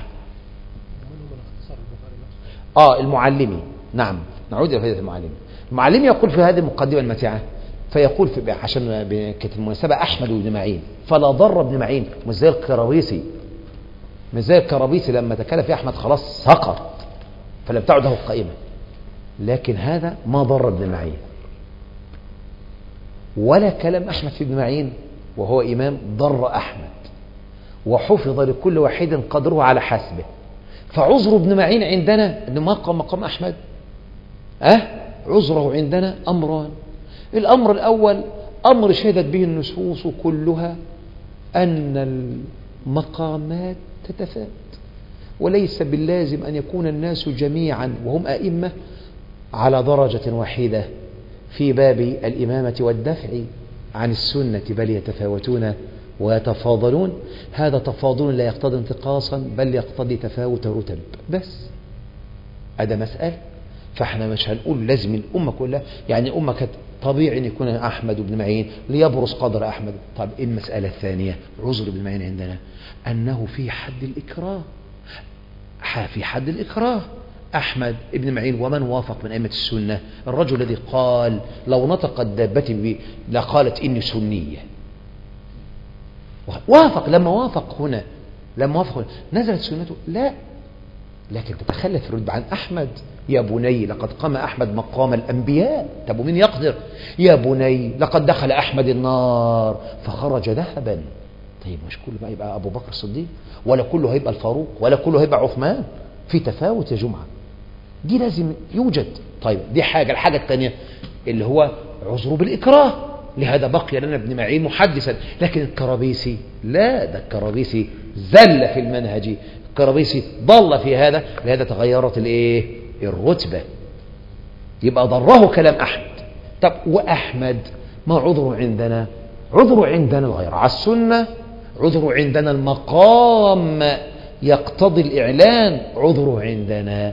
آه المعلمي، نعم، نعود إلى فائدة المعلمي. المعلمي يقول في هذه المقدمة المتيعة، فيقول في عشان كانت المناسبة أحمد بن معين، فلا ضر ابن معين، مش زي الكرابيسي، مش زي الكرابيسي لما تكلم في أحمد خلاص سقط فلم تعده القائمة. لكن هذا ما ضر ابن معين، ولا كلام أحمد في ابن معين وهو إمام ضر أحمد، وحفظ لكل واحد قدره على حسبه. فعذر ابن معين عندنا أنه ما قام مقام أحمد، أه؟ عذره عندنا أمران. الأمر الأول أمر شهدت به النصوص كلها أن المقامات تتفاوت، وليس باللازم أن يكون الناس جميعا وهم أئمة على درجة واحدة في باب الإمامة والدفع عن السنة، بل يتفاوتون ويتفاضلون. هذا تفاضل لا يقتضي انتقاصا، بل يقتضي تفاوت رتب بس. هذا مسألة. فاحنا مش هنقول لازم الأمة كلها، يعني الأمة كانت طبيعي أن يكون أحمد بن معين ليبرز قدر أحمد. طب إيه المسألة الثانية؟ عذر ابن معين عندنا أنه في حد الإكراه، في حد الإكراه. أحمد ابن معين ومن وافق من أئمة السنة، الرجل الذي قال لو نطقت دابتي لقالت إني سنية، وافق. لما وافق هنا، لما وافق هنا نزلت سنته؟ لا، لكن تتخلف الرتبة عن أحمد. يا بني لقد قام أحمد مقام الأنبياء. طب ومين يقدر؟ يا بني لقد دخل أحمد النار فخرج ذهبا. طيب مش كله بقى يبقى أبو بكر الصديق، ولا كله هيبقى الفاروق، ولا كله هيبقى عثمان. في تفاوت يا جمعة، دي لازم يوجد. طيب دي حاجة. الحاجة الثانية اللي هو عذره بالإكراه، لهذا بقي لنا ابن معين محدثا. لكن الكرابيسي لا، ده الكرابيسي زل في المنهج، الكرابيسي ضل في هذا، لهذا تغيرت الايه الرتبة. يبقى ضره كلام أحمد. طب وأحمد ما عذره عندنا؟ عذره عندنا الغير على السنة، عذره عندنا المقام يقتضي الإعلان، عذره عندنا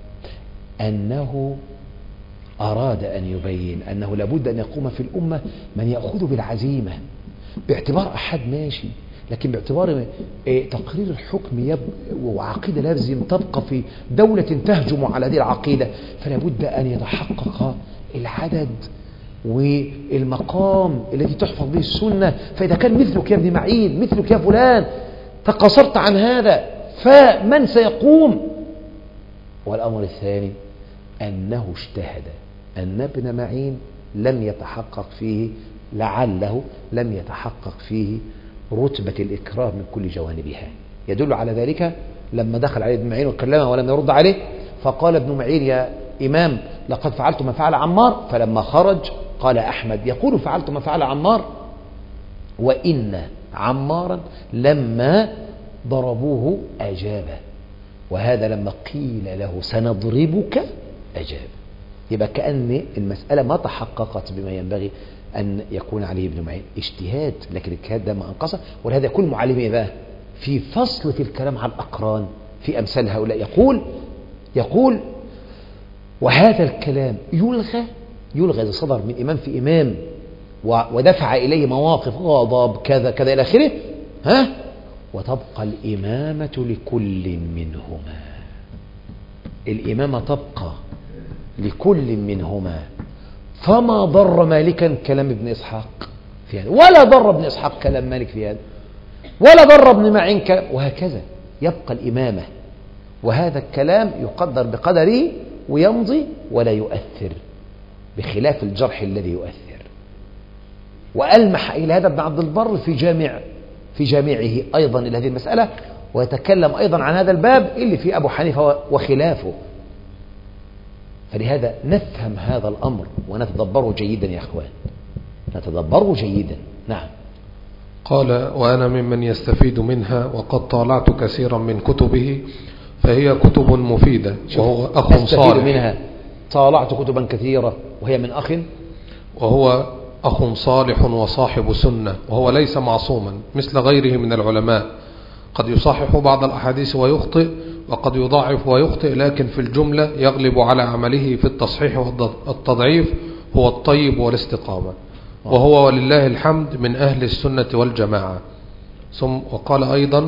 أنه أراد أن يبين أنه لابد أن يقوم في الأمة من يأخذ بالعزيمة، باعتبار أحد ماشي، لكن باعتبار تقرير الحكم يب وعقيدة لازم تبقى في دولة تهجم على هذه العقيدة، فلا بد أن يتحقق العدد والمقام الذي تحفظ به السنة. فإذا كان مثلك يا ابن معين، مثلك يا فلان، تقصرت عن هذا، فمن سيقوم؟ والأمر الثاني أنه اجتهد أن ابن معين لم يتحقق فيه، لعله لم يتحقق فيه رتبة الإكراه من كل جوانبها. يدل على ذلك لما دخل عليه ابن معين وكلمه ولم يرد عليه، فقال ابن معين يا إمام لقد فعلت ما فعل عمار. فلما خرج قال أحمد يقول فعلت ما فعل عمار، وإن عمارا لما ضربوه أجاب، وهذا لما قيل له سنضربك أجاب. يبقى كأن المسألة ما تحققت بما ينبغي أن يكون عليه ابن معين، اجتهاد، لكن الاجتهاد ده ما أنقصه. ولهذا كل معلم إذا في فصل في الكلام عن الأقران في أمثال هؤلاء يقول يقول وهذا الكلام يلغى يلغى إذا صدر من إمام في إمام ودفع إليه مواقف غضب كذا كذا إلى آخره، ها، وتبقى الإمامة لكل منهما. الإمامة تبقى لكل منهما. فما ضر مالكا كلام ابن إسحاق في هذا، ولا ضر ابن إسحاق كلام مالك في هذا، ولا ضر ابن معين كلام، وهكذا يبقى الإمامة. وهذا الكلام يقدر بقدره ويمضي ولا يؤثر، بخلاف الجرح الذي يؤثر. وألمح إلى هذا ابن عبد البر في جامع في جامعه أيضا إلى هذه المسألة، ويتكلم أيضا عن هذا الباب اللي فيه أبو حنيفة وخلافه. فلهذا نفهم هذا الأمر ونتدبره جيدا يا أخوان، نتدبره جيدا. نعم.
قال وأنا ممن يستفيد منها، وقد طالعت كثيرا من كتبه، فهي كتب مفيدة، وهو أخ صالح
منها. طالعت كتبا كثيرة وهي من أخ،
وهو أخ صالح وصاحب سنة، وهو ليس معصوما مثل غيره من العلماء، قد يصحح بعض الأحاديث ويخطئ، وقد يضاعف ويخطئ، لكن في الجملة يغلب على عمله في التصحيح والتضعيف هو الطيب والاستقامة، وهو ولله الحمد من أهل السنة والجماعة. ثم وقال أيضا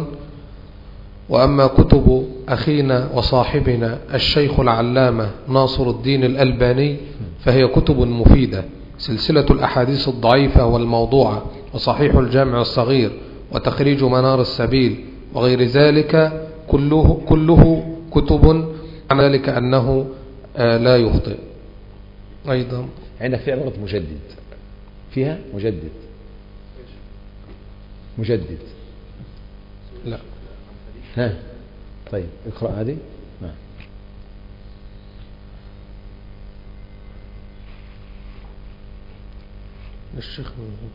وأما كتب أخينا وصاحبنا الشيخ العلامة ناصر الدين الألباني فهي كتب مفيدة، سلسلة الأحاديث الضعيفة والموضوعة، وصحيح الجامع الصغير، وتخريج منار السبيل، وغير ذلك كله, كله كتب عن ذلك أنه آه لا يخطئ. أيضا
عندك في عبارة مجدد، فيها مجدد مجدد
لا.
ها طيب اقرأ هذه. نعم.
الشيخ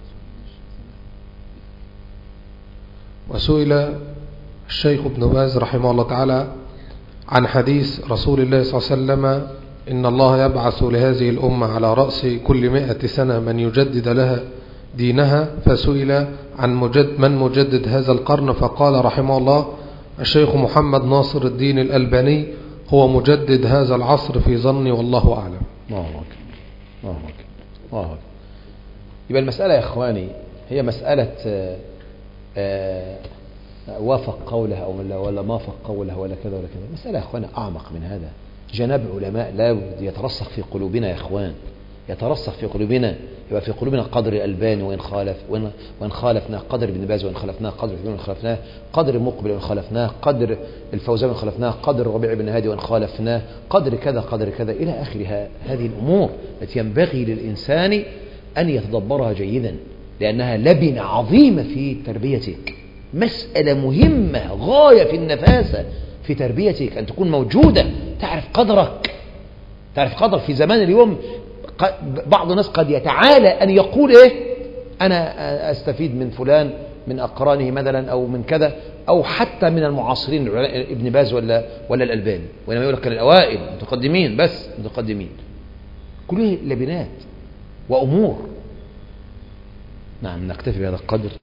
وسئل الشيخ ابن باز رحمه الله تعالى عن حديث رسول الله صلى الله عليه وسلم إن الله يبعث لهذه الأمة على رأس كل مئة سنة من يجدد لها دينها، فسئل عن مجد من مجدد هذا القرن، فقال رحمه الله الشيخ محمد ناصر الدين الألباني هو مجدد هذا العصر في ظني والله أعلم.
الله أكبر الله أكبر الله أكبر. يبقى المسألة يا إخواني هي مسألة آآ آآ وافق قولها أو ولا ما وافق قولها ولا كذا ولا كذا. مسألة يا إخواني أعمق من هذا. جناب علماء لا يترسخ في قلوبنا يا إخوان، يترسخ في قلوبنا، يبقى في قلوبنا قدر الألباني وإن خالف وإن, وإن خالفناه، قدر ابن باز وإن خالفناه، قدر ابن وإن خالفناه، قدر مقبل وإن خالفناه، قدر الفوزان وإن خالفناه، قدر ربيع بن هادي وإن خالفناه، قدر كذا قدر كذا إلى آخرها. هذه الأمور التي ينبغي للإنسان أن يتدبرها جيدا، لأنها لبنة عظيمة في تربيتك، مسألة مهمة غاية في النفاسة في تربيتك، أن تكون موجودة، تعرف قدرك، تعرف قدرك. في زمان اليوم بعض الناس قد يتعالى أن يقول إيه أنا أستفيد من فلان من أقرانه مثلا أو من كذا، أو حتى من المعاصرين ابن باز ولا ولا الألباني، وإنما يقول لك الأوائل متقدمين، بس متقدمين، كله لبنات وأمور. نعم، نكتفي بهذا القدر.